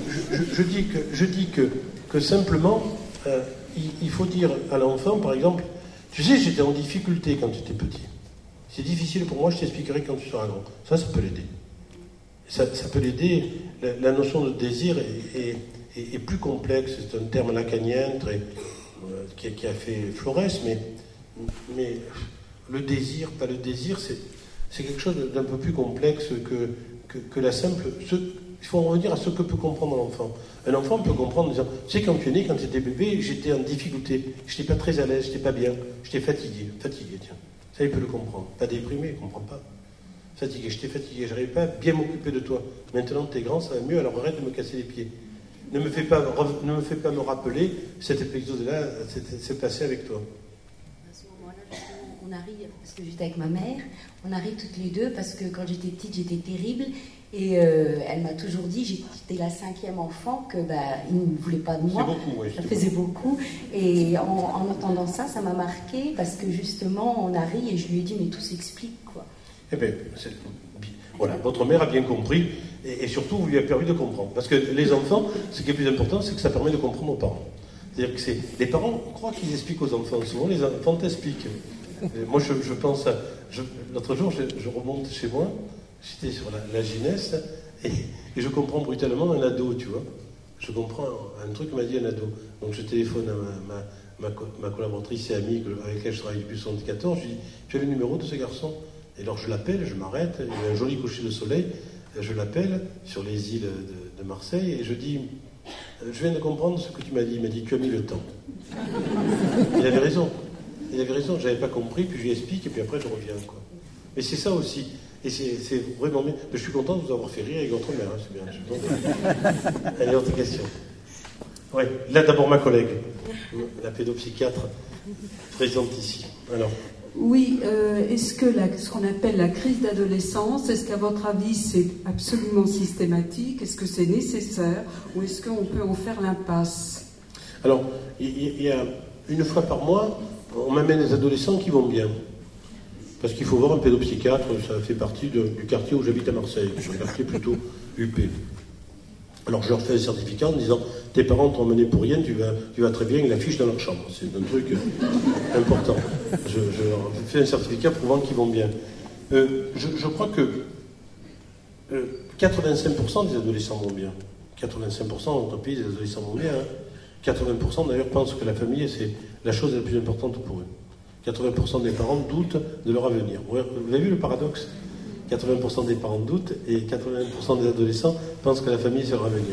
Je dis que simplement, il faut dire à l'enfant, par exemple, tu sais, j'étais en difficulté quand tu étais petit. C'est difficile pour moi, je t'expliquerai quand tu seras grand. Ça peut l'aider. Ça peut l'aider. La notion de désir est plus complexe. C'est un terme lacanien qui a fait Florès, mais le désir, pas le désir, c'est quelque chose d'un peu plus complexe que la simple... Il faut en revenir à ce que peut comprendre l'enfant. Un enfant peut comprendre en disant, tu sais, quand tu es né, quand tu étais bébé, j'étais en difficulté, je n'étais pas très à l'aise, je n'étais pas bien, j'étais fatigué, tiens. Ça, il peut le comprendre. Pas déprimé, il ne comprend pas. Fatigué, j'étais fatigué, je n'arrivais pas à bien m'occuper de toi. Maintenant, tu es grand, ça va mieux, alors arrête de me casser les pieds. Ne me fais pas me rappeler, cet épisode-là s'est passé avec toi. On arrive, parce que j'étais avec ma mère, on arrive toutes les deux, parce que quand j'étais petite, j'étais terrible, et elle m'a toujours dit, j'étais la 5e enfant, il ne voulait pas de moi. C'est beaucoup, oui. Ça faisait beaucoup, et en entendant ça, ça m'a marqué, parce que justement, on arrive, et je lui ai dit, mais tout s'explique, quoi. Eh bien, voilà, votre mère a bien compris, et surtout, vous lui avez permis de comprendre. Parce que les enfants, ce qui est plus important, c'est que ça permet de comprendre aux parents. C'est-à-dire que les parents croient qu'ils expliquent aux enfants, souvent les enfants t'expliquent. Moi, je pense à... L'autre jour, je remonte chez moi, j'étais sur la jeunesse, et je comprends brutalement un ado, tu vois. Je comprends un truc que m'a dit un ado. Donc je téléphone à ma collaboratrice et amie avec laquelle je travaille depuis 1974, je lui dis, tu as le numéro de ce garçon? Et alors je l'appelle, je m'arrête, il y a un joli coucher de soleil, je l'appelle sur les îles de Marseille, et je dis, je viens de comprendre ce que tu m'as dit. Il m'a dit, tu as mis le temps. Il avait raison. Il avait raison, je n'avais pas compris, puis je lui explique, et puis après je reviens, quoi. Mais c'est ça aussi. Et c'est vraiment bien. Je suis content de vous avoir fait rire avec votre mère, hein, c'est bien. Je suis content. Allez, autre question. Oui, là d'abord ma collègue, la pédopsychiatre présente ici. Alors. Oui, est-ce que ce qu'on appelle la crise d'adolescence, est-ce qu'à votre avis c'est absolument systématique? Est-ce que c'est nécessaire? Ou est-ce qu'on peut en faire l'impasse? Alors, il y a une fois par mois, on m'amène des adolescents qui vont bien. Parce qu'il faut voir un pédopsychiatre, ça fait partie du quartier où j'habite à Marseille, un quartier plutôt huppé. Alors je leur fais un certificat en disant « Tes parents t'ont emmené pour rien, tu vas très bien, ils l'affichent dans leur chambre. » C'est un truc important. Je leur fais un certificat prouvant qu'ils vont bien. Je crois que 85% des adolescents vont bien. 85% dans notre pays, des adolescents vont bien. 80% d'ailleurs pensent que la famille, c'est la chose la plus importante pour eux. 80% des parents doutent de leur avenir. Vous avez vu le paradoxe ? 80% des parents doutent et 80% des adolescents pensent que la famille, c'est leur avenir.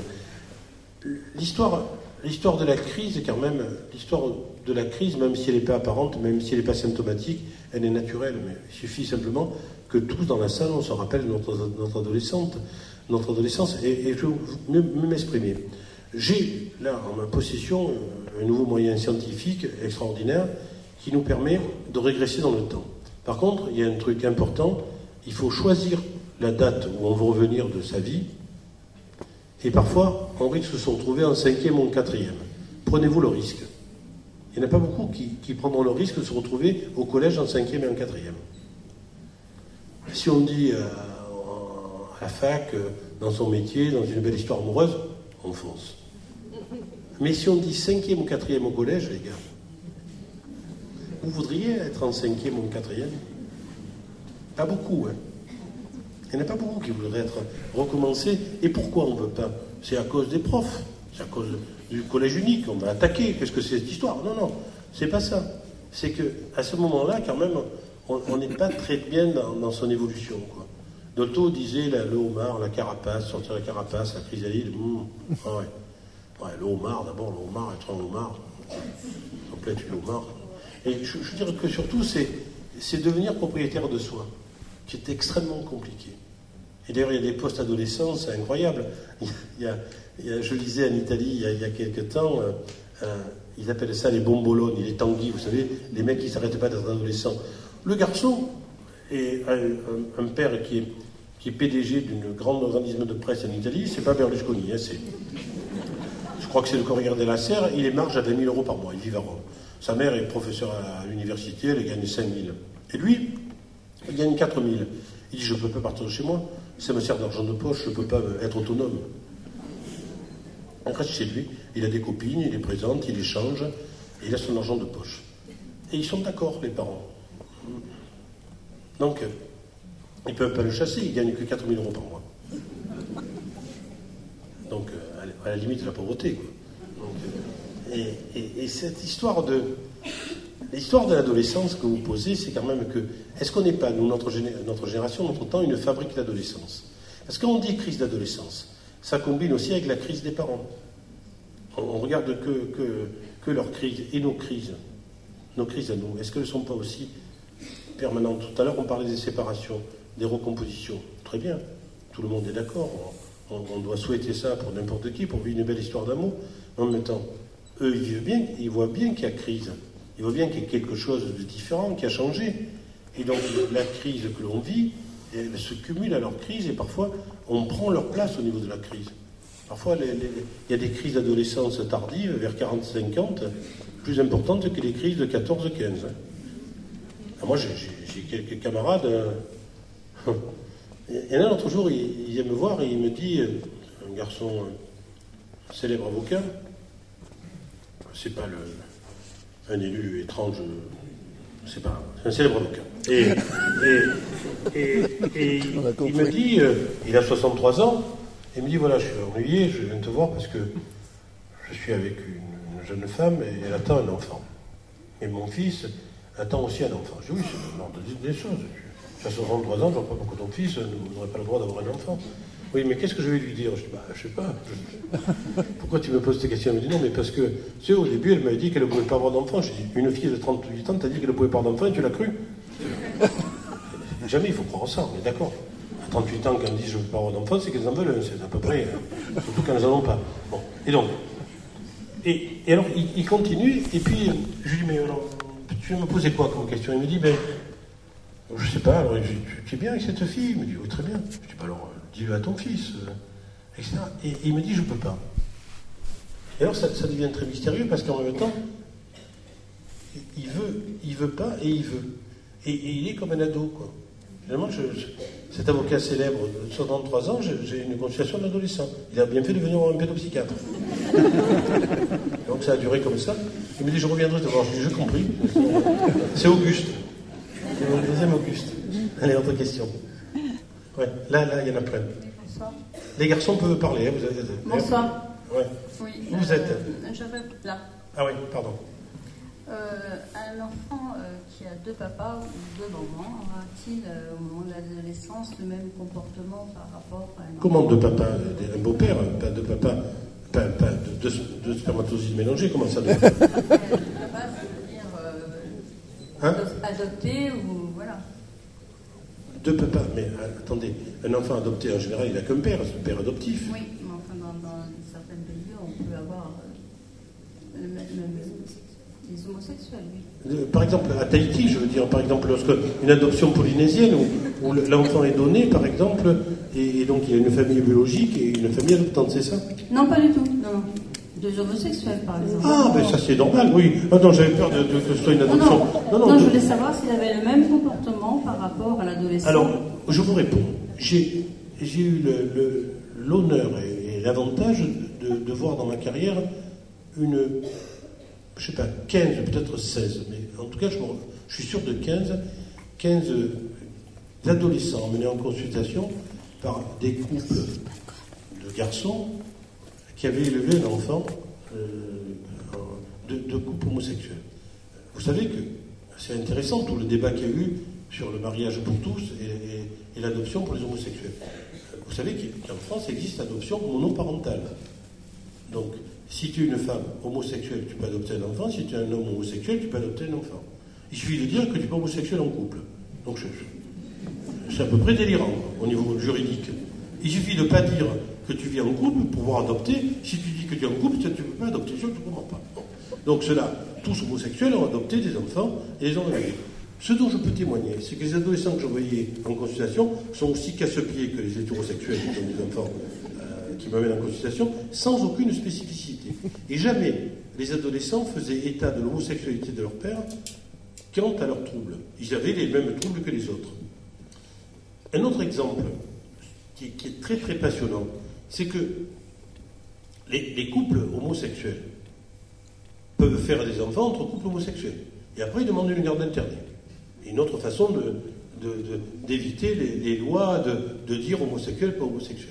L'histoire de la crise, quand même, l'histoire de la crise, même si elle n'est pas apparente, même si elle n'est pas symptomatique, elle est naturelle. Mais il suffit simplement que tous dans la salle, on se rappelle notre adolescence, et je vais m'exprimer. J'ai là en ma possession un nouveau moyen scientifique extraordinaire qui nous permet de régresser dans le temps. Par contre, il y a un truc important, il faut choisir la date où on veut revenir de sa vie, et parfois, on risque de se retrouver en 5e ou en 4e. Prenez-vous le risque. Il n'y en a pas beaucoup qui prendront le risque de se retrouver au collège en 5e et en 4e. Si on dit à la fac, dans son métier, dans une belle histoire amoureuse, on fonce. Mais si on dit 5e ou 4e au collège, les gars, vous voudriez être en 5e ou en 4e ? Pas beaucoup, hein. Il n'y en a pas beaucoup qui voudraient être recommencés. Et pourquoi on ne veut pas ? C'est à cause des profs, c'est à cause du collège unique, on va attaquer. Qu'est-ce que c'est cette histoire ? Non, c'est pas ça. C'est qu'à ce moment-là, quand même, on n'est pas très bien dans son évolution, quoi. Dolto disait le homard, la carapace, sortir la carapace, la chrysalide. Ouais, le homard, d'abord, le homard, être un homard. Complète le homard. Et je dirais que surtout, c'est devenir propriétaire de soi, qui est extrêmement compliqué. Et d'ailleurs, il y a des post-adolescents, c'est incroyable. Je lisais en Italie, il y a quelques temps, ils appellent ça les bomboloni, les tanguis, vous savez, les mecs qui ne s'arrêtent pas d'être adolescents. Le garçon est un père qui est PDG d'une grande organisme de presse en Italie, c'est pas Berlusconi, hein, je crois que c'est le Corriere della Sera, il est marge à 20 000 euros par mois, il vit à Rome. Sa mère est professeure à l'université, elle gagne 5 000. Et lui, il gagne 4 000. Il dit, je ne peux pas partir de chez moi, ça me sert d'argent de poche, je ne peux pas être autonome. On reste chez lui, il a des copines, il les présente, il échange, et il a son argent de poche. Et ils sont d'accord, les parents. Donc, ils ne peuvent pas le chasser, il ne gagne que 4 000 euros par mois. Donc, à la limite de la pauvreté, quoi. Donc, et cette histoire de l'adolescence que vous posez, c'est quand même que, est-ce qu'on n'est pas, nous, notre génération, notre temps, une fabrique d'adolescence ? Parce que quand on dit crise d'adolescence, ça combine aussi avec la crise des parents. On regarde que leurs crises et nos crises à nous, est-ce qu'elles ne sont pas aussi permanentes ? Tout à l'heure, on parlait des séparations, des recompositions. Très bien, tout le monde est d'accord. On doit souhaiter ça pour n'importe qui, pour vivre une belle histoire d'amour. Mais en même temps, eux, ils vivent bien, ils voient bien qu'il y a crise. Ils voient bien qu'il y a quelque chose de différent, qui a changé. Et donc, la crise que l'on vit, elle se cumule à leur crise, et parfois, on prend leur place au niveau de la crise. Parfois, il y a des crises d'adolescence tardives, vers 40-50, plus importantes que les crises de 14-15. Moi, j'ai quelques camarades. Il y en a un autre jour, il vient me voir et il me dit, un garçon, un célèbre avocat, c'est pas un élu étrange, c'est pas un célèbre avocat. Et il me dit, il a 63 ans, il me dit, voilà, je suis ennuyé, je viens te voir parce que je suis avec une jeune femme et elle attend un enfant. Et mon fils attend aussi un enfant. Je dis, oui, c'est l'ordre des choses. Tu as 63 ans, je ne vois pas pourquoi ton fils n'aurait pas le droit d'avoir un enfant. Oui, mais qu'est-ce que je vais lui dire ? Je dis, je sais pas. Pourquoi tu me poses ces questions ? Elle me dit, non, mais parce que, tu sais, au début, elle m'avait dit qu'elle ne pouvait pas avoir d'enfant. Je dis, une fille de 38 ans t'a dit qu'elle ne pouvait pas avoir d'enfant et tu l'as cru ? Jamais il faut croire ça, on est d'accord. À 38 ans, quand elles disent je ne veux pas avoir d'enfant, c'est qu'elles en veulent un, c'est à peu près, surtout quand elles n'en ont pas. Bon, et donc, et alors, il continue, et puis, je lui dis, mais alors, tu veux me poser quoi comme question ? Il me dit, je sais pas, alors, tu es bien avec cette fille ? Il me dit, oui, très bien. Je dis, alors, dis-le à ton fils, etc. Et il me dit, je ne peux pas. Et alors, ça devient très mystérieux, parce qu'en même temps, il veut pas, et il veut. Et il est comme un ado, quoi. Finalement, cet avocat célèbre de 63 ans, j'ai une consultation d'adolescent. Il a bien fait de venir voir un pédopsychiatre. Donc ça a duré comme ça. Il me dit, je reviendrai te voir. Je dis, j'ai compris. C'est Auguste. C'est mon deuxième Auguste. Allez, autre question. Ouais, là, il y en a plein. Bonsoir. Les garçons peuvent parler. Hein, vous avez... Bonsoir. Ouais. Oui. Où vous êtes? J'avais là. Ah oui, pardon. Un enfant qui a deux papas ou deux mamans, aura-t-il au moment de l'adolescence le même comportement par rapport à un enfant? Comment deux papas? Un beau-père, pas deux papas, pas deux spermatozoïdes mélangés, comment ça doit être? Papa, ça veut dire adopté ou voilà. Deux papas, mais attendez, un enfant adopté en général, il n'a qu'un père, c'est le père adoptif. Oui, mais enfin dans certains pays, on peut avoir les homosexuels, oui. Par exemple, à Tahiti, je veux dire, par exemple, lorsque une adoption polynésienne où l'enfant est donné, par exemple, et donc il y a une famille biologique et une famille adoptante, c'est ça? Non, pas du tout. Non. Deux homosexuels, par exemple. Ah, ben ça c'est normal, oui. Ah non, j'avais peur que ce soit une adoption. Non, je voulais savoir s'il avait le même comportement par rapport à l'adolescent. Alors, je vous réponds. J'ai eu l'honneur et l'avantage de voir dans ma carrière une, je sais pas, 15, peut-être 16, mais en tout cas, je suis sûr de 15 adolescents menés en consultation par des couples de garçons qui avaient élevé un enfant de couple homosexuel. Vous savez que c'est intéressant tout le débat qu'il y a eu sur le mariage pour tous et l'adoption pour les homosexuels. Vous savez qu'en France existe l'adoption monoparentale. Donc, si tu es une femme homosexuelle, tu peux adopter un enfant. Si tu es un homme homosexuel, tu peux adopter un enfant. Il suffit de dire que tu n'es pas homosexuel en couple. Donc, c'est à peu près délirant au niveau juridique. Il suffit de ne pas dire que tu vis en couple pour pouvoir adopter. Si tu dis que tu es en couple, tu ne peux pas adopter. Je ne comprends pas. Bon. Donc, ceux-là, tous homosexuels, ont adopté des enfants et les ont élevés. Ce dont je peux témoigner, c'est que les adolescents que je voyais en consultation sont aussi casse-pieds que les hétérosexuels qui ont des enfants qui m'amènent en consultation, sans aucune spécificité. Et jamais les adolescents faisaient état de l'homosexualité de leur père quant à leurs troubles. Ils avaient les mêmes troubles que les autres. Un autre exemple qui est très très passionnant, c'est que les couples homosexuels peuvent faire des enfants entre couples homosexuels. Et après, ils demandent une garde alternée. Une autre façon d'éviter les lois de dire homosexuel, pas homosexuel.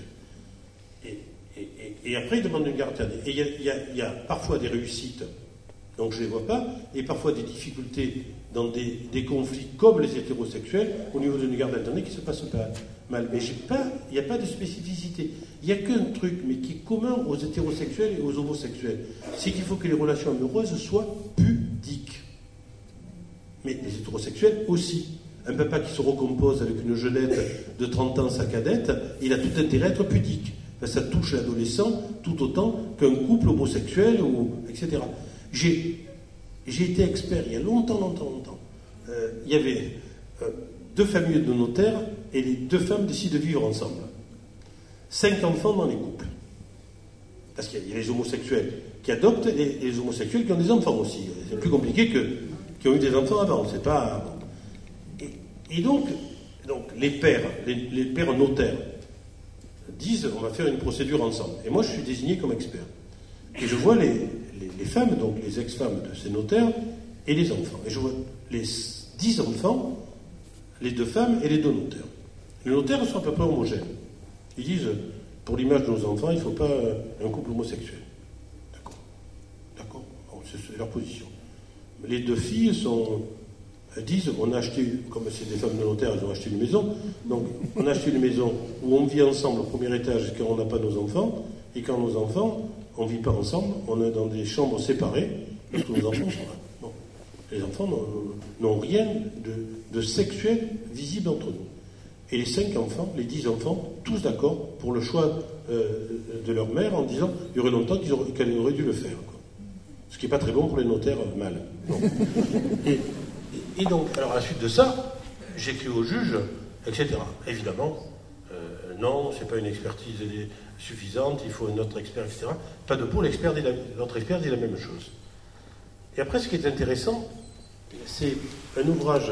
Et après, ils demandent une garde alternée. Et il y a parfois des réussites, donc je ne les vois pas, et parfois des difficultés dans des conflits comme les hétérosexuels au niveau d'une garde alternée qui ne se passe pas mal. Mais il n'y a pas de spécificité. Il n'y a qu'un truc, mais qui est commun aux hétérosexuels et aux homosexuels. C'est qu'il faut que les relations amoureuses soient pudiques. Mais les hétérosexuels aussi. Un papa qui se recompose avec une jeunette de 30 ans, sa cadette, il a tout intérêt à être pudique. Ça touche l'adolescent tout autant qu'un couple homosexuel, etc. J'ai été expert il y a longtemps. Il y avait deux familles de notaires et les deux femmes décident de vivre ensemble. 5 enfants dans les couples. Parce qu'il y a les homosexuels qui adoptent et les homosexuels qui ont des enfants aussi. C'est plus compliqué qui ont eu des enfants avant. C'est pas... Et donc les pères notaires disent on va faire une procédure ensemble. Et moi je suis désigné comme expert. Et je vois les femmes, donc les ex-femmes de ces notaires, et les enfants. Et je vois les 10 enfants, les 2 femmes et les 2 notaires. Les notaires sont à peu près homogènes. Ils disent, pour l'image de nos enfants, il ne faut pas un couple homosexuel. D'accord. Bon, c'est leur position. Les 2 filles disent, on a acheté, comme c'est des femmes de notaires, elles ont acheté une maison, donc on a acheté une maison où on vit ensemble au premier étage quand on n'a pas nos enfants, et quand nos enfants, on ne vit pas ensemble, on est dans des chambres séparées, parce que nos enfants sont là. Bon. Les enfants n'ont rien de sexuel visible entre nous. Et les 5 enfants, les 10 enfants, tous d'accord pour le choix de leur mère en disant il y aurait longtemps qu'elle aurait dû le faire. Quoi. Ce qui n'est pas très bon pour les notaires mâles. Bon. Et donc, alors à la suite de ça, j'écris au juge, etc. Évidemment, non, c'est pas une expertise suffisante, il faut un autre expert, etc. Pas de pour, l'autre expert dit la même chose. Et après, ce qui est intéressant, c'est un ouvrage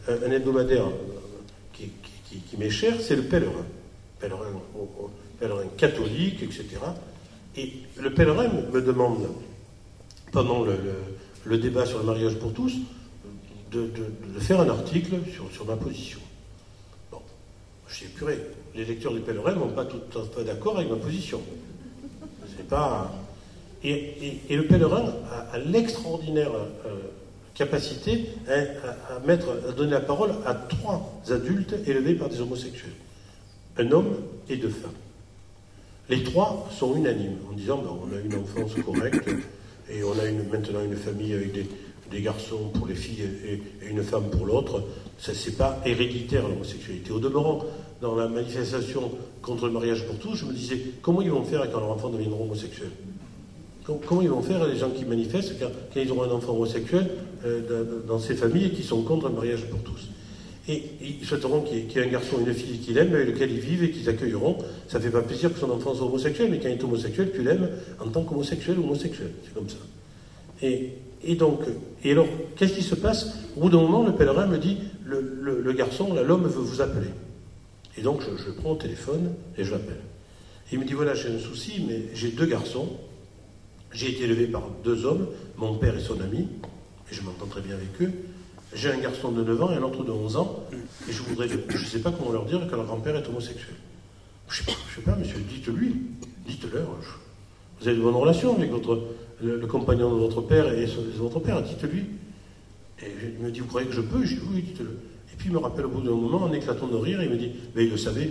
un hebdomadaire qui m'est cher, c'est le Pèlerin. Pèlerin catholique, etc. Et le Pèlerin me demande, pendant le débat sur le mariage pour tous, de faire un article sur ma position. Bon, je dis, purée, les lecteurs du Pèlerin ne sont pas tout à fait d'accord avec ma position. C'est pas... Et le Pèlerin a l'extraordinaire capacité à donner la parole à 3 adultes élevés par des homosexuels. Un homme et 2 femmes. Les 3 sont unanimes en disant on a une enfance correcte et on a maintenant une famille avec des garçons pour les filles et une femme pour l'autre. Ça, c'est pas héréditaire l'homosexualité. Au demeurant, dans la manifestation contre le mariage pour tous, je me disais comment ils vont faire quand leurs enfants deviendront homosexuels? Comment ils vont faire les gens qui manifestent quand ils auront un enfant homosexuel dans ces familles qui sont contre le mariage pour tous? Et ils souhaiteront qu'il y ait un garçon et une fille qu'ils aiment, avec lequel ils vivent et qu'ils accueilleront. Ça ne fait pas plaisir que son enfant soit homosexuel, mais quand il est homosexuel, tu l'aimes en tant qu'homosexuel ou homosexuel. C'est comme ça. Et alors, qu'est-ce qui se passe? Au bout d'un moment, le Pèlerin me dit, le garçon, l'homme veut vous appeler. Et donc, je prends au téléphone et je l'appelle. Et il me dit, voilà, j'ai un souci, mais j'ai 2 garçons. J'ai été élevé par 2 hommes, mon père et son ami, et je m'entends très bien avec eux. J'ai un garçon de 9 ans et un autre de 11 ans, et je ne sais pas comment leur dire que leur grand-père est homosexuel. Je sais pas, monsieur, dites-leur. Vous avez de bonnes relations avec le compagnon de votre père et votre père, dites-lui. Et il me dit, vous croyez que je peux? Je dis, oui, dites-le. Et puis il me rappelle au bout d'un moment, en éclatant de rire, il me dit, mais il le savait.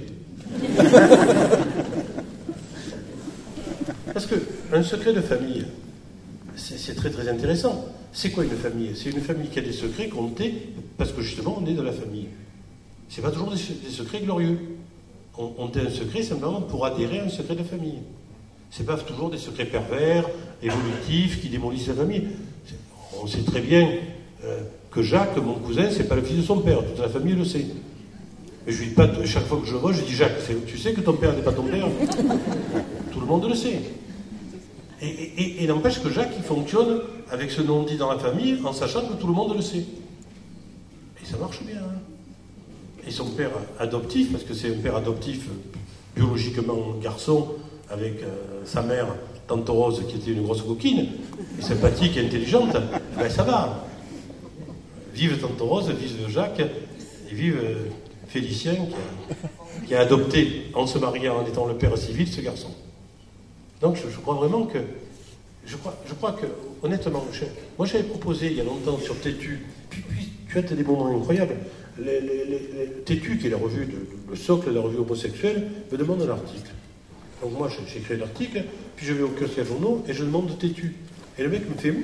Parce qu'un secret de famille, c'est très très intéressant. C'est quoi une famille? C'est une famille qui a des secrets comptés parce que justement on est de la famille. C'est pas toujours des secrets glorieux. On tait un secret simplement pour adhérer à un secret de famille. C'est pas toujours des secrets pervers, évolutifs, qui démolissent la famille. On sait très bien que Jacques, mon cousin, c'est pas le fils de son père. Toute la famille le sait. Mais je lui dis pas, chaque fois que je le vois, je dis Jacques, tu sais que ton père n'est pas ton père? Tout le monde le sait. Et n'empêche que Jacques, il fonctionne avec ce non-dit dans la famille en sachant que tout le monde le sait. Et ça marche bien. Hein. Et son père adoptif, parce que c'est un père adoptif biologiquement garçon, avec sa mère, Tante Rose, qui était une grosse coquine, et sympathique et intelligente, ben ça va. Vive Tante Rose, vive Jacques, et vive Félicien, qui a adopté, en se mariant, en étant le père civil, ce garçon. Donc je crois vraiment que... Je crois que, honnêtement, moi j'avais proposé il y a longtemps sur Tétu, puis tu as des moments incroyables. Tétu, qui est la revue, le socle de la revue homosexuelle, me demande un article. Donc moi j'ai créé l'article, puis je vais au kiosque à journaux et je demande Tétu. Et le mec me fait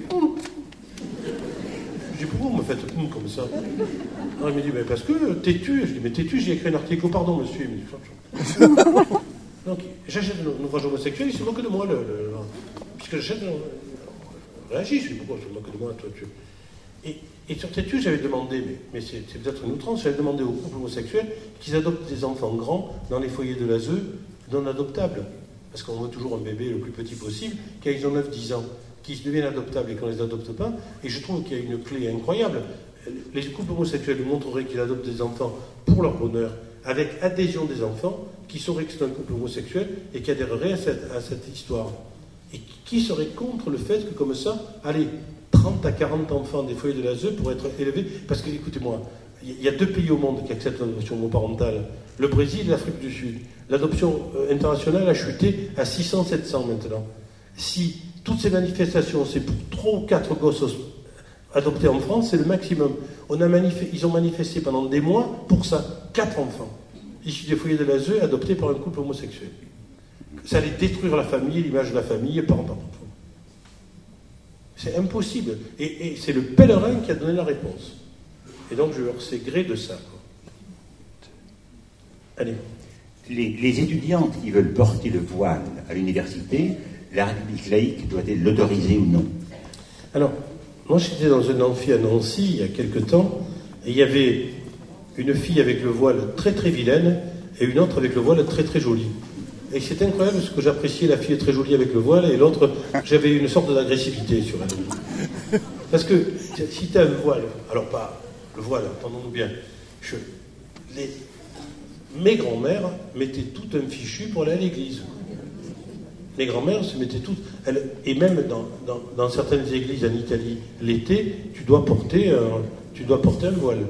Je dis, pourquoi vous me faites comme ça? Alors il me dit, mais parce que Tétu. Je dis, mais Tétu, j'ai écrit un article. Oh, pardon, monsieur. Il me dit, donc j'achète un ouvrage homosexuel, il se moque de moi. Puisque j'achète, réagis, je dis, pourquoi je me moque de moi, toi, Et sur Tétu, j'avais demandé, mais c'est peut-être une outrance, j'avais demandé aux couples homosexuels qu'ils adoptent des enfants grands dans les foyers de l'ASE non adoptables. Parce qu'on veut toujours un bébé le plus petit possible, quand ils ont 9-10 ans, qu'ils deviennent adoptables et qu'on ne les adopte pas. Et je trouve qu'il y a une clé incroyable. Les couples homosexuels nous montreraient qu'ils adoptent des enfants pour leur bonheur, avec adhésion des enfants, qui sauraient que c'est un couple homosexuel et qui adhéreraient à cette histoire. Et qui serait contre le fait que, comme ça, allez, 30 à 40 enfants des foyers de l'ASE pourraient être élevés? Parce que, écoutez-moi, il y a 2 pays au monde qui acceptent l'adoption homoparentale, le Brésil et l'Afrique du Sud. L'adoption internationale a chuté à 600-700 maintenant. Si toutes ces manifestations, c'est pour 3 ou 4 gosses adoptés en France, c'est le maximum. Ils ont manifesté pendant des mois pour ça, 4 enfants, issus des foyers de l'ASE, adoptés par un couple homosexuel. Ça allait détruire la famille, l'image de la famille, par enfant. C'est impossible. Et c'est le Pèlerin qui a donné la réponse. Et donc je leur sais gré de ça. Allez. Les étudiantes qui veulent porter le voile à l'université, la République laïque doit-elle l'autoriser ou non? Alors, moi j'étais dans un amphi à Nancy il y a quelque temps, et il y avait une fille avec le voile très très vilaine, et une autre avec le voile très très joli. Et c'est incroyable parce que j'appréciais la fille très jolie avec le voile, et l'autre, j'avais une sorte d'agressivité sur elle. Parce que si tu as un voile, alors pas le voile, entendons-nous bien. Mes grands-mères mettaient tout un fichu pour aller à l'église. Les grands-mères se mettaient toutes... Et même dans certaines églises en Italie, l'été, tu dois porter un voile.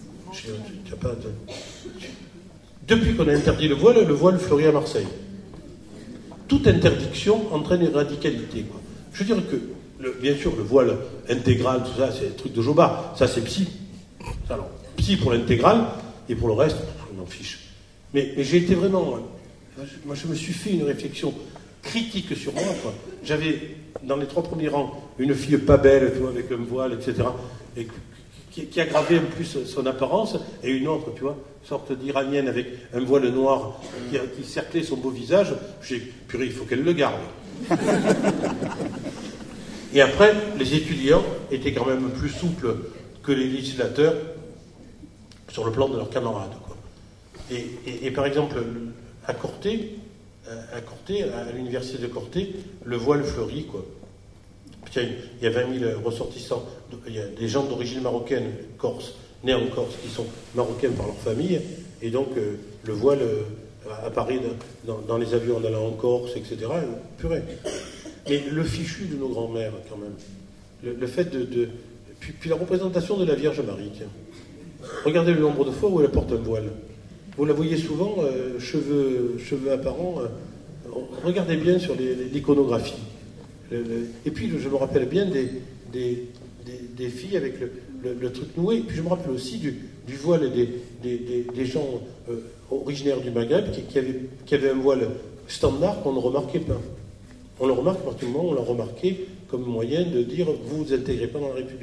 Depuis qu'on a interdit le voile fleurit à Marseille. Toute interdiction entraîne une radicalité, quoi. Je veux dire que, bien sûr, le voile intégral, tout ça, c'est un truc de jobard. Ça, c'est psy. Alors, psy pour l'intégral, et pour le reste, on en fiche. Mais j'ai été vraiment... Moi, je me suis fait une réflexion critique sur moi, quoi. J'avais, dans les 3 premiers rangs, une fille pas belle, tu vois, avec un voile, etc., et qui aggravait un plus son apparence, et une autre, tu vois, sorte d'iranienne avec un voile noir qui cerclait son beau visage. J'ai dit, purée, il faut qu'elle le garde. Et après, les étudiants étaient quand même plus souples que les législateurs sur le plan de leurs camarades, quoi. Et par exemple, à Corté, à l'université de Corté, le voile fleurit, quoi. Il y a 20 000 ressortissants, il y a des gens d'origine marocaine, corse, nés en Corse, qui sont marocains par leur famille, et donc le voile apparaît dans les avions en allant en Corse, etc. Purée. Mais le fichu de nos grands-mères, quand même, le fait puis la représentation de la Vierge Marie, tiens. Regardez le nombre de fois où elle porte un voile. Vous la voyez souvent, cheveux apparents. Regardez bien sur l'iconographie. Et puis, je me rappelle bien des filles avec le truc noué. Et puis, je me rappelle aussi du voile des gens originaires du Maghreb qui avaient un voile standard qu'on ne remarquait pas. On le remarque à partir du moment où on l'a remarqué comme moyen de dire « vous vous intégrez pas dans la République ».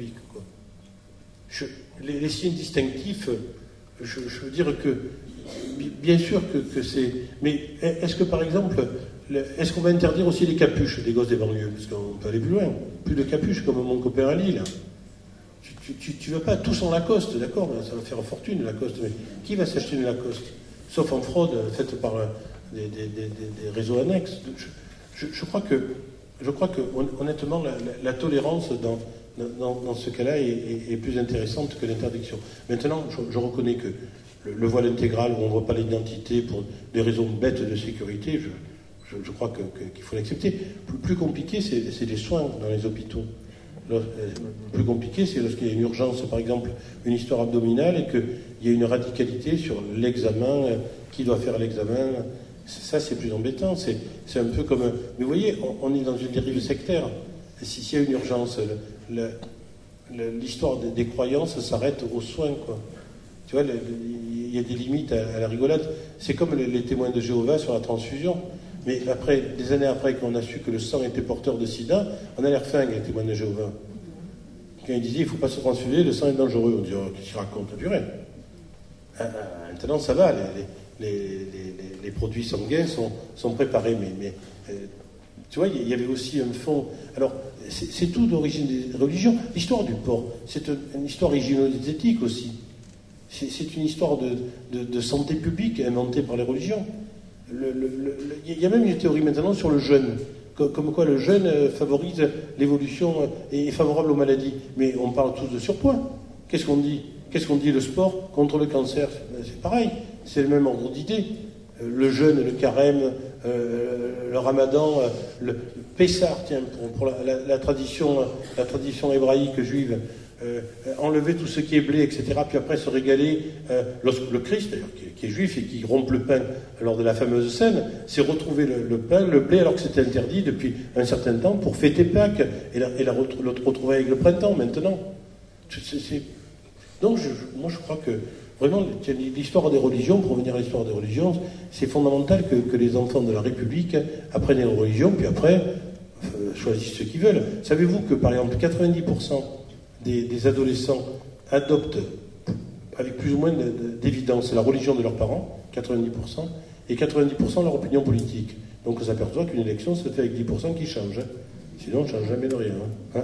Les signes distinctifs, je veux dire que, bien sûr que c'est... Mais est-ce que, par exemple, est-ce qu'on va interdire aussi les capuches des gosses des banlieues? Parce qu'on peut aller plus loin. Plus de capuches comme mon copain à Lille. Tu veux pas tous en Lacoste, d'accord, ça va faire fortune, Lacoste. Mais qui va s'acheter une Lacoste? Sauf en fraude faite par des réseaux annexes. Je crois que honnêtement, la tolérance dans ce cas-là est plus intéressante que l'interdiction. Maintenant, je reconnais que le voile intégral, où on ne voit pas l'identité pour des raisons bêtes de sécurité, je crois qu'il faut l'accepter. Plus compliqué, c'est les soins dans les hôpitaux. Plus compliqué, c'est lorsqu'il y a une urgence, par exemple, une histoire abdominale, et qu'il y a une radicalité sur l'examen, qui doit faire l'examen. Ça, c'est plus embêtant. C'est un peu comme... Mais vous voyez, on est dans une dérive sectaire. S'il y a une urgence, l'histoire des croyances s'arrête aux soins, quoi. Tu vois, il y a des limites à la rigolade. C'est comme les témoins de Jéhovah sur la transfusion. Mais après, des années après qu'on a su que le sang était porteur de sida, on a l'air fin, les témoins de Jéhovah. Quand ils disaient, il ne faut pas se transfuser, le sang est dangereux. On dit, oh, qu'est-ce qu'il raconte, purée. Maintenant, ça va, les produits sanguins sont préparés, mais tu vois, il y avait aussi un fond. Alors, c'est tout d'origine des religions. L'histoire du porc, c'est une histoire hygiéno-diététique aussi. C'est une histoire de santé publique inventée par les religions. Il y a même une théorie maintenant sur le jeûne, comme quoi le jeûne favorise l'évolution et est favorable aux maladies. Mais on parle tous de surpoids. Qu'est-ce qu'on dit? Qu'est-ce qu'on dit? Le sport contre le cancer? C'est pareil, c'est le même ordre d'idée. Le jeûne, le carême, le ramadan, le Pessah, tiens, pour la tradition hébraïque juive, enlever tout ce qui est blé, etc., puis après se régaler. Le Christ, d'ailleurs, qui est juif et qui rompt le pain lors de la fameuse scène, c'est retrouver le pain, le blé, alors que c'était interdit depuis un certain temps, pour fêter Pâques et la retrouver avec le printemps, maintenant. Donc, moi, je crois que, vraiment, l'histoire des religions, pour revenir à l'histoire des religions, c'est fondamental que les enfants de la République apprennent les religions, puis après, choisissent ce qu'ils veulent. Savez-vous que, par exemple, 90% des adolescents adoptent, avec plus ou moins d'évidence, la religion de leurs parents, 90%, et 90% leur opinion politique. Donc on s'aperçoit qu'une élection se fait avec 10% qui changent. Hein. Sinon, on ne change jamais de rien. Hein.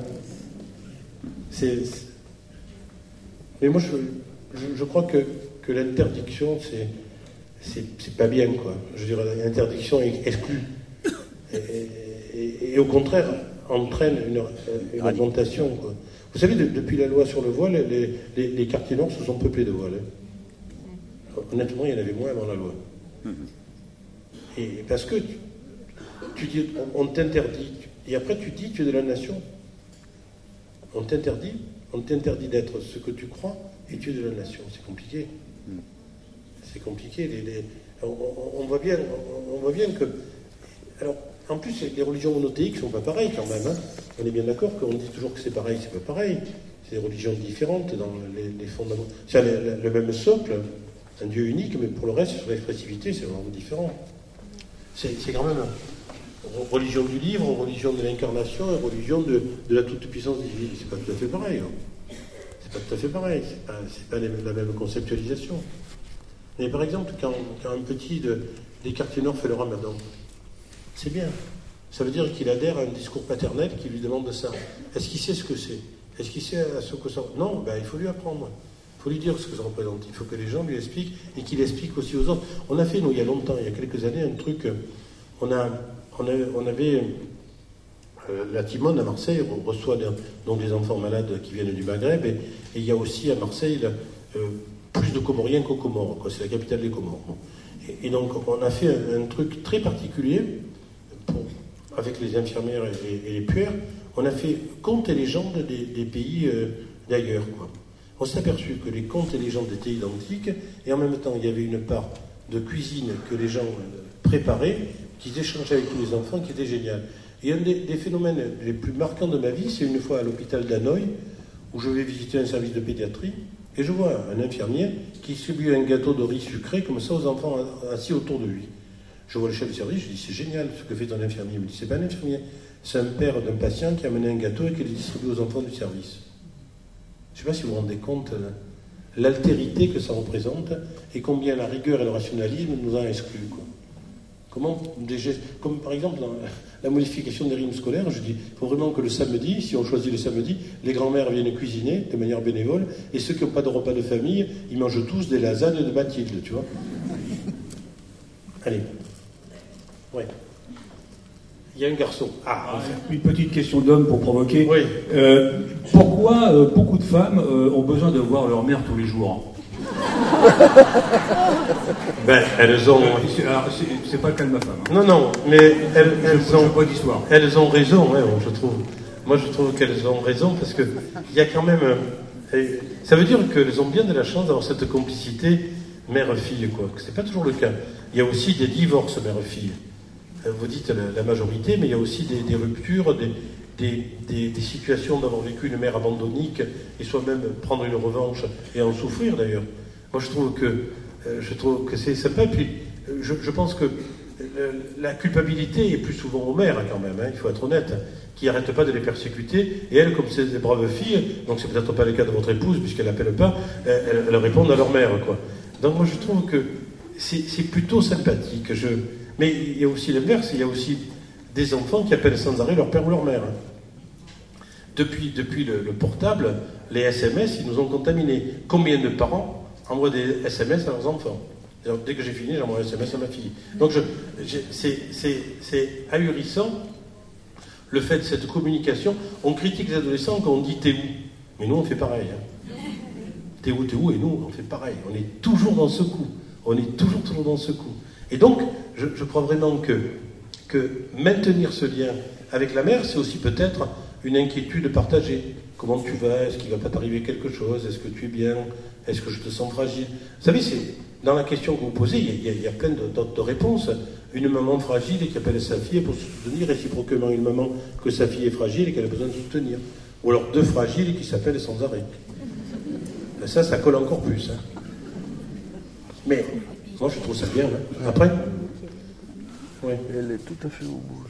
Mais moi, je crois que l'interdiction, c'est pas bien, quoi. Je veux dire, l'interdiction exclut. Et au contraire, entraîne une augmentation, quoi. Vous savez, depuis la loi sur le voile, les quartiers nord se sont peuplés de voiles. Honnêtement, il y en avait moins avant la loi. Et parce que tu dis, on t'interdit, et après tu dis, tu es de la nation. On t'interdit d'être ce que tu crois, et tu es de la nation. C'est compliqué. C'est compliqué. On voit bien que... Alors, en plus, les religions monothéiques ne sont pas pareilles quand même. Hein. On est bien d'accord qu'on dit toujours que c'est pareil, c'est pas pareil. C'est des religions différentes dans les fondements. C'est le même socle, un Dieu unique, mais pour le reste, sur l'expressivité, c'est vraiment différent. C'est quand même religion du livre, religion de l'incarnation, et religion de la toute-puissance divine. C'est pas tout à fait pareil. Hein. C'est pas tout à fait pareil. C'est pas la même conceptualisation. Mais par exemple, quand un petit des quartiers nord fait le ramadan, c'est bien. Ça veut dire qu'il adhère à un discours paternel qui lui demande ça. Est-ce qu'il sait ce que c'est? Est-ce qu'il sait ce que ça... Non, il faut lui apprendre. Il faut lui dire ce que ça représente. Il faut que les gens lui expliquent et qu'il explique aussi aux autres. On a fait, nous, il y a longtemps, il y a quelques années, un truc... On avait... la Timone à Marseille reçoit donc des enfants malades qui viennent du Maghreb, et il y a aussi à Marseille plus de Comoriens qu'aux Comores. C'est la capitale des Comores. Et donc, on a fait un truc très particulier avec les infirmières et les puères. On a fait contes et légendes des pays d'ailleurs, quoi. On s'est aperçu que les contes et légendes étaient identiques, et en même temps, il y avait une part de cuisine que les gens préparaient, qu'ils échangeaient avec tous les enfants, qui était génial. Et un des phénomènes les plus marquants de ma vie, c'est une fois à l'hôpital d'Hanoï, où je vais visiter un service de pédiatrie, et je vois un infirmier qui distribue un gâteau de riz sucré comme ça aux enfants assis autour de lui. Je vois le chef de service, je dis, c'est génial ce que fait ton infirmier. Il me dit, c'est pas un infirmier, c'est un père d'un patient qui a amené un gâteau et qui le distribue aux enfants du service. Je ne sais pas si vous vous rendez compte l'altérité que ça représente et combien la rigueur et le rationalisme nous en excluent, quoi. Comme par exemple dans la modification des rythmes scolaires, je dis, il faut vraiment que le samedi, si on choisit le samedi, les grands-mères viennent cuisiner de manière bénévole, et ceux qui n'ont pas de repas de famille, ils mangent tous des lasagnes de Mathilde, tu vois. Allez. Ouais. Il y a un garçon. Une petite question d'homme pour provoquer. Oui. Pourquoi beaucoup de femmes ont besoin de voir leur mère tous les jours? Elles ont... C'est pas le cas de ma femme. Hein. Non, mais elles ont raison, hein, je trouve. Moi, je trouve qu'elles ont raison, parce que il y a quand même... ça veut dire qu'elles ont bien de la chance d'avoir cette complicité mère-fille, quoi. C'est pas toujours le cas. Il y a aussi des divorces mère-fille. Vous dites la majorité, mais il y a aussi des ruptures, des situations d'avoir vécu une mère abandonnique et soi-même prendre une revanche et en souffrir d'ailleurs. Moi je trouve que c'est sympa. Puis je pense que la culpabilité est plus souvent aux mères quand même, hein, il faut être honnête, qui n'arrêtent pas de les persécuter, et elles, comme c'est des braves filles, donc c'est peut-être pas le cas de votre épouse puisqu'elle n'appelle pas, elles répondent à leur mère, quoi. Donc moi je trouve que c'est plutôt sympathique. Mais il y a aussi l'inverse, il y a aussi des enfants qui appellent sans arrêt leur père ou leur mère. Depuis le portable, les SMS, ils nous ont contaminés. Combien de parents envoient des SMS à leurs enfants? Alors, dès que j'ai fini, j'envoie un SMS à ma fille. Donc c'est ahurissant, le fait de cette communication. On critique les adolescents quand on dit « t'es où ?» Mais nous, on fait pareil. Hein. T'es où, et nous, on fait pareil. On est toujours dans ce coup. Toujours dans ce coup. Et donc, je crois vraiment que maintenir ce lien avec la mère, c'est aussi peut-être une inquiétude partagée. Comment tu vas? Est-ce qu'il ne va pas t'arriver quelque chose? Est-ce que tu es bien? Est-ce que je te sens fragile? Vous savez, dans la question que vous posez, il y a plein d'autres réponses. Une maman fragile qui appelle sa fille pour se soutenir, réciproquement une maman que sa fille est fragile et qu'elle a besoin de soutenir. Ou alors deux fragiles qui s'appellent sans arrêt. Ça colle encore plus. Hein. Mais... moi, je trouve ça bien. Hein. Après oui. Elle est tout à fait au bout.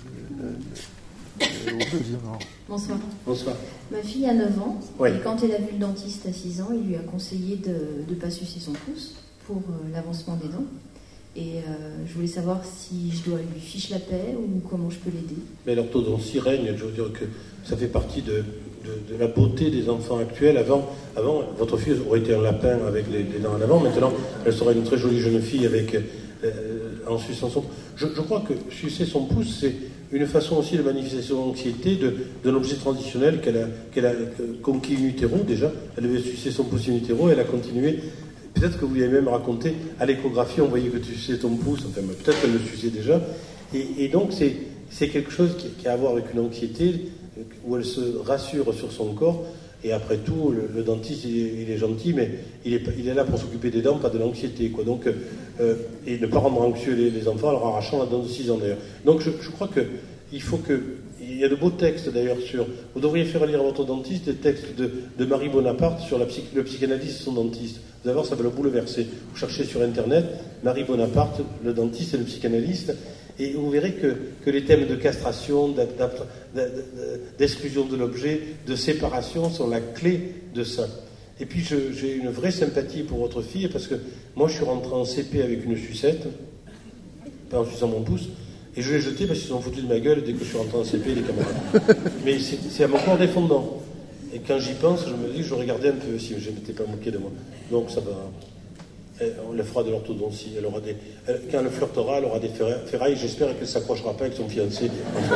Bonsoir. Bonsoir. Ma fille a 9 ans, oui. Et quand elle a vu le dentiste à 6 ans, il lui a conseillé de ne pas sucer son pouce pour l'avancement des dents. Et je voulais savoir si je dois lui fiche la paix ou comment je peux l'aider. Mais l'orthodontie règne, je veux dire que ça fait partie de la beauté des enfants actuels. Avant, votre fille aurait été un lapin avec les dents en avant. Maintenant, elle sera une très jolie jeune fille avec en suçant son... Je crois que sucer son pouce, une façon aussi de manifestation d'anxiété d'un objet traditionnel qu'elle a conquis in utero déjà. Elle avait sucé son pouce in utero, elle a continué. Peut-être que vous lui avez même raconté, à l'échographie, on voyait que tu suçais ton pouce, enfin peut-être qu'elle le suçait déjà. Et donc c'est quelque chose qui a à voir avec une anxiété où elle se rassure sur son corps. Et après tout, le dentiste, il est gentil, mais il est là pour s'occuper des dents, pas de l'anxiété, quoi. Donc, et ne pas rendre anxieux les enfants en leur arrachant la dent de 6 ans, d'ailleurs. Donc, je crois qu'il faut que... Il y a de beaux textes, d'ailleurs, sur... Vous devriez faire lire à votre dentiste des textes de Marie Bonaparte sur le psychanalyste et son dentiste. Vous allez voir, ça va le bouleverser. Vous cherchez sur Internet, Marie Bonaparte, le dentiste et le psychanalyste, et vous verrez que les thèmes de castration, d'exclusion de l'objet, de séparation sont la clé de ça. Et puis j'ai une vraie sympathie pour votre fille, parce que moi je suis rentré en CP avec une sucette, pas en suçant mon pouce, et je l'ai jeté parce qu'ils sont foutus de ma gueule dès que je suis rentré en CP, les camarades. Mais c'est à mon corps défendant. Et quand j'y pense, je me dis que je regardais un peu si je ne m'étais pas moqué de moi. Donc ça va... On le fera de l'orthodontie. Quand elle le flirtera, elle aura des ferrailles. J'espère qu'elle ne s'accrochera pas avec son fiancé.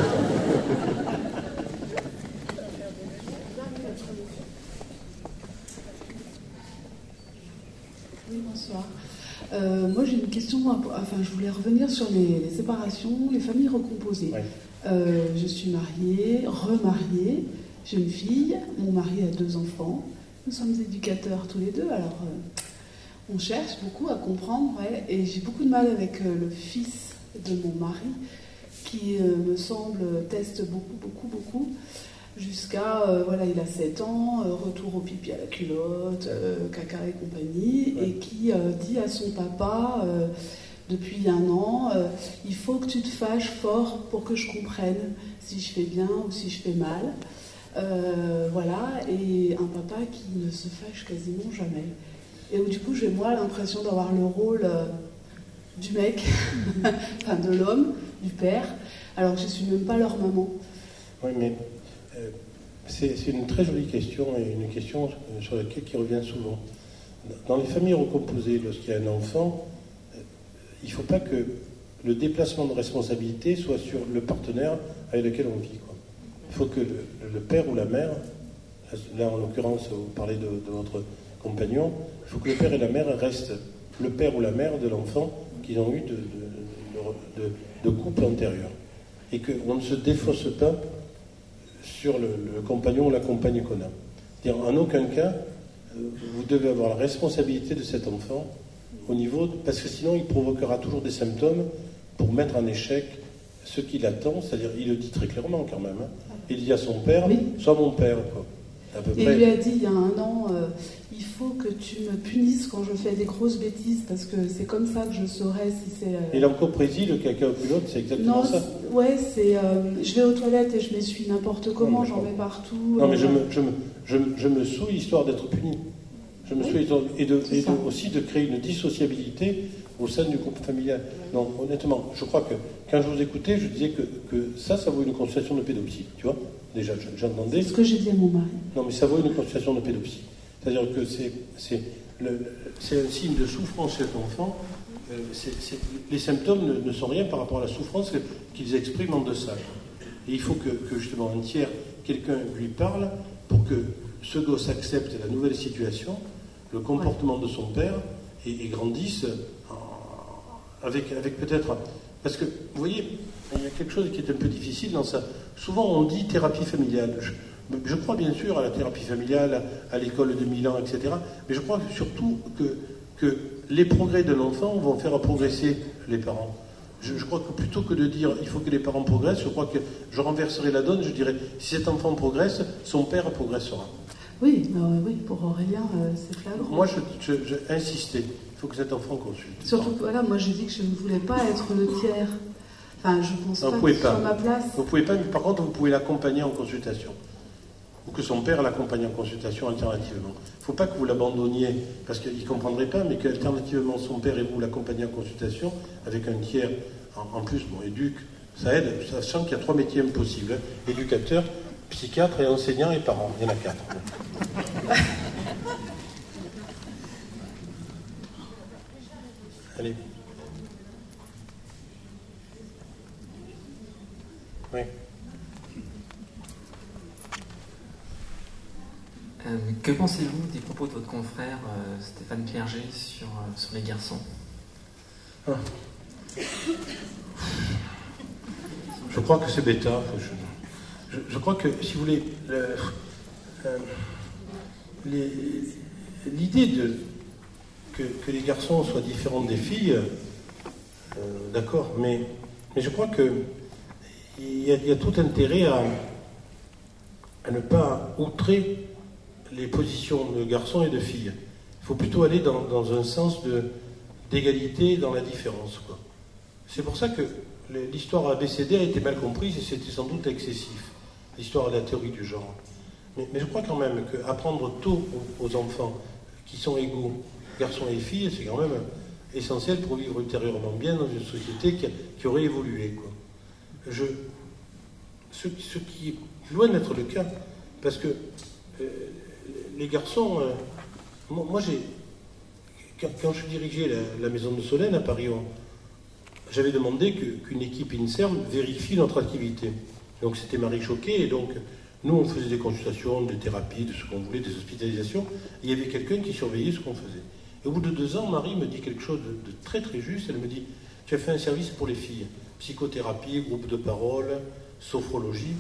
Oui, bonsoir. Moi, j'ai une question. Enfin, je voulais revenir sur les séparations, les familles recomposées. Ouais. Je suis mariée, remariée. J'ai une fille. Mon mari a 2 enfants. Nous sommes éducateurs tous les deux. Alors... on cherche beaucoup à comprendre, ouais, et j'ai beaucoup de mal avec le fils de mon mari, qui me semble teste beaucoup, jusqu'à, voilà, il a 7 ans, retour au pipi à la culotte, caca et compagnie, ouais. Et qui dit à son papa, depuis 1 an, il faut que tu te fâches fort pour que je comprenne si je fais bien ou si je fais mal. Voilà, et un papa qui ne se fâche quasiment jamais. Et où du coup j'ai moi l'impression d'avoir le rôle du mec, enfin de l'homme, du père, alors que je ne suis même pas leur maman. Oui, mais c'est une très jolie question, et une question sur laquelle qui revient souvent. Dans les familles recomposées, lorsqu'il y a un enfant, il ne faut pas que le déplacement de responsabilité soit sur le partenaire avec lequel on vit, quoi. Il faut que le père ou la mère, là en l'occurrence vous parlez de votre compagnon, il faut que le père et la mère restent le père ou la mère de l'enfant qu'ils ont eu de couple antérieur. Et qu'on ne se défausse pas sur le compagnon ou la compagne qu'on a. C'est-à-dire, en aucun cas, vous devez avoir la responsabilité de cet enfant au niveau... Parce que sinon, il provoquera toujours des symptômes pour mettre en échec ce qu'il attend. C'est-à-dire, il le dit très clairement quand même. Hein. Il dit à son père, oui. Sois mon père, quoi. Et il lui a dit il y a 1 an, il faut que tu me punisses quand je fais des grosses bêtises, parce que c'est comme ça que je saurais si c'est... Il a encore prédit le caca au culotte, c'est exactement ça. Ouais, c'est... je vais aux toilettes et je m'essuie n'importe comment, j'en mets partout. Non, mais je me souille histoire d'être puni. Je me souille aussi de créer une dissociabilité au sein du groupe familial. Non, honnêtement, je crois que quand je vous écoutais, je disais que ça vaut une consultation de pédopsie, tu vois. Déjà, j'entendais... C'est ce que j'ai dit à mon mari. Non, mais ça vaut une consultation de pédopsie. C'est-à-dire que c'est un signe de souffrance chez l'enfant. Les symptômes ne sont rien par rapport à la souffrance qu'ils expriment en deçà. Et il faut que justement un tiers, quelqu'un lui parle pour que ce gosse accepte la nouvelle situation, le comportement de son père, et grandisse avec peut-être... Parce que, vous voyez, il y a quelque chose qui est un peu difficile dans ça. Souvent, on dit thérapie familiale. Je crois bien sûr à la thérapie familiale, à l'école de Milan, etc. Mais je crois surtout que les progrès de l'enfant vont faire progresser les parents. Je crois que plutôt que de dire il faut que les parents progressent, je crois que je renverserai la donne, je dirais si cet enfant progresse, son père progressera. Oui, oui, pour Aurélien, c'est flagrant. Moi, j'ai insisté. Il faut que cet enfant consulte. Surtout, voilà, moi j'ai dit que je ne voulais pas être le tiers. Enfin, je pense pas que sur ma place. Vous pouvez pas, mais par contre, vous pouvez l'accompagner en consultation. Ou que son père l'accompagne en consultation alternativement. Il ne faut pas que vous l'abandonniez, parce qu'il ne comprendrait pas, mais qu'alternativement, son père et vous l'accompagnez en consultation avec un tiers. En plus, bon, éduque, ça aide, sachant qu'il y a 3 métiers impossibles. Hein. Éducateur, psychiatre et enseignant et parent. Il y en a 4. Allez. Oui. Que pensez-vous des propos de votre confrère Stéphane Clerget sur les garçons? Je crois que c'est bêta. Je crois que, si vous voulez, l'idée que les garçons soient différents des filles, d'accord, mais je crois qu'il y a tout intérêt à ne pas outrer les positions de garçons et de filles. Il faut plutôt aller dans un sens d'égalité dans la différence, quoi. C'est pour ça que l'histoire ABCD a été mal comprise et c'était sans doute excessif, l'histoire de la théorie du genre. Mais je crois quand même qu'apprendre tôt aux enfants qui sont égaux, garçons et filles, c'est quand même essentiel pour vivre ultérieurement bien dans une société qui aurait évolué, quoi. Ce qui est loin d'être le cas, parce que les garçons... moi, quand je dirigeais la maison de Solène à Paris, j'avais demandé qu'une équipe INSERM vérifie notre activité. Donc c'était Marie Choquet, et donc nous on faisait des consultations, des thérapies, de ce qu'on voulait, des hospitalisations, et il y avait quelqu'un qui surveillait ce qu'on faisait. Et au bout de 2 ans, Marie me dit quelque chose de très très juste. Elle me dit: tu as fait un service pour les filles, psychothérapie, groupe de parole, sophrologie,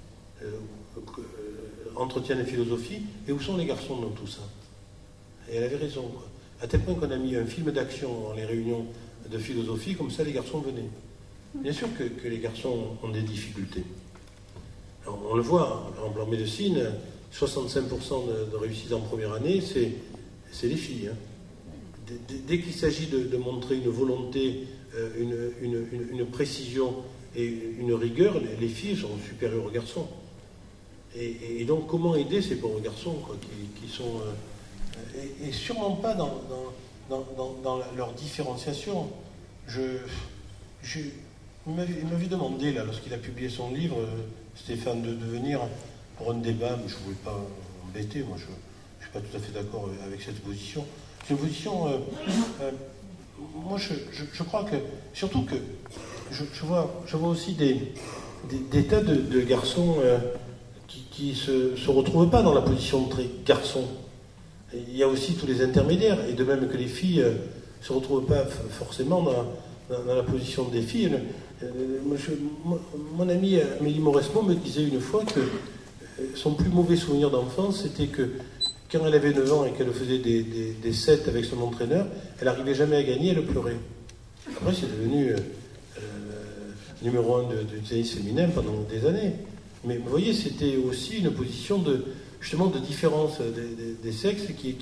entretien de philosophie, et où sont les garçons dans tout ça? Et elle avait raison, quoi. À tel point qu'on a mis un film d'action dans les réunions de philosophie, comme ça les garçons venaient. Bien sûr que les garçons ont des difficultés. Alors, on le voit, par exemple en médecine, 65% de réussite en première année, c'est les filles. Hein. Dès qu'il s'agit de montrer une volonté, une précision et une rigueur, les filles sont supérieures aux garçons. Et donc comment aider ces pauvres garçons, quoi, qui sont... et sûrement pas dans leur différenciation. Il m'avait demandé, là, lorsqu'il a publié son livre, Stéphane, de venir pour un débat, mais je ne voulais pas embêter. Moi, je ne suis pas tout à fait d'accord avec cette position. C'est une position... moi, je crois que... Surtout que je vois aussi des tas de garçons qui ne se retrouvent pas dans la position de très garçon. Il y a aussi tous les intermédiaires, et de même que les filles ne se retrouvent pas forcément dans la position des filles. Mon amie Amélie Mauresmo me disait une fois que son plus mauvais souvenir d'enfance, c'était que quand elle avait 9 ans et qu'elle faisait des sets avec son entraîneur, elle n'arrivait jamais à gagner, elle pleurait. Après, c'est devenu numéro 1 du tennis féminin pendant des années. Mais vous voyez, c'était aussi une position justement de différence des sexes qui